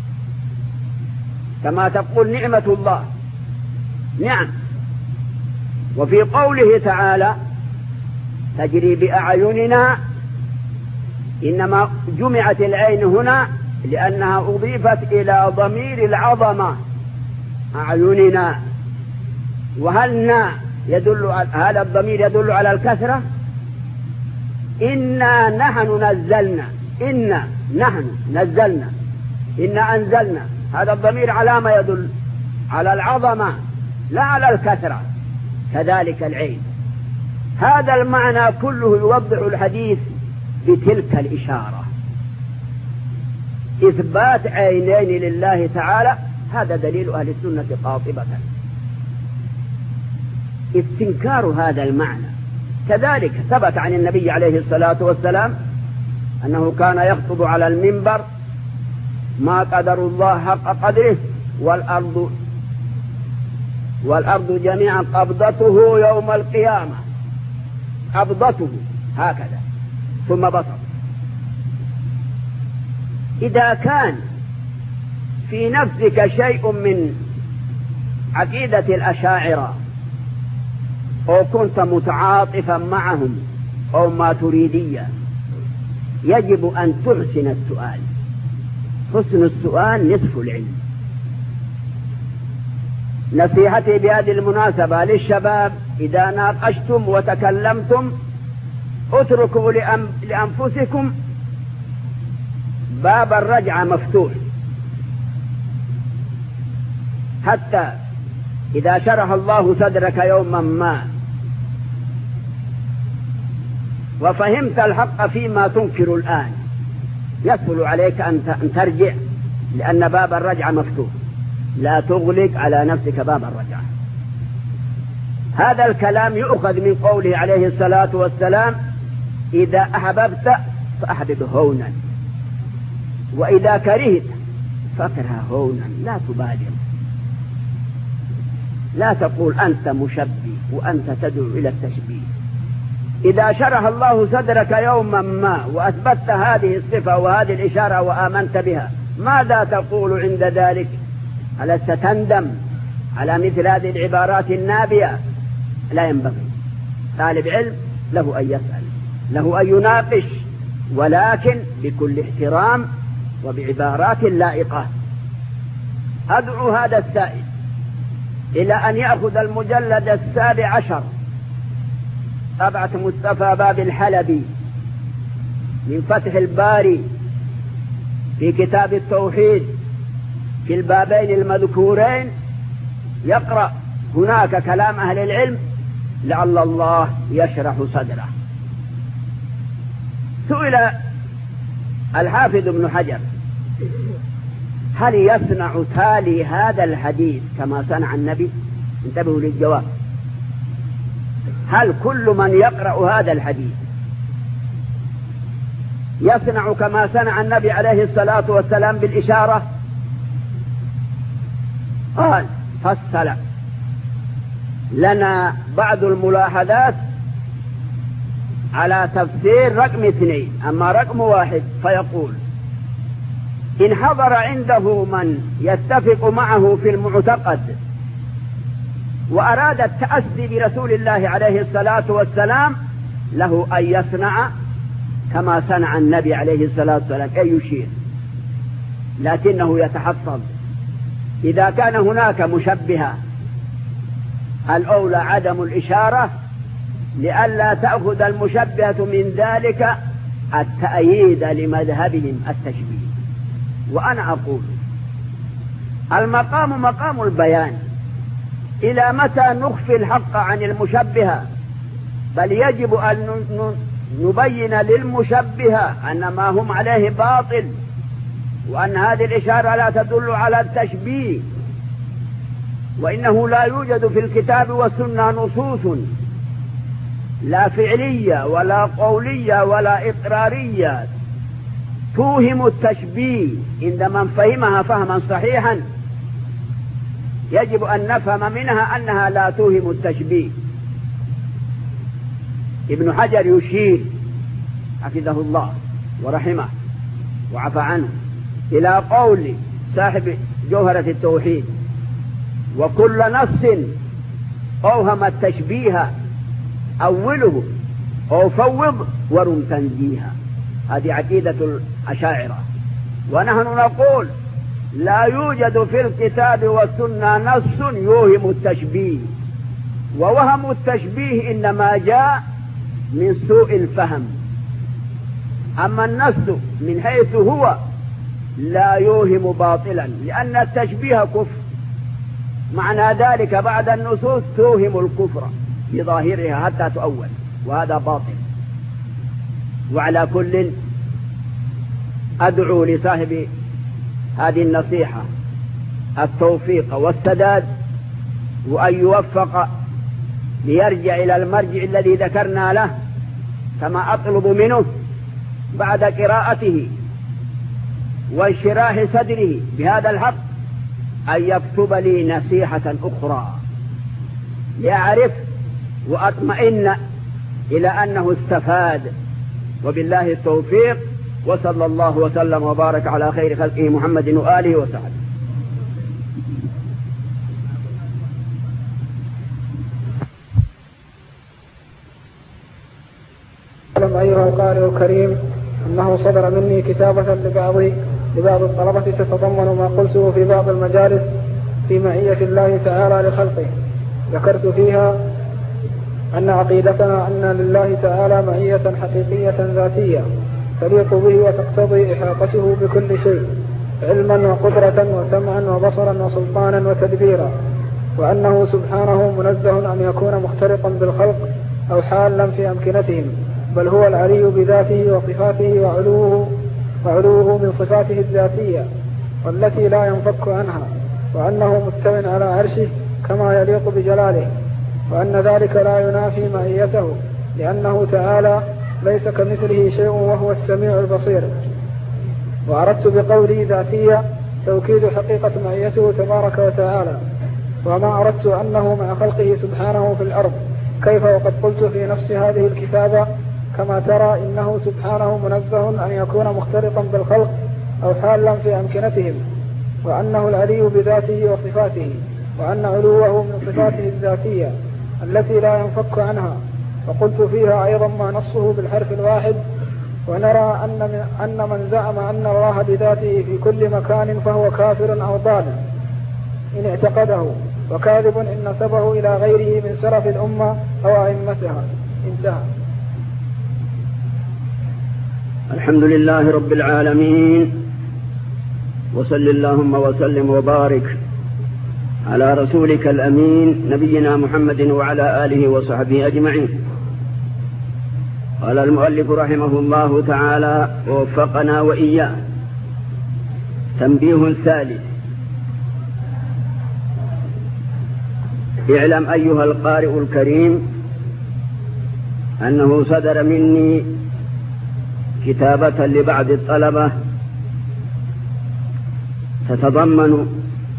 [SPEAKER 1] كما تقول نعمة الله نعم. وفي قوله تعالى تجري بأعيننا إنما جمعت العين هنا لأنها أضيفت إلى ضمير العظمة أعيننا. هل الضمير يدل على الكثرة؟ إنا نحن نزلنا إنا أنزلنا، هذا الضمير على ما يدل؟ على العظمة لا على الكثرة. كذلك العين، هذا المعنى كله يوضح الحديث بتلك الإشارة، إثبات عينين لله تعالى. هذا دليل أهل السنة قاطبة. استنكار هذا المعنى. كذلك ثبت عن النبي عليه الصلاة والسلام أنه كان يخطب على المنبر: ما قدر الله حق قدره والأرض جميعا قبضته يوم القيامة. قبضته هكذا ثم بسط. إذا كان في نفسك شيء من عقيدة الأشاعرة أو كنت متعاطفا معهم أو ماتريدية، يجب أن تحسن السؤال. حسن السؤال نصف العلم. نصيحتي بهذه المناسبة للشباب: إذا ناقشتم وتكلمتم اتركوا لأنفسكم باب الرجعة مفتوح، حتى إذا شرح الله صدرك يوما ما وفهمت الحق فيما تنكر الآن، يسهل عليك أن ترجع، لأن باب الرجعة مفتوح. لا تغلق على نفسك باب الرجعة. هذا الكلام يؤخذ من قوله عليه الصلاة والسلام: إذا أحببت فأحبب هونا، وإذا كرهت فاكره هونا. لا تبالغ، لا تقول أنت مشبه وأنت تدعو إلى التشبيه. إذا شرح الله صدرك يوما ما وأثبتت هذه الصفة وهذه الإشارة وآمنت بها، ماذا تقول عند ذلك؟ ألست تندم على مثل هذه العبارات النابية؟ لا ينبغي. طالب علم له أن يسأل، له أن يناقش، ولكن بكل احترام وبعبارات لائقة. أدعو هذا السائل إلى أن يأخذ المجلد 17 طبعة مصطفى باب الحلبي من فتح الباري في كتاب التوحيد في البابين المذكورين، يقرأ هناك كلام أهل العلم لعل الله يشرح صدره. سئل الحافظ ابن حجر: هل يصنع تالي هذا الحديث كما صنع النبي؟ انتبهوا للجواب. هل كل من يقرأ هذا الحديث يصنع كما صنع النبي عليه الصلاة والسلام بالإشارة؟ قال: فصل لنا بعض الملاحظات على تفسير رقم 2، أما رقم 1 فيقول: إن حضر عنده من يتفق معه في المعتقد وأراد التأسي برسول الله عليه الصلاة والسلام، له أن يصنع كما صنع النبي عليه الصلاة والسلام، أي يشير، لكنه يتحفظ. إذا كان هناك مشبهة الأولى عدم الإشارة، لئلا تأخذ المشبهة من ذلك التأييد لمذهبهم التشبيه. وأنا أقول المقام مقام البيان. إلى متى نخفي الحق عن المشبهة؟ بل يجب أن نبين للمشبهة أن ما هم عليه باطل، وأن هذه الإشارة لا تدل على التشبيه، وإنه لا يوجد في الكتاب والسنة نصوص لا فعلية ولا قولية ولا إقرارية توهم التشبيه. عندما فهمها فهما صحيحا يجب أن نفهم منها أنها لا توهم التشبيه. ابن حجر يشير حفظه الله ورحمه وعفى عنه إلى قول صاحب جوهرة التوحيد: وكل نص أوهم التشبيه أوله أو فوض ورم تنزيها. هذه عقيدة الأشاعرة. ونحن نقول لا يوجد في الكتاب والسنة نص يوهم التشبيه، ووهم التشبيه إنما جاء من سوء الفهم. أما النص من حيث هو لا يوهم باطلا، لأن التشبيه كفر. معنى ذلك بعد النصوص توهم الكفر بظاهرها حتى تؤول، وهذا باطل. وعلى كل أدعو لصاحب هذه النصيحة التوفيق والسداد، وأن يوفق ليرجع إلى المرجع الذي ذكرنا له، كما أطلب منه بعد قراءته وانشراح صدره بهذا الحق أن يكتب لي نصيحة أخرى لأعرف وأطمئن إلى أنه استفاد. وبالله التوفيق، وصلى الله وسلم وبارك على خير خلقه محمد وآله وصحبه.
[SPEAKER 2] أعلم أيها القارئ الكريم أنه صدر مني كتابة لبعض الطلبة تتضمن ما قلته في بعض المجالس في معية الله تعالى لخلقه. ذكرت فيها أن عقيدتنا أن لله تعالى معية حقيقية ذاتية تليق به وتقتضي إحاطته بكل شيء علما وقدرة وسمعا وبصرا وسلطانا وتدبيرا، وأنه سبحانه منزه أن يكون مختلطا بالخلق أو حالا في أمكنتهم، بل هو العلي بذاته وصفاته وعلوه من صفاته الذاتية والتي لا ينفك عنها، وأنه مستو على عرشه كما يليق بجلاله، وأن ذلك لا ينافي معيته لأنه تعالى ليس كمثله شيء وهو السميع البصير. وأردت بقولي ذاتية توكيد حقيقة معيته تبارك وتعالى، وما أردت أنه مع خلقه سبحانه في الأرض، كيف وقد قلت في نفس هذه الكتابة كما ترى إنه سبحانه منزه أن يكون مختلطا بالخلق أو حالا في أمكنتهم، وأنه العلي بذاته وصفاته، وأن علوه من صفاته الذاتية التي لا ينفك عنها. وقلت فيها أيضا ما نصه بالحرف الواحد، ونرى أن من زعم أن الله بذاته في كل مكان فهو كافر أو ضال إن اعتقده، وكاذب إن نسبه إلى غيره من سلف الأمة أو أئمتها. انتهى.
[SPEAKER 1] الحمد لله رب العالمين، وصل اللهم وسلم وبارك على رسولك الأمين نبينا محمد وعلى آله وصحبه أجمعين. قال المؤلف رحمه الله تعالى ووفقنا وإياه: تنبيه ثالث. اعلم أيها القارئ الكريم أنه صدر مني كتابة لبعض الطلبة تتضمن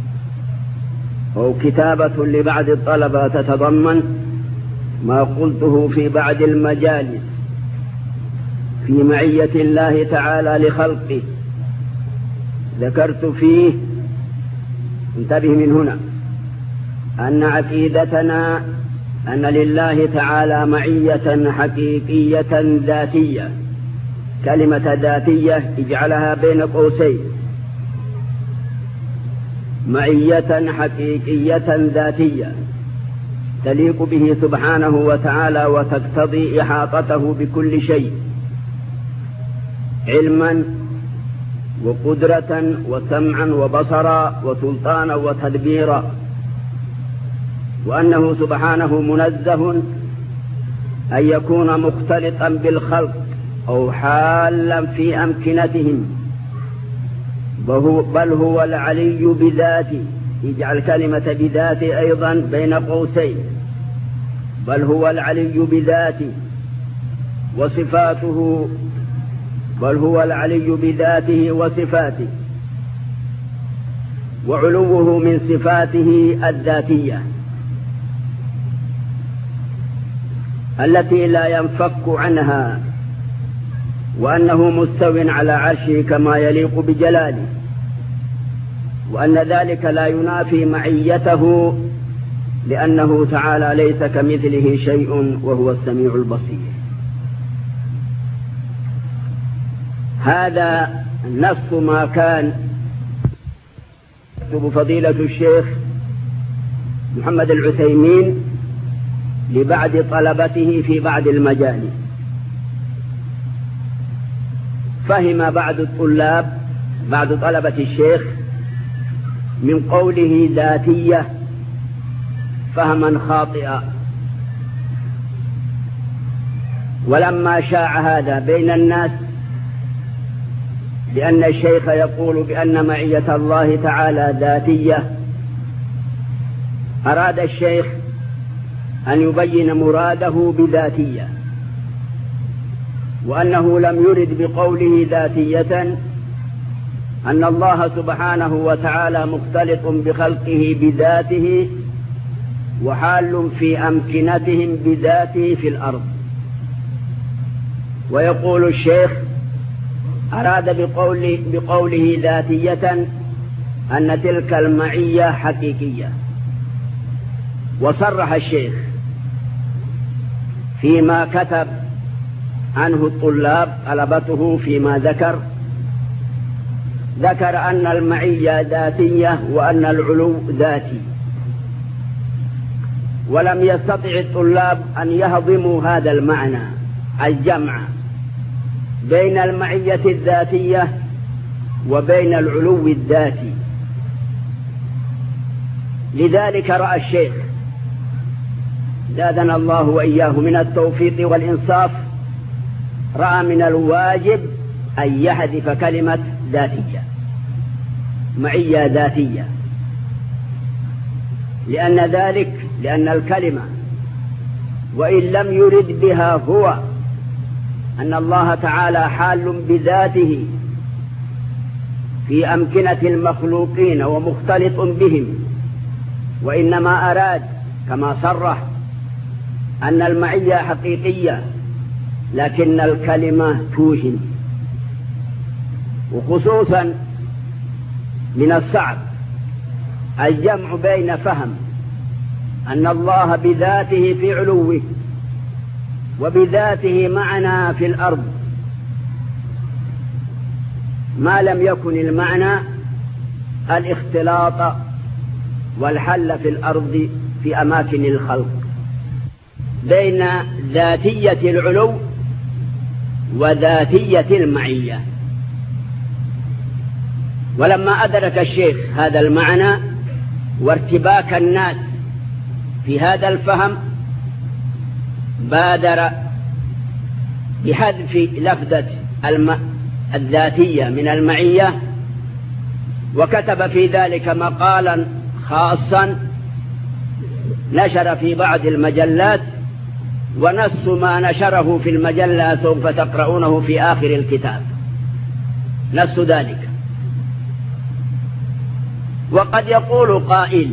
[SPEAKER 1] ما قلته في بعض المجالس في معية الله تعالى لخلقه. ذكرت فيه، انتبه من هنا، أن عقيدتنا أن لله تعالى معية حقيقية ذاتية. كلمة ذاتية اجعلها بين قوسين، معية حقيقية ذاتية تليق به سبحانه وتعالى وتقتضي إحاطته بكل شيء علما وقدرة وسمعا وبصرا وسلطانا وتدبيرا، وأنه سبحانه منزه أن يكون مختلطا بالخلق أو حالا في أمكنتهم، بل هو العلي بذاته. يجعل كلمة بذاته أيضا بين قوسين، بل هو العلي بذاته وصفاته، بل هو العلي بذاته وصفاته، وعلوه من صفاته الذاتية التي لا ينفك عنها، وأنه مستو على عرشه كما يليق بجلاله، وأن ذلك لا ينافي معيته لأنه تعالى ليس كمثله شيء وهو السميع البصير. هذا نص ما كان يكتب فضيلة الشيخ محمد العثيمين لبعض طلبته في بعض المجالس. فهم بعض طلبة الشيخ من قوله ذاتية فهما خاطئا، ولما شاع هذا بين الناس لأن الشيخ يقول بأن معية الله تعالى ذاتية، أراد الشيخ أن يبين مراده بذاتية، وأنه لم يرد بقوله ذاتية أن الله سبحانه وتعالى مختلط بخلقه بذاته وحال في أمكنتهم بذاته في الأرض. ويقول الشيخ أراد بقوله ذاتية أن تلك المعية حقيقية. وصرح الشيخ فيما كتب عنه الطلاب طلبته فيما ذكر أن المعية ذاتية وأن العلو ذاتي، ولم يستطع الطلاب أن يهضموا هذا المعنى الجمع بين المعية الذاتية وبين العلو الذاتي. لذلك رأى الشيخ زادنا الله وإياه من التوفيق والإنصاف، رأى من الواجب أن يحذف كلمة ذاتية، معية ذاتية، لأن الكلمة وإن لم يرد بها هو أن الله تعالى حال بذاته في أمكنة المخلوقين ومختلط بهم، وإنما أراد كما صرح أن المعية حقيقية لكن الكلمة توهم. وخصوصا من الصعب الجمع بين فهم أن الله بذاته في علوه وبذاته معنا في الأرض، ما لم يكن المعنى الاختلاط والحل في الأرض في أماكن الخلق، بين ذاتية العلو وذاتية المعية. ولما أدرك الشيخ هذا المعنى وارتباك الناس في هذا الفهم بادر بحذف لفظة الذاتية من المعية، وكتب في ذلك مقالا خاصا نشر في بعض المجلات، ونص ما نشره في المجلة سوف تقرؤونه في آخر الكتاب، نص ذلك. وقد يقول قائل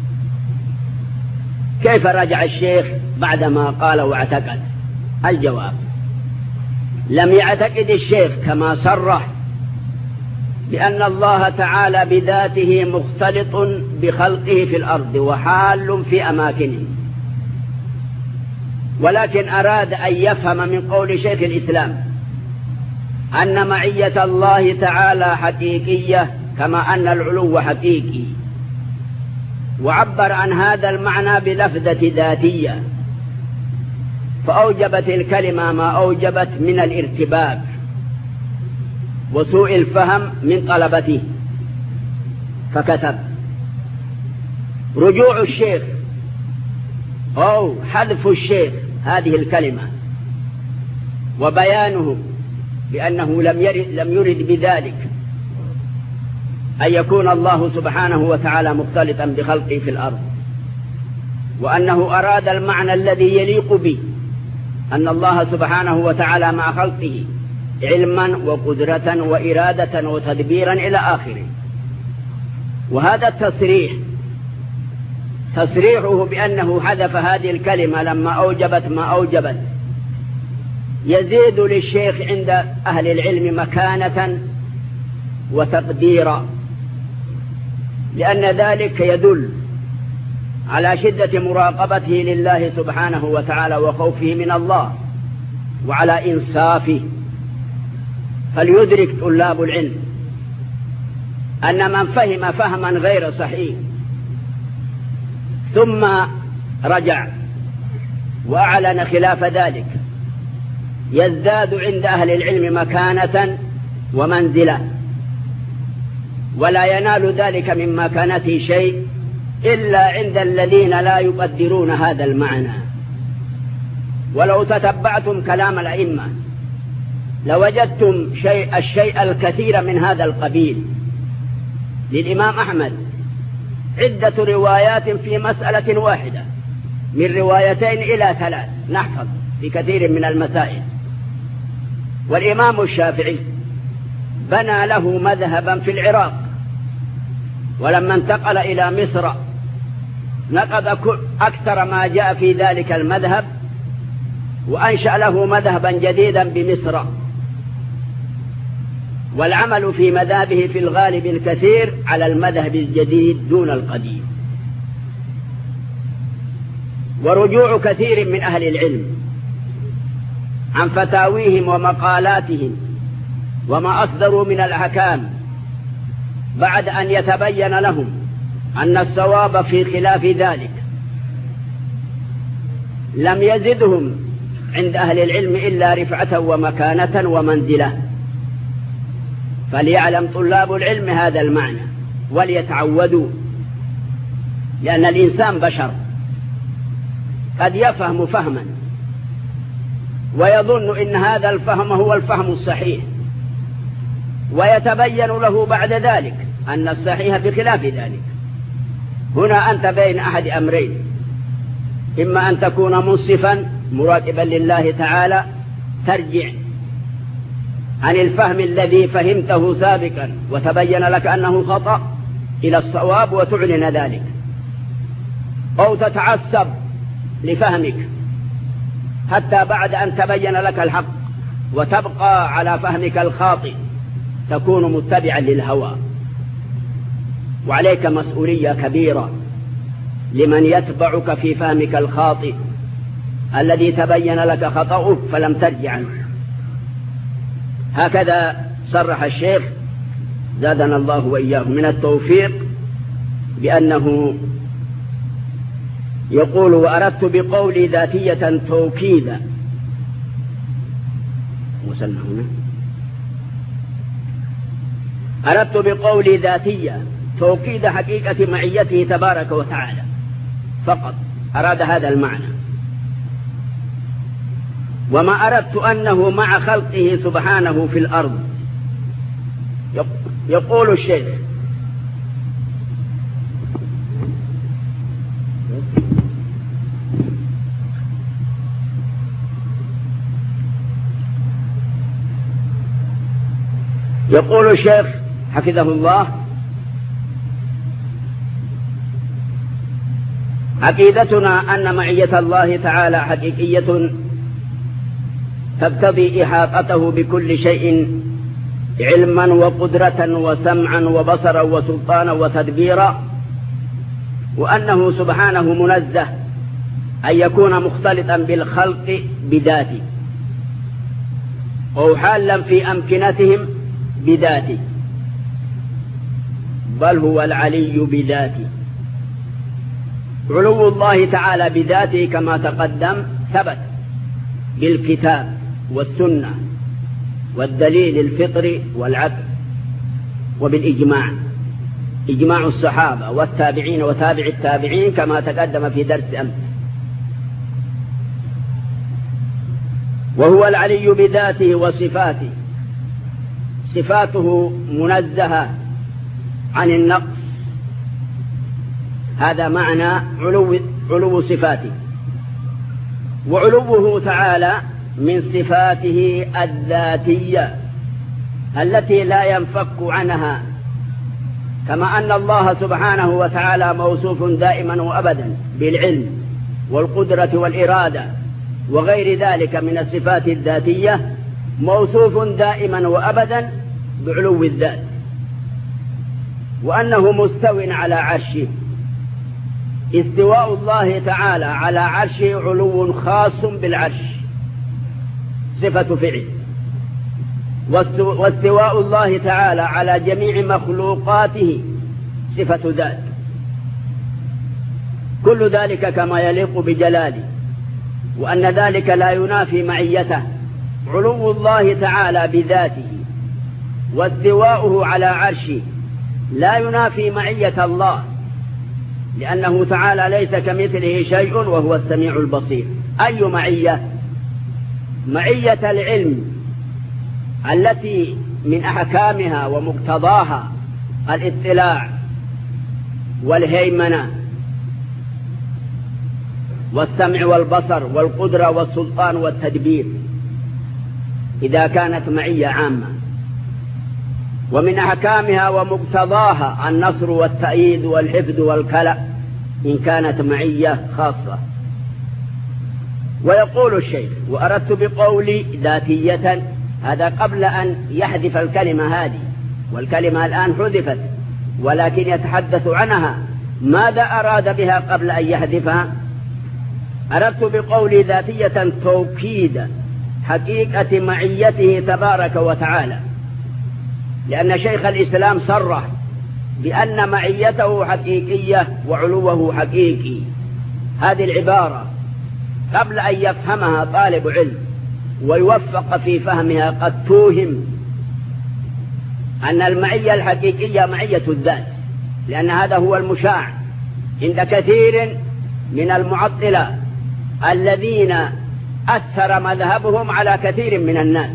[SPEAKER 1] كيف رجع الشيخ بعدما قال واعتقد؟ الجواب: لم يعتقد الشيخ كما صرح بأن الله تعالى بذاته مختلط بخلقه في الأرض وحال في أماكنه، ولكن أراد أن يفهم من قول شيخ الإسلام أن معية الله تعالى حقيقية كما أن العلو حقيقي، وعبر عن هذا المعنى بلفظة ذاتية، فأوجبت الكلمة ما أوجبت من الارتباك وسوء الفهم من طلبته، فكتب: رجوع الشيخ أو حذف الشيخ هذه الكلمة وبيانه بأنه لم يرد بذلك أن يكون الله سبحانه وتعالى مختلطا بخلقه في الأرض، وأنه أراد المعنى الذي يليق به أن الله سبحانه وتعالى مع خلقه علما وقدرة وإرادة وتدبيرا إلى آخره. وهذا تصريحه بأنه حذف هذه الكلمة لما أوجبت ما أوجبت يزيد للشيخ عند أهل العلم مكانة وتقديرا، لأن ذلك يدل على شدة مراقبته لله سبحانه وتعالى وخوفه من الله وعلى إنصافه. فليدرك طلاب العلم أن من فهم فهما غير صحيح ثم رجع وأعلن خلاف ذلك يزداد عند أهل العلم مكانة ومنزلة، ولا ينال ذلك من مكانته شيء إلا عند الذين لا يقدرون هذا المعنى. ولو تتبعتم كلام الأئمة لوجدتم الشيء الكثير من هذا القبيل. للإمام أحمد عدة روايات في مسألة واحدة من روايتين إلى 3 نحفظ في كثير من المسائل. والإمام الشافعي بنى له مذهبا في العراق، ولما انتقل إلى مصر نقض أكثر ما جاء في ذلك المذهب، وأنشأ له مذهبا جديدا بمصر. والعمل في مذهبه في الغالب الكثير على المذهب الجديد دون القديم. ورجوع كثير من أهل العلم عن فتاويهم ومقالاتهم وما أصدروا من الأحكام بعد أن يتبين لهم أن الصواب في خلاف ذلك لم يزدهم عند أهل العلم إلا رفعة ومكانة ومنزلة. فليعلم طلاب العلم هذا المعنى وليتعودوا، لأن الإنسان بشر قد يفهم فهما ويظن إن هذا الفهم هو الفهم الصحيح، ويتبين له بعد ذلك أن الصحيح بخلاف ذلك. هنا أنت بين أحد أمرين: إما أن تكون منصفا مراقبا لله تعالى ترجع عن الفهم الذي فهمته سابقا وتبين لك أنه خطأ إلى الصواب وتعلن ذلك، أو تتعصب لفهمك حتى بعد أن تبين لك الحق وتبقى على فهمك الخاطئ تكون متبعا للهوى. وعليك مسؤولية كبيرة لمن يتبعك في فهمك الخاطئ الذي تبين لك خطأه فلم ترجع عنه. هكذا صرح الشيخ زادنا الله وإياه من التوفيق بأنه يقول: وأردت بقولي ذاتية توكيدا. وصلنا هنا. أردت بقولي ذاتية توكيد حقيقة معيته تبارك وتعالى فقط، أراد هذا المعنى. وما أردت أنه مع خلقه سبحانه في الأرض. يقول الشيخ: يقول الشيخ حفظه الله: عقيدتنا أن معية الله تعالى حقيقية تقتضي إحاطته بكل شيء علما وقدرة وسمعا وبصرا وسلطانا وتدبيرا، وأنه سبحانه منزه أن يكون مختلطا بالخلق بذاته أو حالا في أمكنتهم بذاته، بل هو العلي بذاته. علو الله تعالى بذاته كما تقدم ثبت بالكتاب والسنة والدليل الفطري والعقل وبالإجماع، إجماع الصحابة والتابعين وتابع التابعين كما تقدم في درس أمس. وهو العلي بذاته وصفاته، صفاته منزهة عن النقص، هذا معنى علو صفاته. وعلوه تعالى من صفاته الذاتية التي لا ينفك عنها، كما أن الله سبحانه وتعالى موصوف دائما وأبدا بالعلم والقدرة والإرادة وغير ذلك من الصفات الذاتية، موصوف دائما وأبدا بعلو الذات، وأنه مستو على عرشه. استواء الله تعالى على عرشه علو خاص بالعرش، صفة فعل. واستواء الله تعالى على جميع مخلوقاته صفة ذات، كل ذلك كما يليق بجلاله، وأن ذلك لا ينافي معيته. علو الله تعالى بذاته واستواؤه على عرشه لا ينافي معية الله، لأنه تعالى ليس كمثله شيء وهو السميع البصير. أي معية؟ معية العلم التي من أحكامها ومقتضاها الاطلاع والهيمنة والسمع والبصر والقدرة والسلطان والتدبير إذا كانت معية عامة. ومن أحكامها ومقتضاها النصر والتأييد والحفظ والكلأ إن كانت معية خاصة. ويقول الشيخ: وأردت بقولي ذاتية، هذا قبل أن يحذف الكلمة هذه، والكلمة الآن حذفت ولكن يتحدث عنها. ماذا أراد بها قبل أن يحذفها؟ أردت بقولي ذاتية توكيد حقيقة معيته تبارك وتعالى، لأن شيخ الإسلام صرح بأن معيته حقيقية وعلوه حقيقي. هذه العبارة قبل أن يفهمها طالب علم ويوفق في فهمها قد توهم أن المعية الحقيقية معية الذات، لأن هذا هو المشاع عند كثير من المعطلة الذين أثر مذهبهم على كثير من الناس.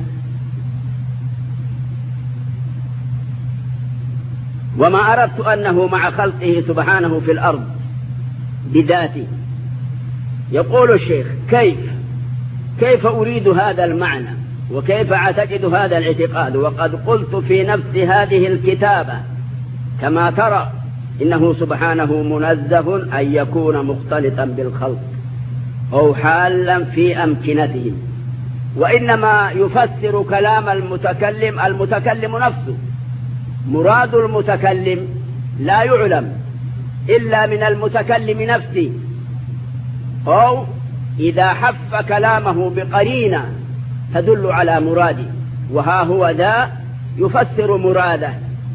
[SPEAKER 1] وما أردت أنه مع خلقه سبحانه في الأرض بذاته. يقول الشيخ: كيف أريد هذا المعنى وكيف أعتقد هذا الاعتقاد وقد قلت في نفس هذه الكتابة كما ترى إنه سبحانه منزه أن يكون مختلطا بالخلق أو حالا في أمكنتهم، وإنما يفسر كلام المتكلم نفسه. مراد المتكلم لا يعلم إلا من المتكلم نفسه، أو إذا حف كلامه بقرينة تدل على مراده، وها هو ذا يفسر مراده،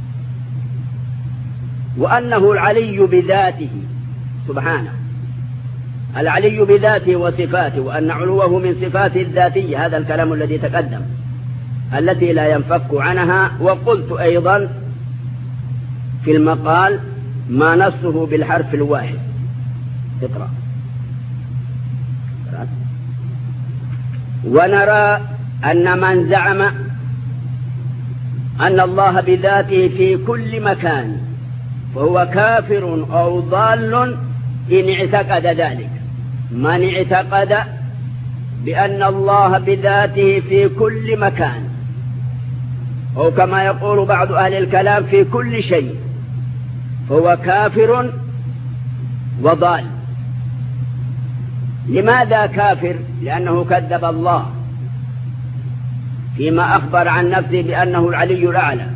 [SPEAKER 1] وأنه العلي بذاته سبحانه، العلي بذاته وصفاته، وأن علوه من صفاته الذاتية. هذا الكلام الذي تقدم التي لا ينفك عنها. وقلت أيضا في المقال ما نصه بالحرف الواحد. اقرأ. ونرى أن من زعم أن الله بذاته في كل مكان فهو كافر أو ضال إن اعتقد ذلك. من اعتقد بأن الله بذاته في كل مكان، أو كما يقول بعض أهل الكلام في كل شيء، فهو كافر وضال. لماذا كافر؟ لأنه كذب الله فيما أخبر عن نفسه بأنه العلي الأعلى،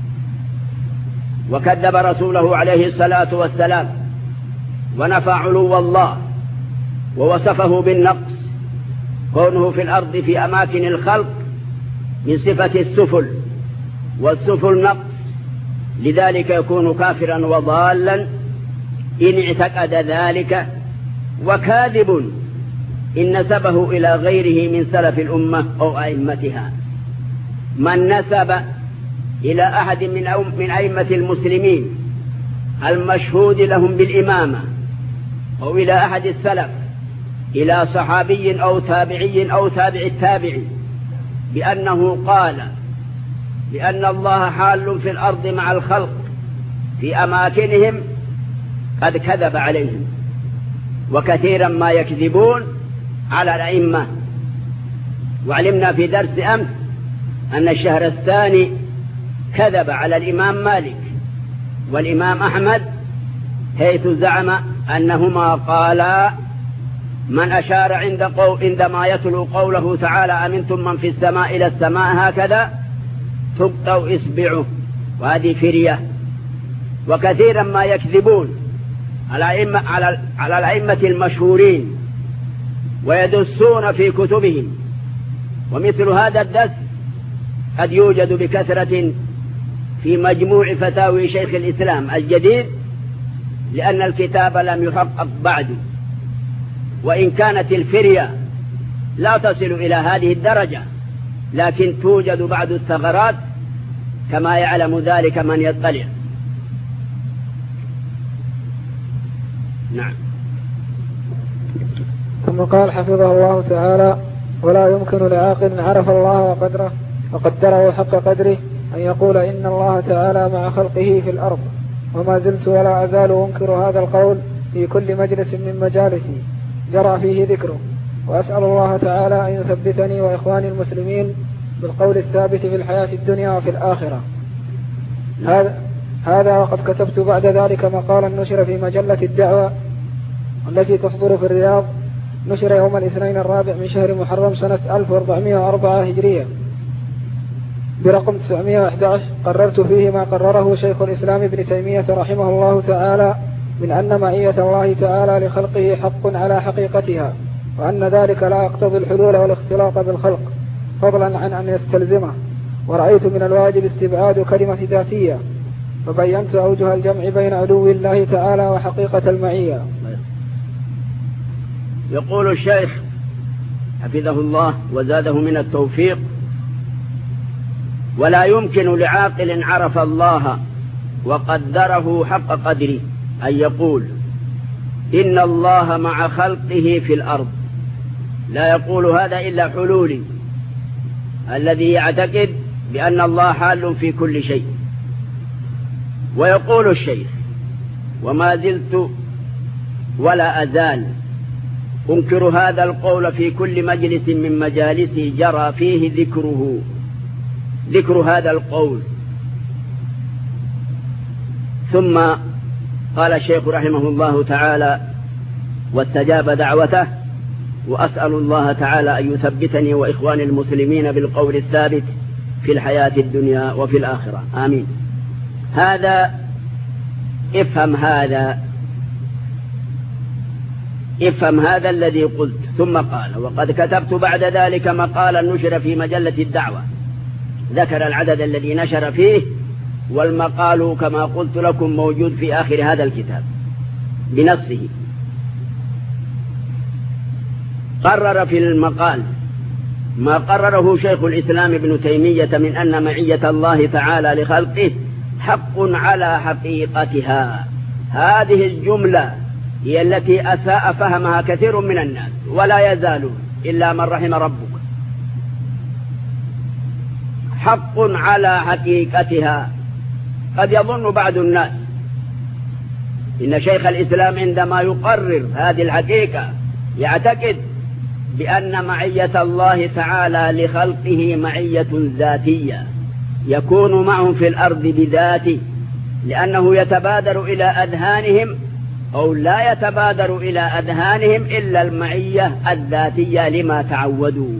[SPEAKER 1] وكذب رسوله عليه الصلاة والسلام، ونفى علو الله ووصفه بالنقص، كونه في الأرض في أماكن الخلق من صفة السفل، والسفل نقص، لذلك يكون كافرا وضالا إن اعتقد ذلك. وكاذب إن نسبه إلى غيره من سلف الأمة أو أئمتها. من نسب إلى أحد من أئمة المسلمين المشهود لهم بالإمامة، أو إلى أحد السلف، إلى صحابي أو تابعي أو تابع التابعي، بأنه قال بأن الله حال في الأرض مع الخلق في أماكنهم، قد كذب عليهم. وكثيرا ما يكذبون على الأئمة. وعلمنا في درس أمس أن الشهرستاني كذب على الإمام مالك والإمام أحمد، حيث زعم أنهما قالا: من أشار عندما يتلو قوله تعالى: أمنتم من في السماء إلى السماء هكذا تقطع إصبعه، وهذه فرية. وكثيرا ما يكذبون على الأئمة المشهورين ويدسون في كتبهم. ومثل هذا الدس قد يوجد بكثرة في مجموع فتاوي شيخ الإسلام الجديد، لأن الكتاب لم يحقق بعد، وإن كانت الفرية لا تصل إلى هذه الدرجة، لكن توجد بعض الثغرات كما يعلم ذلك من يطلع. نعم.
[SPEAKER 2] ثم قال حفظه الله تعالى: ولا يمكن لعاقل عرف الله وقدره وقدره حق قدره أن يقول إن الله تعالى مع خلقه في الأرض. وما زلت ولا أزال أنكر هذا القول في كل مجلس من مجالسي، جرى فيه ذكره، وأسأل الله تعالى أن يثبتني وإخواني المسلمين بالقول الثابت في الحياة الدنيا وفي الآخرة. هذا وقد كتبت بعد ذلك مقالا نشر في مجلة الدعوة التي تصدر في الرياض، نشر يوم الاثنين الرابع من شهر محرم سنة 1404 هجرية برقم 911. قررت فيه ما قرره شيخ الإسلام ابن تيمية رحمه الله تعالى من أن معية الله تعالى لخلقه حق على حقيقتها، وأن ذلك لا يقتضي الحلول والاختلاط بالخلق فضلا عن أن يستلزمه. ورأيت من الواجب استبعاد كلمة ذاتية، فبينت أوجه الجمع بين علو الله تعالى وحقيقة المعية.
[SPEAKER 1] يقول الشيخ حفظه الله وزاده من التوفيق: ولا يمكن لعاقل عرف الله وقدره حق قدره أن يقول إن الله مع خلقه في الأرض. لا يقول هذا إلا حلولي الذي يعتقد بأن الله حال في كل شيء. ويقول الشيخ: وما زلت ولا أزال أنكر هذا القول في كل مجلس من مجالسي جرى فيه ذكر هذا القول. ثم قال الشيخ رحمه الله تعالى: واستجاب دعوته، وأسأل الله تعالى أن يثبتني وإخواني المسلمين بالقول الثابت في الحياة الدنيا وفي الآخرة، آمين. هذا افهم هذا الذي قلت. ثم قال: وقد كتبت بعد ذلك مقالا نشر في مجلة الدعوة. ذكر العدد الذي نشر فيه، والمقال كما قلت لكم موجود في آخر هذا الكتاب بنصه. قرر في المقال ما قرره شيخ الإسلام ابن تيمية من أن معية الله تعالى لخلقه حق على حقيقتها. هذه الجملة هي التي أساء فهمها كثير من الناس، ولا يزالون إلا من رحم ربك. حق على حقيقتها. قد يظن بعض الناس إن شيخ الإسلام عندما يقرر هذه الحقيقة يعتقد بأن معية الله تعالى لخلقه معية ذاتية، يكون معهم في الأرض بذاته، لأنه يتبادر إلى أذهانهم أو لا يتبادر إلى أذهانهم إلا المعية الذاتية لما تعودوا.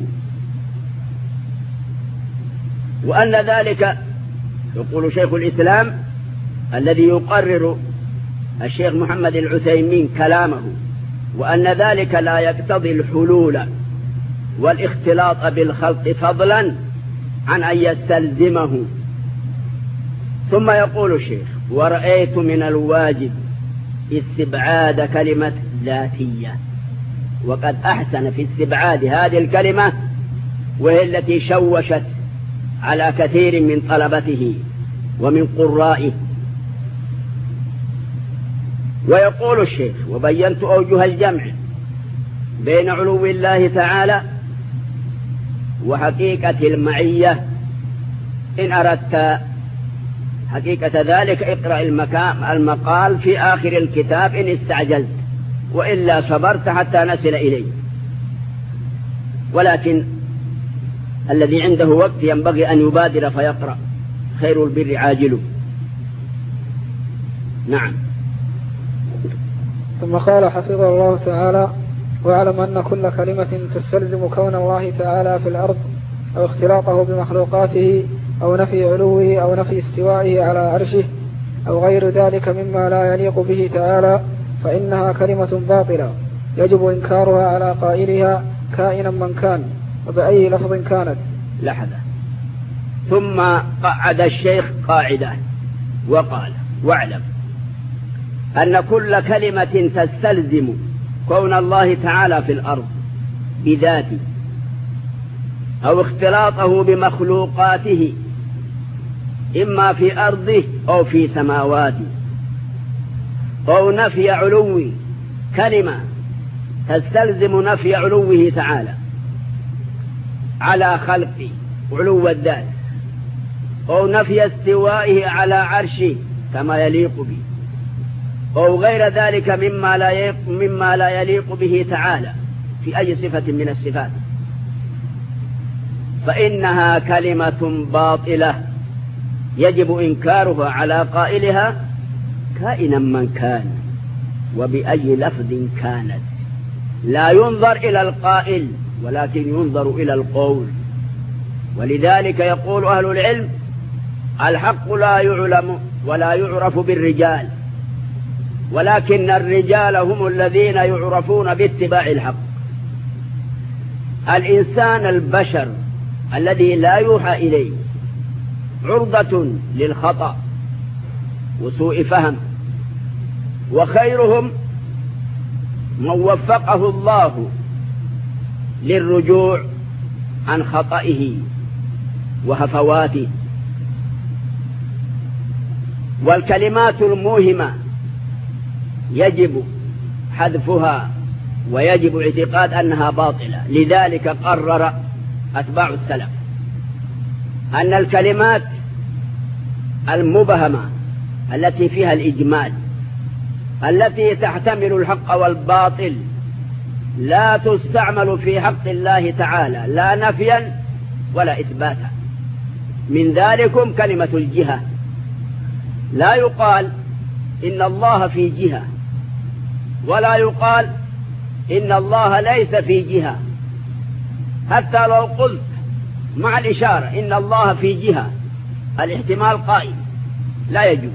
[SPEAKER 1] وأن ذلك، يقول شيخ الإسلام الذي يقرر الشيخ محمد العثيمين كلامه، وأن ذلك لا يقتضي الحلول والاختلاط بالخلق فضلا عن أن يستلزمه. ثم يقول الشيخ: ورأيت من الواجب استبعاد كلمة ذاتية. وقد أحسن في استبعاد هذه الكلمة، وهي التي شوشت على كثير من طلبته ومن قرائه. ويقول الشيخ: وبينت أوجه الجمع بين علو الله تعالى وحقيقة المعية. إن أردت حقيقة ذلك اقرأ المقال في آخر الكتاب إن استعجلت، وإلا صبرت حتى نصل إليه. ولكن الذي عنده وقت ينبغي أن يبادر فيقرأ، خير البر عاجله. نعم.
[SPEAKER 2] ثم قال حفظه الله تعالى: واعلم أن كل كلمة تستلزم كون الله تعالى في الأرض أو اختلاطه بمخلوقاته أو نفي علوه أو نفي استوائه على عرشه أو غير ذلك مما لا يليق به تعالى، فإنها كلمة باطلة يجب إنكارها على قائلها كائنا من كان وبأي لفظ كانت.
[SPEAKER 1] لحظة. ثم قعد الشيخ قاعدة وقال: واعلم أن كل كلمة تستلزم كون الله تعالى في الأرض بذاته أو اختلاطه بمخلوقاته إما في أرضه أو في سماواته، أو نفي علوه، كلمة تستلزم نفي علوه تعالى على خلقه علو الذات، أو نفي استوائه على عرشه كما يليق به، أو غير ذلك مما لا يليق به تعالى في أي صفة من الصفات، فإنها كلمة باطلة يجب إنكارها على قائلها كائنا من كان وبأي لفظ كانت. لا ينظر إلى القائل ولكن ينظر إلى القول. ولذلك يقول أهل العلم: الحق لا يعلم ولا يعرف بالرجال، ولكن الرجال هم الذين يعرفون باتباع الحق. الإنسان البشر الذي لا يوحى إليه عرضة للخطأ وسوء فهم، وخيرهم من وفقه الله للرجوع عن خطئه وهفواته. والكلمات الموهمة يجب حذفها ويجب اعتقاد أنها باطلة. لذلك قرر أتباع السلف أن الكلمات المبهمة التي فيها الإجمال التي تحتمل الحق والباطل لا تستعمل في حق الله تعالى لا نفيا ولا إثباتا. من ذلكم كلمة الجهة. لا يقال إن الله في جهة، ولا يقال إن الله ليس في جهة. حتى لو قلت مع الإشارة إن الله في جهة الاحتمال قائم لا يجوز.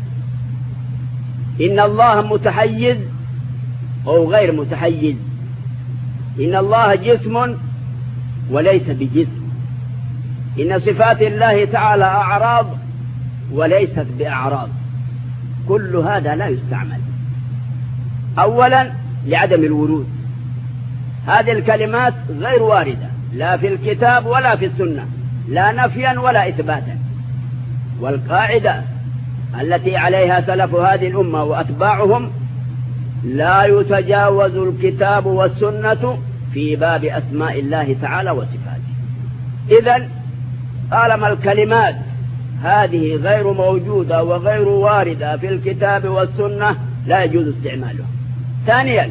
[SPEAKER 1] إن الله متحيز أو غير متحيز، إن الله جسم وليس بجسم، إن صفات الله تعالى أعراض وليست بأعراض. كل هذا لا يستعمل. أولا لعدم الورود، هذه الكلمات غير واردة لا في الكتاب ولا في السنة، لا نفيا ولا إثباتا. والقاعدة التي عليها سلف هذه الأمة وأتباعهم: لا يتجاوز الكتاب والسنة في باب أسماء الله تعالى وصفاته. إذن طالما الكلمات هذه غير موجودة وغير واردة في الكتاب والسنة لا يجوز استعمالها. ثانيا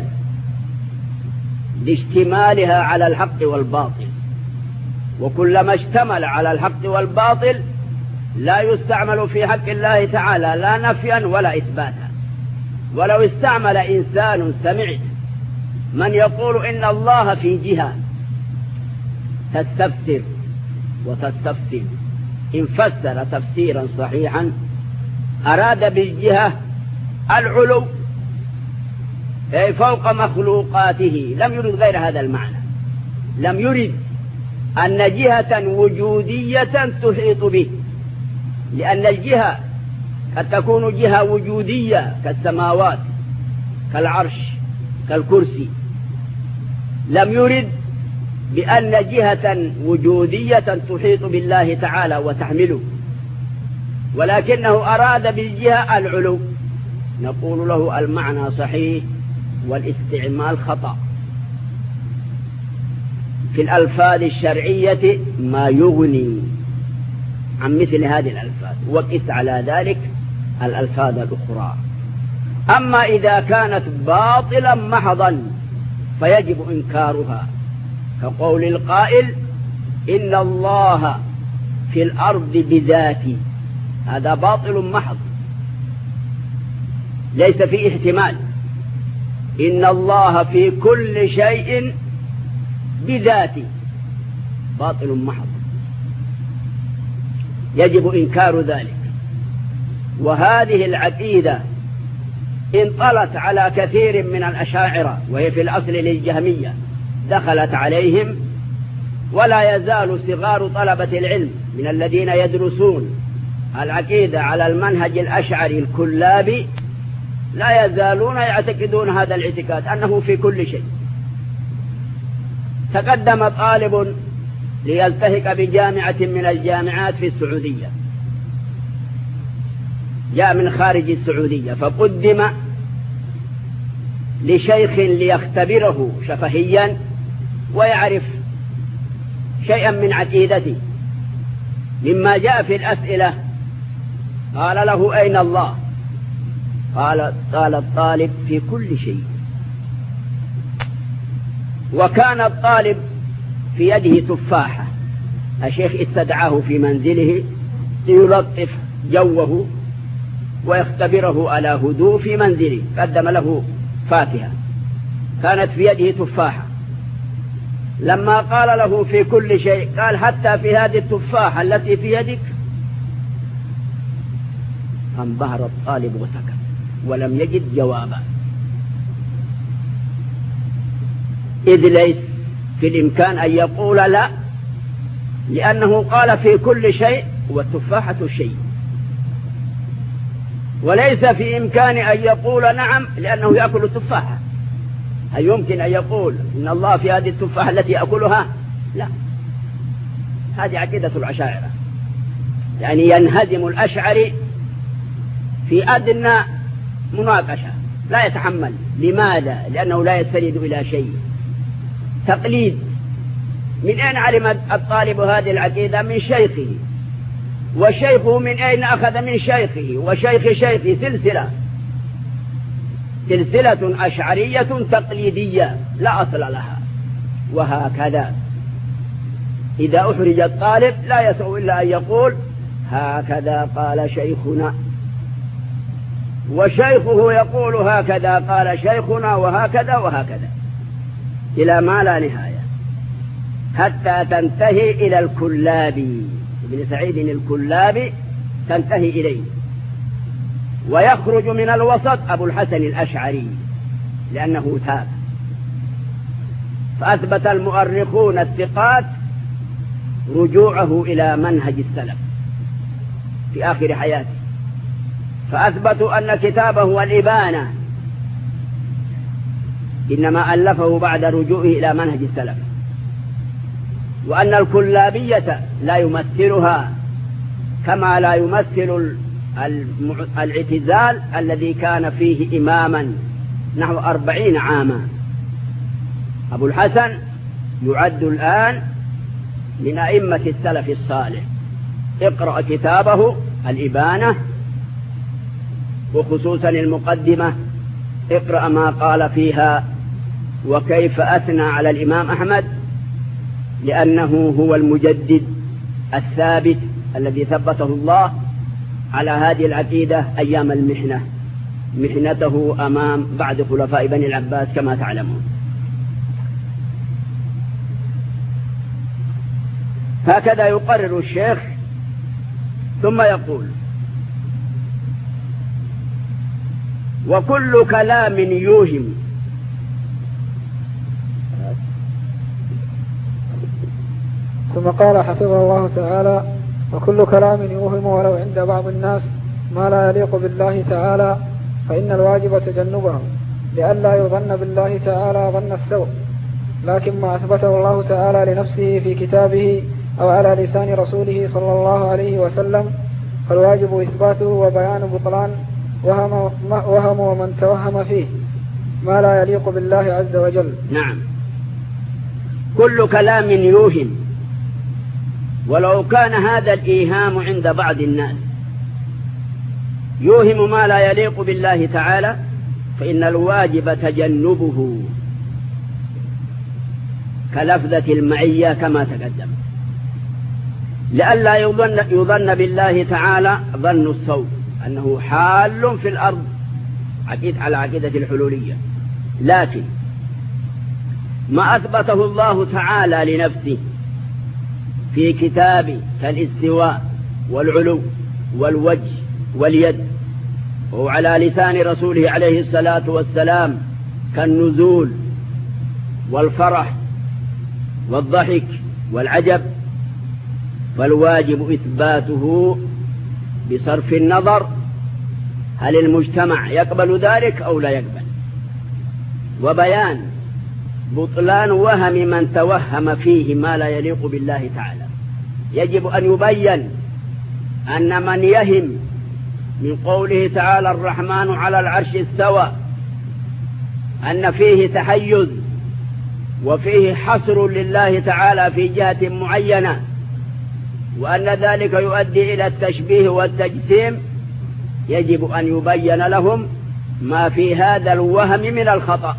[SPEAKER 1] لاشتمالها على الحق والباطل، وكلما اشتمل على الحق والباطل لا يستعمل في حق الله تعالى لا نفيا ولا إثباتا. ولو استعمل إنسان سمعت من يقول إن الله في جهة تستفسر وتستفسر، إن فسر تفسيرا صحيحا أراد بالجهة العلو أي فوق مخلوقاته، لم يرد غير هذا المعنى. لم يرد أن جهة وجودية تحيط به، لأن الجهة قد تكون جهة وجودية كالسماوات كالعرش كالكرسي. لم يرد بأن جهة وجودية تحيط بالله تعالى وتحمله، ولكنه أراد بالجهة العلو. نقول له المعنى صحيح والاستعمال خطأ. في الألفاظ الشرعية ما يغني عن مثل هذه الألفاظ، وقس على ذلك الألفاظ الأخرى. أما إذا كانت باطلا محضا فيجب إنكارها، كقول القائل إن الله في الأرض بذاته، هذا باطل محض ليس فيه احتمال. إن الله في كل شيء بذاته، باطل محض يجب إنكار ذلك. وهذه العقيدة انطلت على كثير من الأشاعرة، وهي في الأصل للجهمية، دخلت عليهم. ولا يزال صغار طلبة العلم من الذين يدرسون العقيدة على المنهج الأشعري الكلابي لا يزالون يعتقدون هذا الاعتقاد أنه في كل شيء. تقدم طالب ليلتحق بجامعة من الجامعات في السعودية، جاء من خارج السعودية، فقدم لشيخ ليختبره شفهيا ويعرف شيئا من عقيدته. مما جاء في الأسئلة قال له: أين الله؟ قال الطالب في كل شيء. وكان الطالب في يده تفاحة، الشيخ استدعاه في منزله ليلطف جوه ويختبره على هدوء في منزله، قدم له فاكهة كانت في يده تفاحة. لما قال له في كل شيء قال حتى في هذه التفاحة التي في يدك، فانبهر الطالب وسكت ولم يجد جوابا، إذ ليس في الإمكان أن يقول لا، لأنه قال في كل شيء والتفاحة شيء، وليس في إمكان أن يقول نعم لأنه يأكل التفاحة. هل يمكن أن يقول إن الله في هذه التفاحة التي أكلها؟ لا، هذه عقيدة الأشاعرة، يعني ينهزم الأشعري في أدنى مناقشة، لا يتحمل. لماذا؟ لأنه لا يستند إلى شيء، تقليد. من أين علم الطالب هذه العقيدة؟ من شيخه، وشيخه من أين أخذ؟ من شيخه وشيخ شيخه، سلسلة أشعرية تقليدية لا أصل لها. وهكذا إذا أحرج الطالب لا يسع إلا أن يقول هكذا قال شيخنا، وشيخه يقول هكذا قال شيخنا، وهكذا وهكذا إلى ما لا نهاية، حتى تنتهي إلى الكلابي، ابن سعيد الكلابي تنتهي إليه، ويخرج من الوسط أبو الحسن الأشعري لأنه تاب. فأثبت المؤرخون الثقات رجوعه إلى منهج السلف في آخر حياته، فأثبتوا أن كتابه الإبانة إنما ألفه بعد رجوعه إلى منهج السلف، وأن الكلابية لا يمثلها كما لا يمثل الاعتزال الذي كان فيه إماما نحو 40 عاما. أبو الحسن يعد الآن من أئمة السلف الصالح. اقرأ كتابه الإبانة، وخصوصا المقدمة، اقرأ ما قال فيها وكيف أثنى على الإمام أحمد، لأنه هو المجدد الثابت الذي ثبته الله على هذه العقيدة أيام المحنة، محنته أمام بعد خلفاء بني العباس كما تعلمون. هكذا يقرر الشيخ، ثم يقول وكل كلام يوهم.
[SPEAKER 2] ثم قال حفظه الله تعالى وكل كلام يوهم ولو عند بعض الناس ما لا يليق بالله تعالى فإن الواجب تجنبه لئلا يظن بالله تعالى ظن السوء، لكن ما أثبته الله تعالى لنفسه في كتابه أو على لسان رسوله صلى الله عليه وسلم فالواجب إثباته وبيان بطلان وهم ومن توهم فيه ما لا يليق بالله عز وجل.
[SPEAKER 1] نعم، كل كلام يوهم، ولو كان هذا الإيهام عند بعض الناس يوهم ما لا يليق بالله تعالى فإن الواجب تجنبه، كلفظة المعية كما تقدم، لئلا يظن بالله تعالى ظن السوء أنه حال في الأرض على عقيدة الحلولية. لكن ما أثبته الله تعالى لنفسه في كتابه كالاستواء والعلو والوجه واليد، وعلى لسان رسوله عليه الصلاة والسلام كالنزول والفرح والضحك والعجب، فالواجب إثباته بصرف النظر هل المجتمع يقبل ذلك أو لا يقبل، وبيان بطلان وهم من توهم فيه ما لا يليق بالله تعالى. يجب أن يبين أن من يهم من قوله تعالى الرحمن على العرش استوى أن فيه تحيز وفيه حصر لله تعالى في جهة معينة، وأن ذلك يؤدي إلى التشبيه والتجسيم، يجب أن يبين لهم ما في هذا الوهم من الخطأ.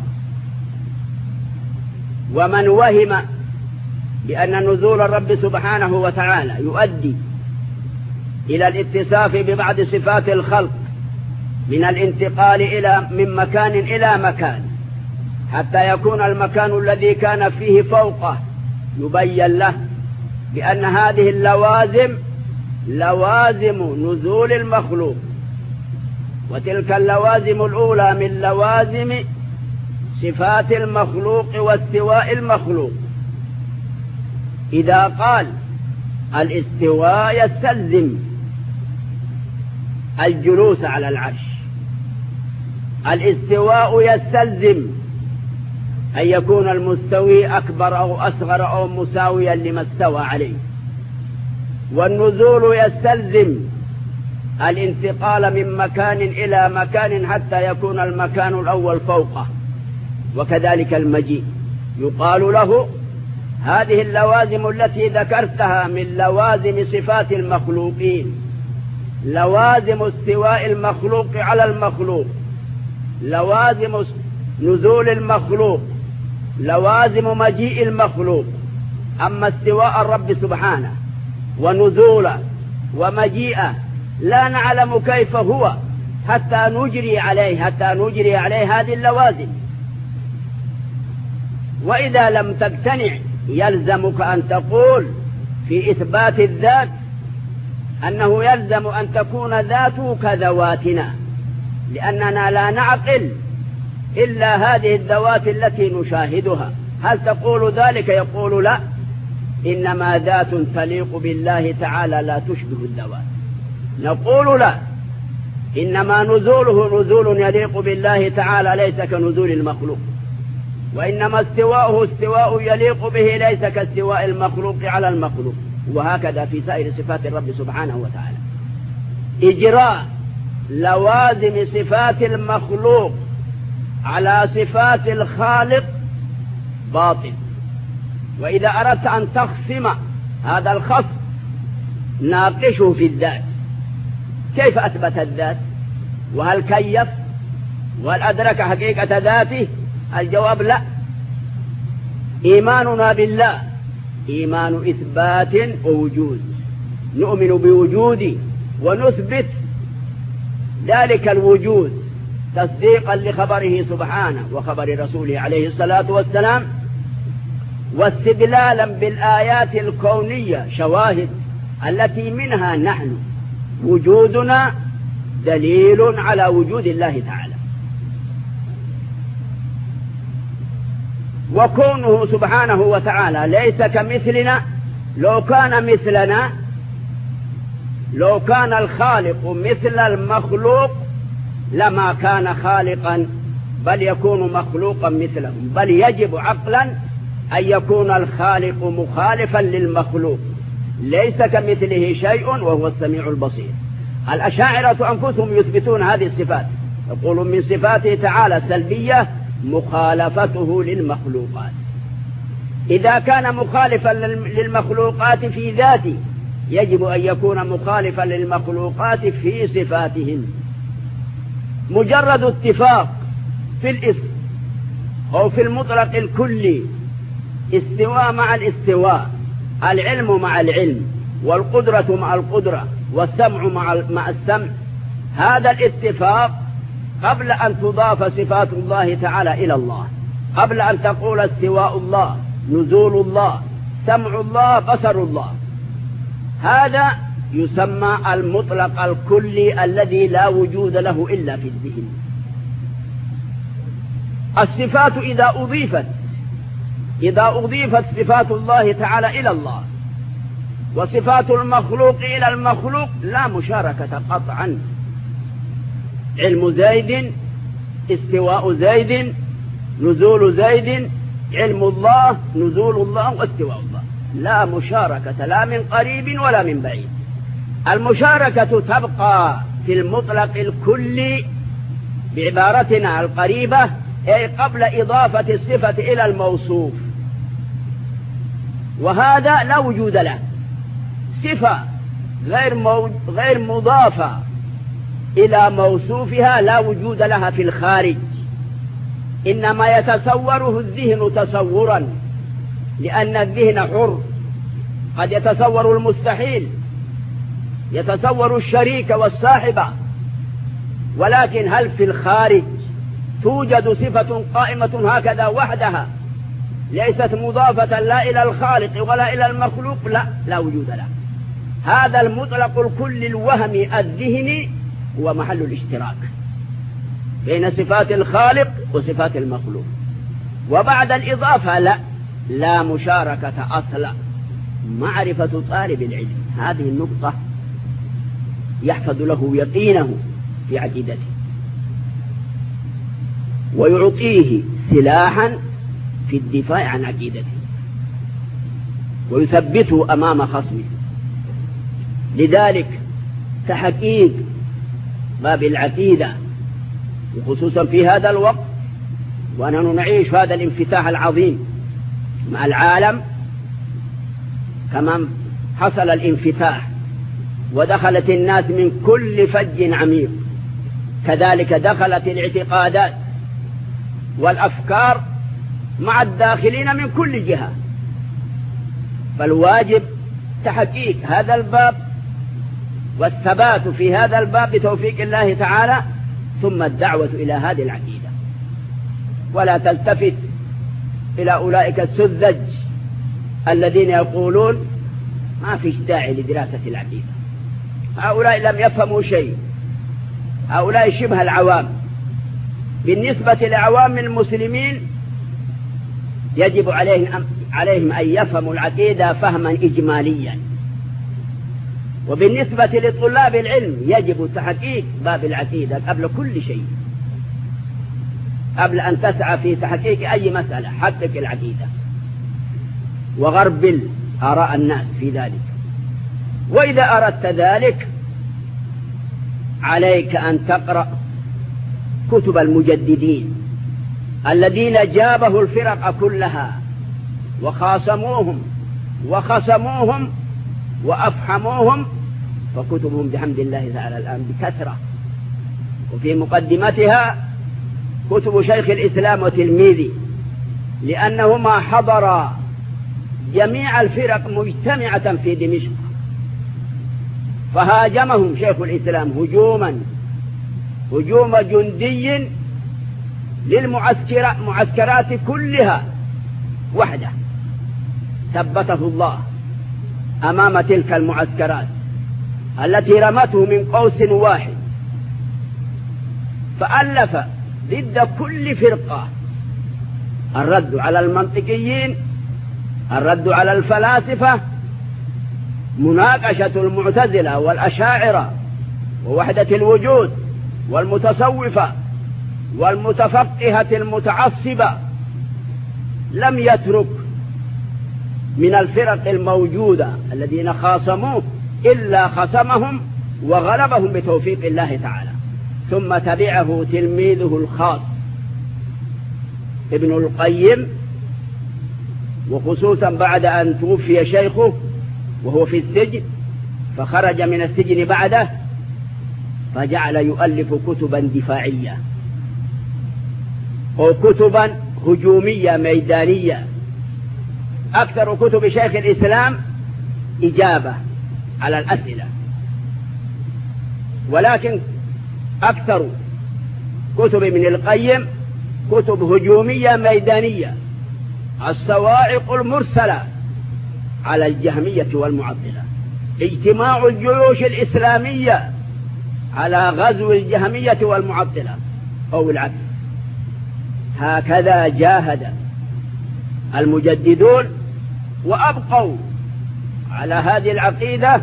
[SPEAKER 1] ومن وهم بأن نزول الرب سبحانه وتعالى يؤدي إلى الاتصاف ببعض صفات الخلق من الانتقال من مكان إلى مكان حتى يكون المكان الذي كان فيه فوقه، يبين له بأن هذه اللوازم لوازم نزول المخلوق، وتلك اللوازم الأولى من لوازم صفات المخلوق واستواء المخلوق. إذا قال الاستواء يستلزم الجلوس على العرش، الاستواء يستلزم أن يكون المستوي أكبر أو أصغر أو مساويا لما استوى عليه، والنزول يستلزم الانتقال من مكان إلى مكان حتى يكون المكان الأول فوقه، وكذلك المجيء يقال له هذه اللوازم التي ذكرتها من لوازم صفات المخلوقين، لوازم استواء المخلوق على المخلوق، لوازم نزول المخلوق، لوازم مجيء المخلوق. أما استواء الرب سبحانه ونزوله ومجيئه لا نعلم كيف هو حتى نجري عليه هذه اللوازم. وإذا لم تقتنع يلزمك أن تقول في إثبات الذات أنه يلزم أن تكون ذاته كذواتنا، لأننا لا نعقل إلا هذه الذوات التي نشاهدها. هل تقول ذلك؟ يقول لا، إنما ذات تليق بالله تعالى لا تشبه الذوات. نقول لا، إنما نزوله نزول يليق بالله تعالى ليس كنزول المخلوق، وإنما استواؤه استواء يليق به ليس كاستواء المخلوق على المخلوق. وهكذا في سائر صفات الرب سبحانه وتعالى. إجراء لوازم صفات المخلوق على صفات الخالق باطل. وإذا أردت أن تخصم هذا الخصم ناقشه في الذات، كيف أثبت الذات؟ وهل كيف؟ وهل أدرك حقيقة ذاته؟ الجواب لا. إيماننا بالله إيمان إثبات ووجود، نؤمن بوجوده ونثبت ذلك الوجود تصديقا لخبره سبحانه وخبر رسوله عليه الصلاة والسلام، واستدلالا بالآيات الكونية شواهد التي منها نحن وجودنا دليل على وجود الله تعالى. وكونه سبحانه وتعالى ليس كمثلنا، لو كان مثلنا، لو كان الخالق مثل المخلوق لما كان خالقا، بل يكون مخلوقا مثلهم، بل يجب عقلا أن يكون الخالق مخالفا للمخلوق، ليس كمثله شيء وهو السميع البصير. الأشاعرة أنفسهم يثبتون هذه الصفات، يقولون من صفاته تعالى السلبية مخالفته للمخلوقات. إذا كان مخالفا للمخلوقات في ذاته يجب أن يكون مخالفا للمخلوقات في صفاتهم. مجرد اتفاق في الاسم أو في المطلق الكلي، استواء مع الاستواء، العلم مع العلم، والقدرة مع القدرة، والسمع مع السمع، هذا الاتفاق قبل أن تضاف صفات الله تعالى إلى الله، قبل أن تقول استواء الله، نزول الله، سمع الله، بصر الله، هذا يسمى المطلق الكلي الذي لا وجود له إلا في الذهن. الصفات إذا أضيفت صفات الله تعالى إلى الله وصفات المخلوق إلى المخلوق لا مشاركة قطعا. علم زيد، استواء زيد، نزول زيد، علم الله، نزول الله، واستواء الله، لا مشاركة لا من قريب ولا من بعيد. المشاركة تبقى في المطلق الكلي بعبارتنا القريبة، أي قبل إضافة الصفة إلى الموصوف، وهذا لا وجود له. صفة غير مضافة إلى موصوفها لا وجود لها في الخارج، إنما يتصوره الذهن تصورا، لأن الذهن حر، قد يتصور المستحيل، يتصور الشريك والصاحبة، ولكن هل في الخارج توجد صفة قائمة هكذا وحدها ليست مضافة لا إلى الخالق ولا إلى المخلوق؟ لا وجود له. هذا المطلق الكل الوهمي الذهني هو محل الاشتراك بين صفات الخالق وصفات المخلوق. وبعد الإضافة لا مشاركة أصلا. معرفة طالب العلم هذه النقطة يحفظ له يقينه في عقيدته، ويعطيه سلاحا في الدفاع عن عقيدته، ويثبته أمام خصمه. لذلك تحقيق باب العقيدة، وخصوصا في هذا الوقت وأننا نعيش هذا الانفتاح العظيم مع العالم، كما حصل الانفتاح ودخلت الناس من كل فج عميق، كذلك دخلت الاعتقادات والأفكار مع الداخلين من كل جهة. فالواجب تحقيق هذا الباب والثبات في هذا الباب بتوفيق الله تعالى، ثم الدعوة إلى هذه العقيدة، ولا تلتفت إلى أولئك السذج الذين يقولون ما فيش داعي لدراسة العقيدة. هؤلاء لم يفهموا شيء، هؤلاء شبه العوام. بالنسبة لعوام المسلمين يجب عليهم أن يفهموا العقيدة فهما إجماليا، وبالنسبة لطلاب العلم يجب تحقيق باب العقيدة قبل كل شيء. قبل أن تسعى في تحقيق أي مسألة حقق العقيدة، وغربل آراء الناس في ذلك. وإذا أردت ذلك عليك أن تقرأ كتب المجددين الذين جابه الفرق كلها وخصموهم وأفحموهم، فكتبهم بحمد الله تعالى الآن بكثرة. وفي مقدمتها كتب شيخ الإسلام وتلميذي، لأنهما حضرا جميع الفرق مجتمعة في دمشق، فهاجمهم شيخ الإسلام هجوم جندي للمعسكرات كلها وحده، ثبته الله أمام تلك المعسكرات التي رمته من قوس واحد، فألف ضد كل فرقة الرد على المنطقيين، الرد على الفلاسفة، مناقشة المعتزلة والأشاعرة ووحدة الوجود والمتصوفة والمتفقهة المتعصبة. لم يترك من الفرق الموجودة الذين خاصموه إلا خصمهم وغلبهم بتوفيق الله تعالى. ثم تبعه تلميذه الخاص ابن القيم، وخصوصا بعد أن توفي شيخه وهو في السجن، فخرج من السجن بعده فجعل يؤلف كتبا دفاعية أو كتبا هجومية ميدانية. أكثر كتب شيخ الإسلام إجابة على الأسئلة، ولكن أكثر كتب ابن القيم كتب هجومية ميدانية، الصواعق المرسلة على الجهمية والمعطلة، اجتماع الجيوش الإسلامية على غزو الجهمية والمعطلة أو العكس. هكذا جاهد المجددون وأبقوا على هذه العقيدة،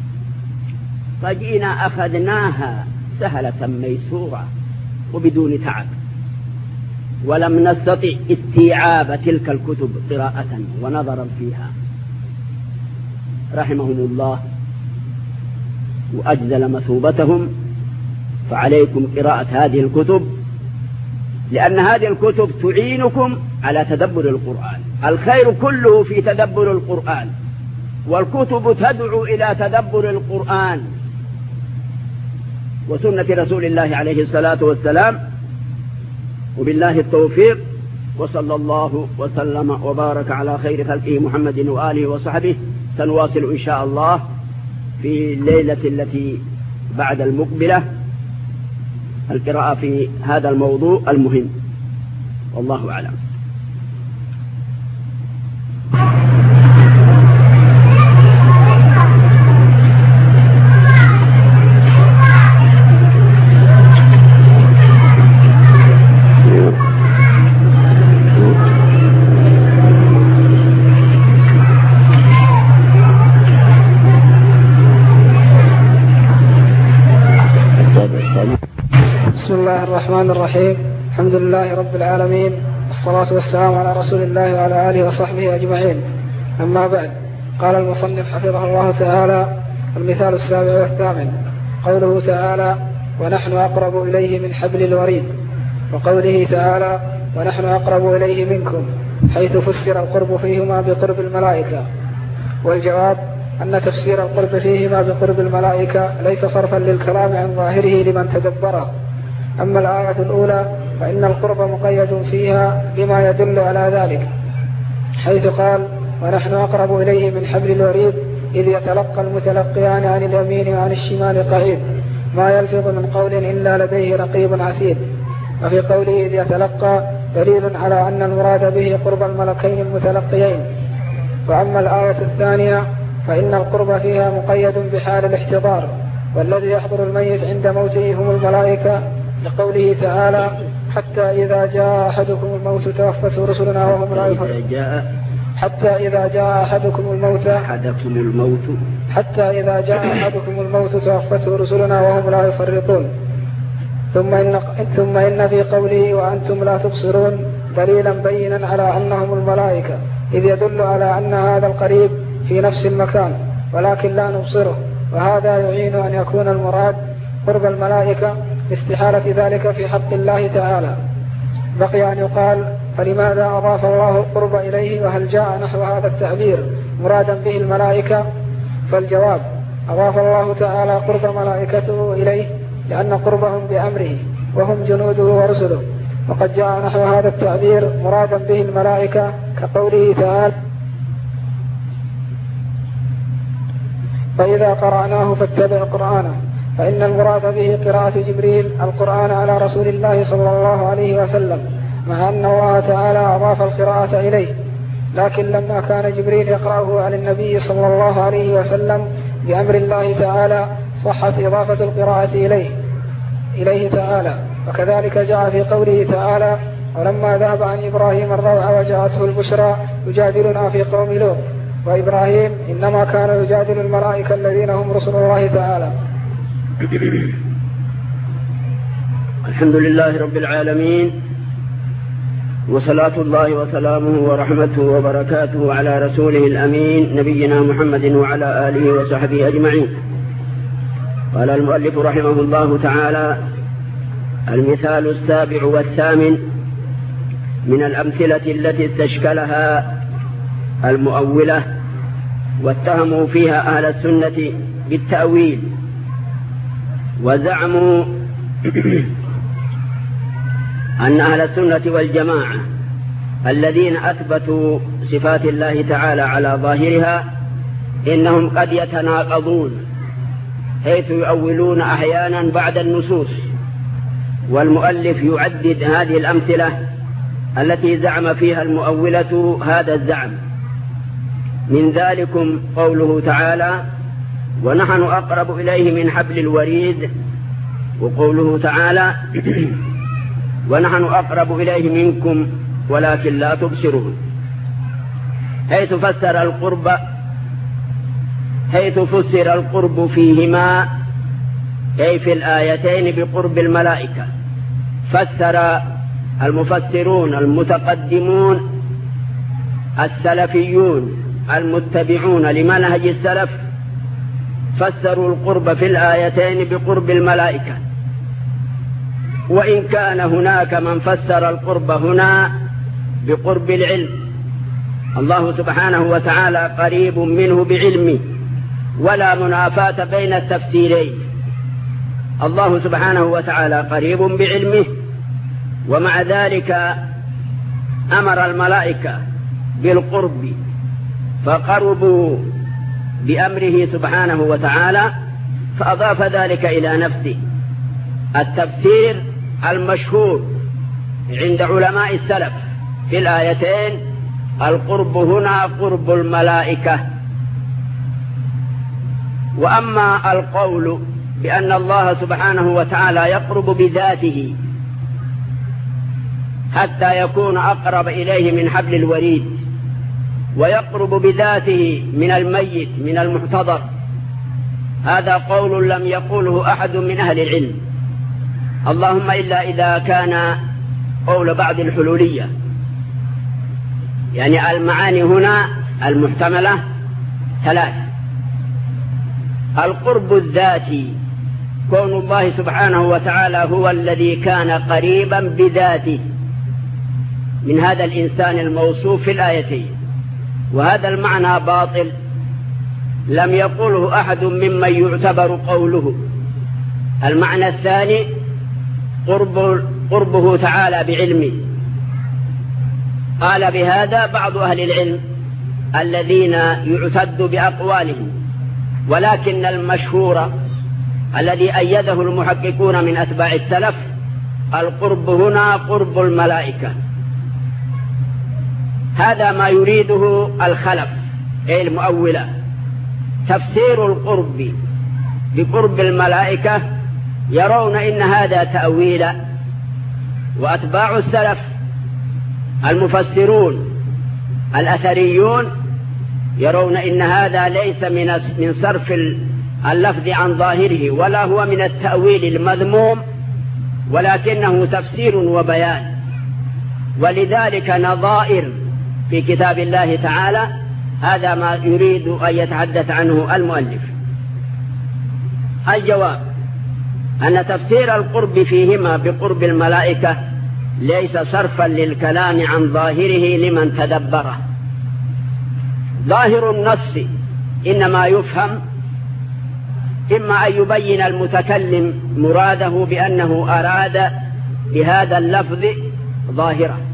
[SPEAKER 1] فجئنا أخذناها سهلة ميسورة وبدون تعب، ولم نستطع استيعاب تلك الكتب قراءة ونظرا فيها. رحمهم الله وأجزل مثوبتهم. فعليكم قراءة هذه الكتب، لأن هذه الكتب تعينكم على تدبر القرآن. الخير كله في تدبر القرآن، والكتب تدعو إلى تدبر القرآن، وسنة رسول الله عليه الصلاة والسلام. وبالله التوفيق، وصلى الله وسلم وبارك على خير خلقه محمد وآله وصحبه. سنواصل إن شاء الله في الليلة التي بعد المقبلة القراءة في هذا الموضوع المهم، والله أعلم.
[SPEAKER 2] بسم الله الرحمن الرحيم. الحمد لله رب العالمين، والصلاة والسلام على رسول الله وعلى آله وصحبه أجمعين. أما بعد، قال المصنف حفظه الله تعالى: المثال 7 والثامن قوله تعالى: ونحن أقرب إليه من حبل الوريد، وقوله تعالى: ونحن أقرب إليه منكم، حيث فسر القرب فيهما بقرب الملائكة. والجواب أن تفسير القرب فيهما بقرب الملائكة ليس صرفا للكلام عن ظاهره لمن تدبره. أما الآية الأولى فإن القرب مقيد فيها بما يدل على ذلك، حيث قال: ونحن أقرب إليه من حبل الوريد، إذ يتلقى المتلقيان عن اليمين وعن الشمال قعيد، ما يلفظ من قول إلا لديه رقيب عتيد. وفي قوله إذ يتلقى دليل على أن المراد به قرب الملكين المتلقيين. وأما الآية الثانية فإن القرب فيها مقيد بحال الاحتضار، والذي يحضر الميت عند موته هم الملائكة، لقوله تعالى: حتى إذا جاء أحدكم الموت توفته رسلنا وهم لا يفرطون. حتى إذا جاء أحدكم الموت توفته رسلنا وهم لا يفرطون. ثم إن في قوله وأنتم لا تبصرون دليلا بينا على أنهم الملائكة، إذ يدل على أن هذا القريب في نفس المكان ولكن لا نبصره، وهذا يعين أن يكون المراد قرب الملائكة لاستحالة ذلك في حق الله تعالى. بقي أن يقال: فلماذا أضاف الله القرب إليه، وهل جاء نحو هذا التعبير مرادا به الملائكة؟ فالجواب: أضاف الله تعالى قرب ملائكته إليه لأن قربهم بأمره وهم جنوده ورسله، وقد جاء نحو هذا التعبير مرادا به الملائكة، كقوله تعالى: فإذا قرأناه فاتبع قرآنه، فإن المراد به قراءة جبريل القرآن على رسول الله صلى الله عليه وسلم، مع أن الله تعالى أضاف القراءة إليه، لكن لما كان جبريل يقرأه على النبي صلى الله عليه وسلم بأمر الله تعالى صحت إضافة القراءة إليه تعالى. وكذلك جاء في قوله تعالى: ولما ذهب عن إبراهيم الروع وجاءته البشرى يجادلنا في قوم لوط، وإبراهيم إنما كان يجادل الملائكة الذين هم رسل الله تعالى.
[SPEAKER 1] الحمد لله رب العالمين، وصلاة الله وسلامه ورحمته وبركاته على رسوله الأمين نبينا محمد وعلى آله وصحبه أجمعين. قال المؤلف رحمه الله تعالى: المثال 7 والثامن من الأمثلة التي استشكلها المؤولة واتهموا فيها أهل السنة بالتأويل، وزعموا أن أهل السنة والجماعة الذين أثبتوا صفات الله تعالى على ظاهرها إنهم قد يتناقضون، حيث يؤولون أحيانا بعد النصوص. والمؤلف يعدد هذه الأمثلة التي زعم فيها المؤولة هذا الزعم. من ذلكم قوله تعالى: ونحن أقرب إليه من حبل الوريد، وقوله تعالى: ونحن أقرب إليه منكم ولكن لا تبصرون، حيث فسر القرب فيهما، أي في الآيتين بقرب الملائكة. فسر المفسرون المتقدمون السلفيون المتبعون لمنهج السلف فسروا القرب في الآيتين بقرب الملائكة، وإن كان هناك من فسر القرب هنا بقرب العلم. الله سبحانه وتعالى قريب منه بعلمه، ولا منافاة بين التفسيرين، الله سبحانه وتعالى قريب بعلمه، ومع ذلك أمر الملائكة بالقرب فقربوا بأمره سبحانه وتعالى، فأضاف ذلك إلى نفسه. التفسير المشهور عند علماء السلف في الآيتين القرب هنا قرب الملائكة. وأما القول بأن الله سبحانه وتعالى يقرب بذاته حتى يكون أقرب إليه من حبل الوريد، ويقرب بذاته من الميت من المحتضر، هذا قول لم يقوله أحد من أهل العلم، اللهم إلا إذا كان قول بعض الحلولية. يعني المعاني هنا المحتملة ثلاث: القرب الذاتي، كون الله سبحانه وتعالى هو الذي كان قريبا بذاته من هذا الإنسان الموصوف في الآيتين، وهذا المعنى باطل لم يقوله أحد ممن يعتبر قوله. المعنى الثاني قربه تعالى بعلمه، قال بهذا بعض أهل العلم الذين يعتد بأقوالهم، ولكن المشهور الذي أيده المحققون من أتباع السلف القرب هنا قرب الملائكة. هذا ما يريده الخلف أي المؤولة، تفسير القرب بقرب الملائكة، يرون إن هذا تأويل. وأتباع السلف المفسرون الأثريون يرون إن هذا ليس من صرف اللفظ عن ظاهره، ولا هو من التأويل المذموم، ولكنه تفسير وبيان. ولذلك نظائر في كتاب الله تعالى، هذا ما يريد أن يتحدث عنه المؤلف. الجواب أن تفسير القرب فيهما بقرب الملائكة ليس صرفا للكلام عن ظاهره لمن تدبره. ظاهر النص إنما يفهم إما أن يبين المتكلم مراده بأنه أراد بهذا اللفظ ظاهره،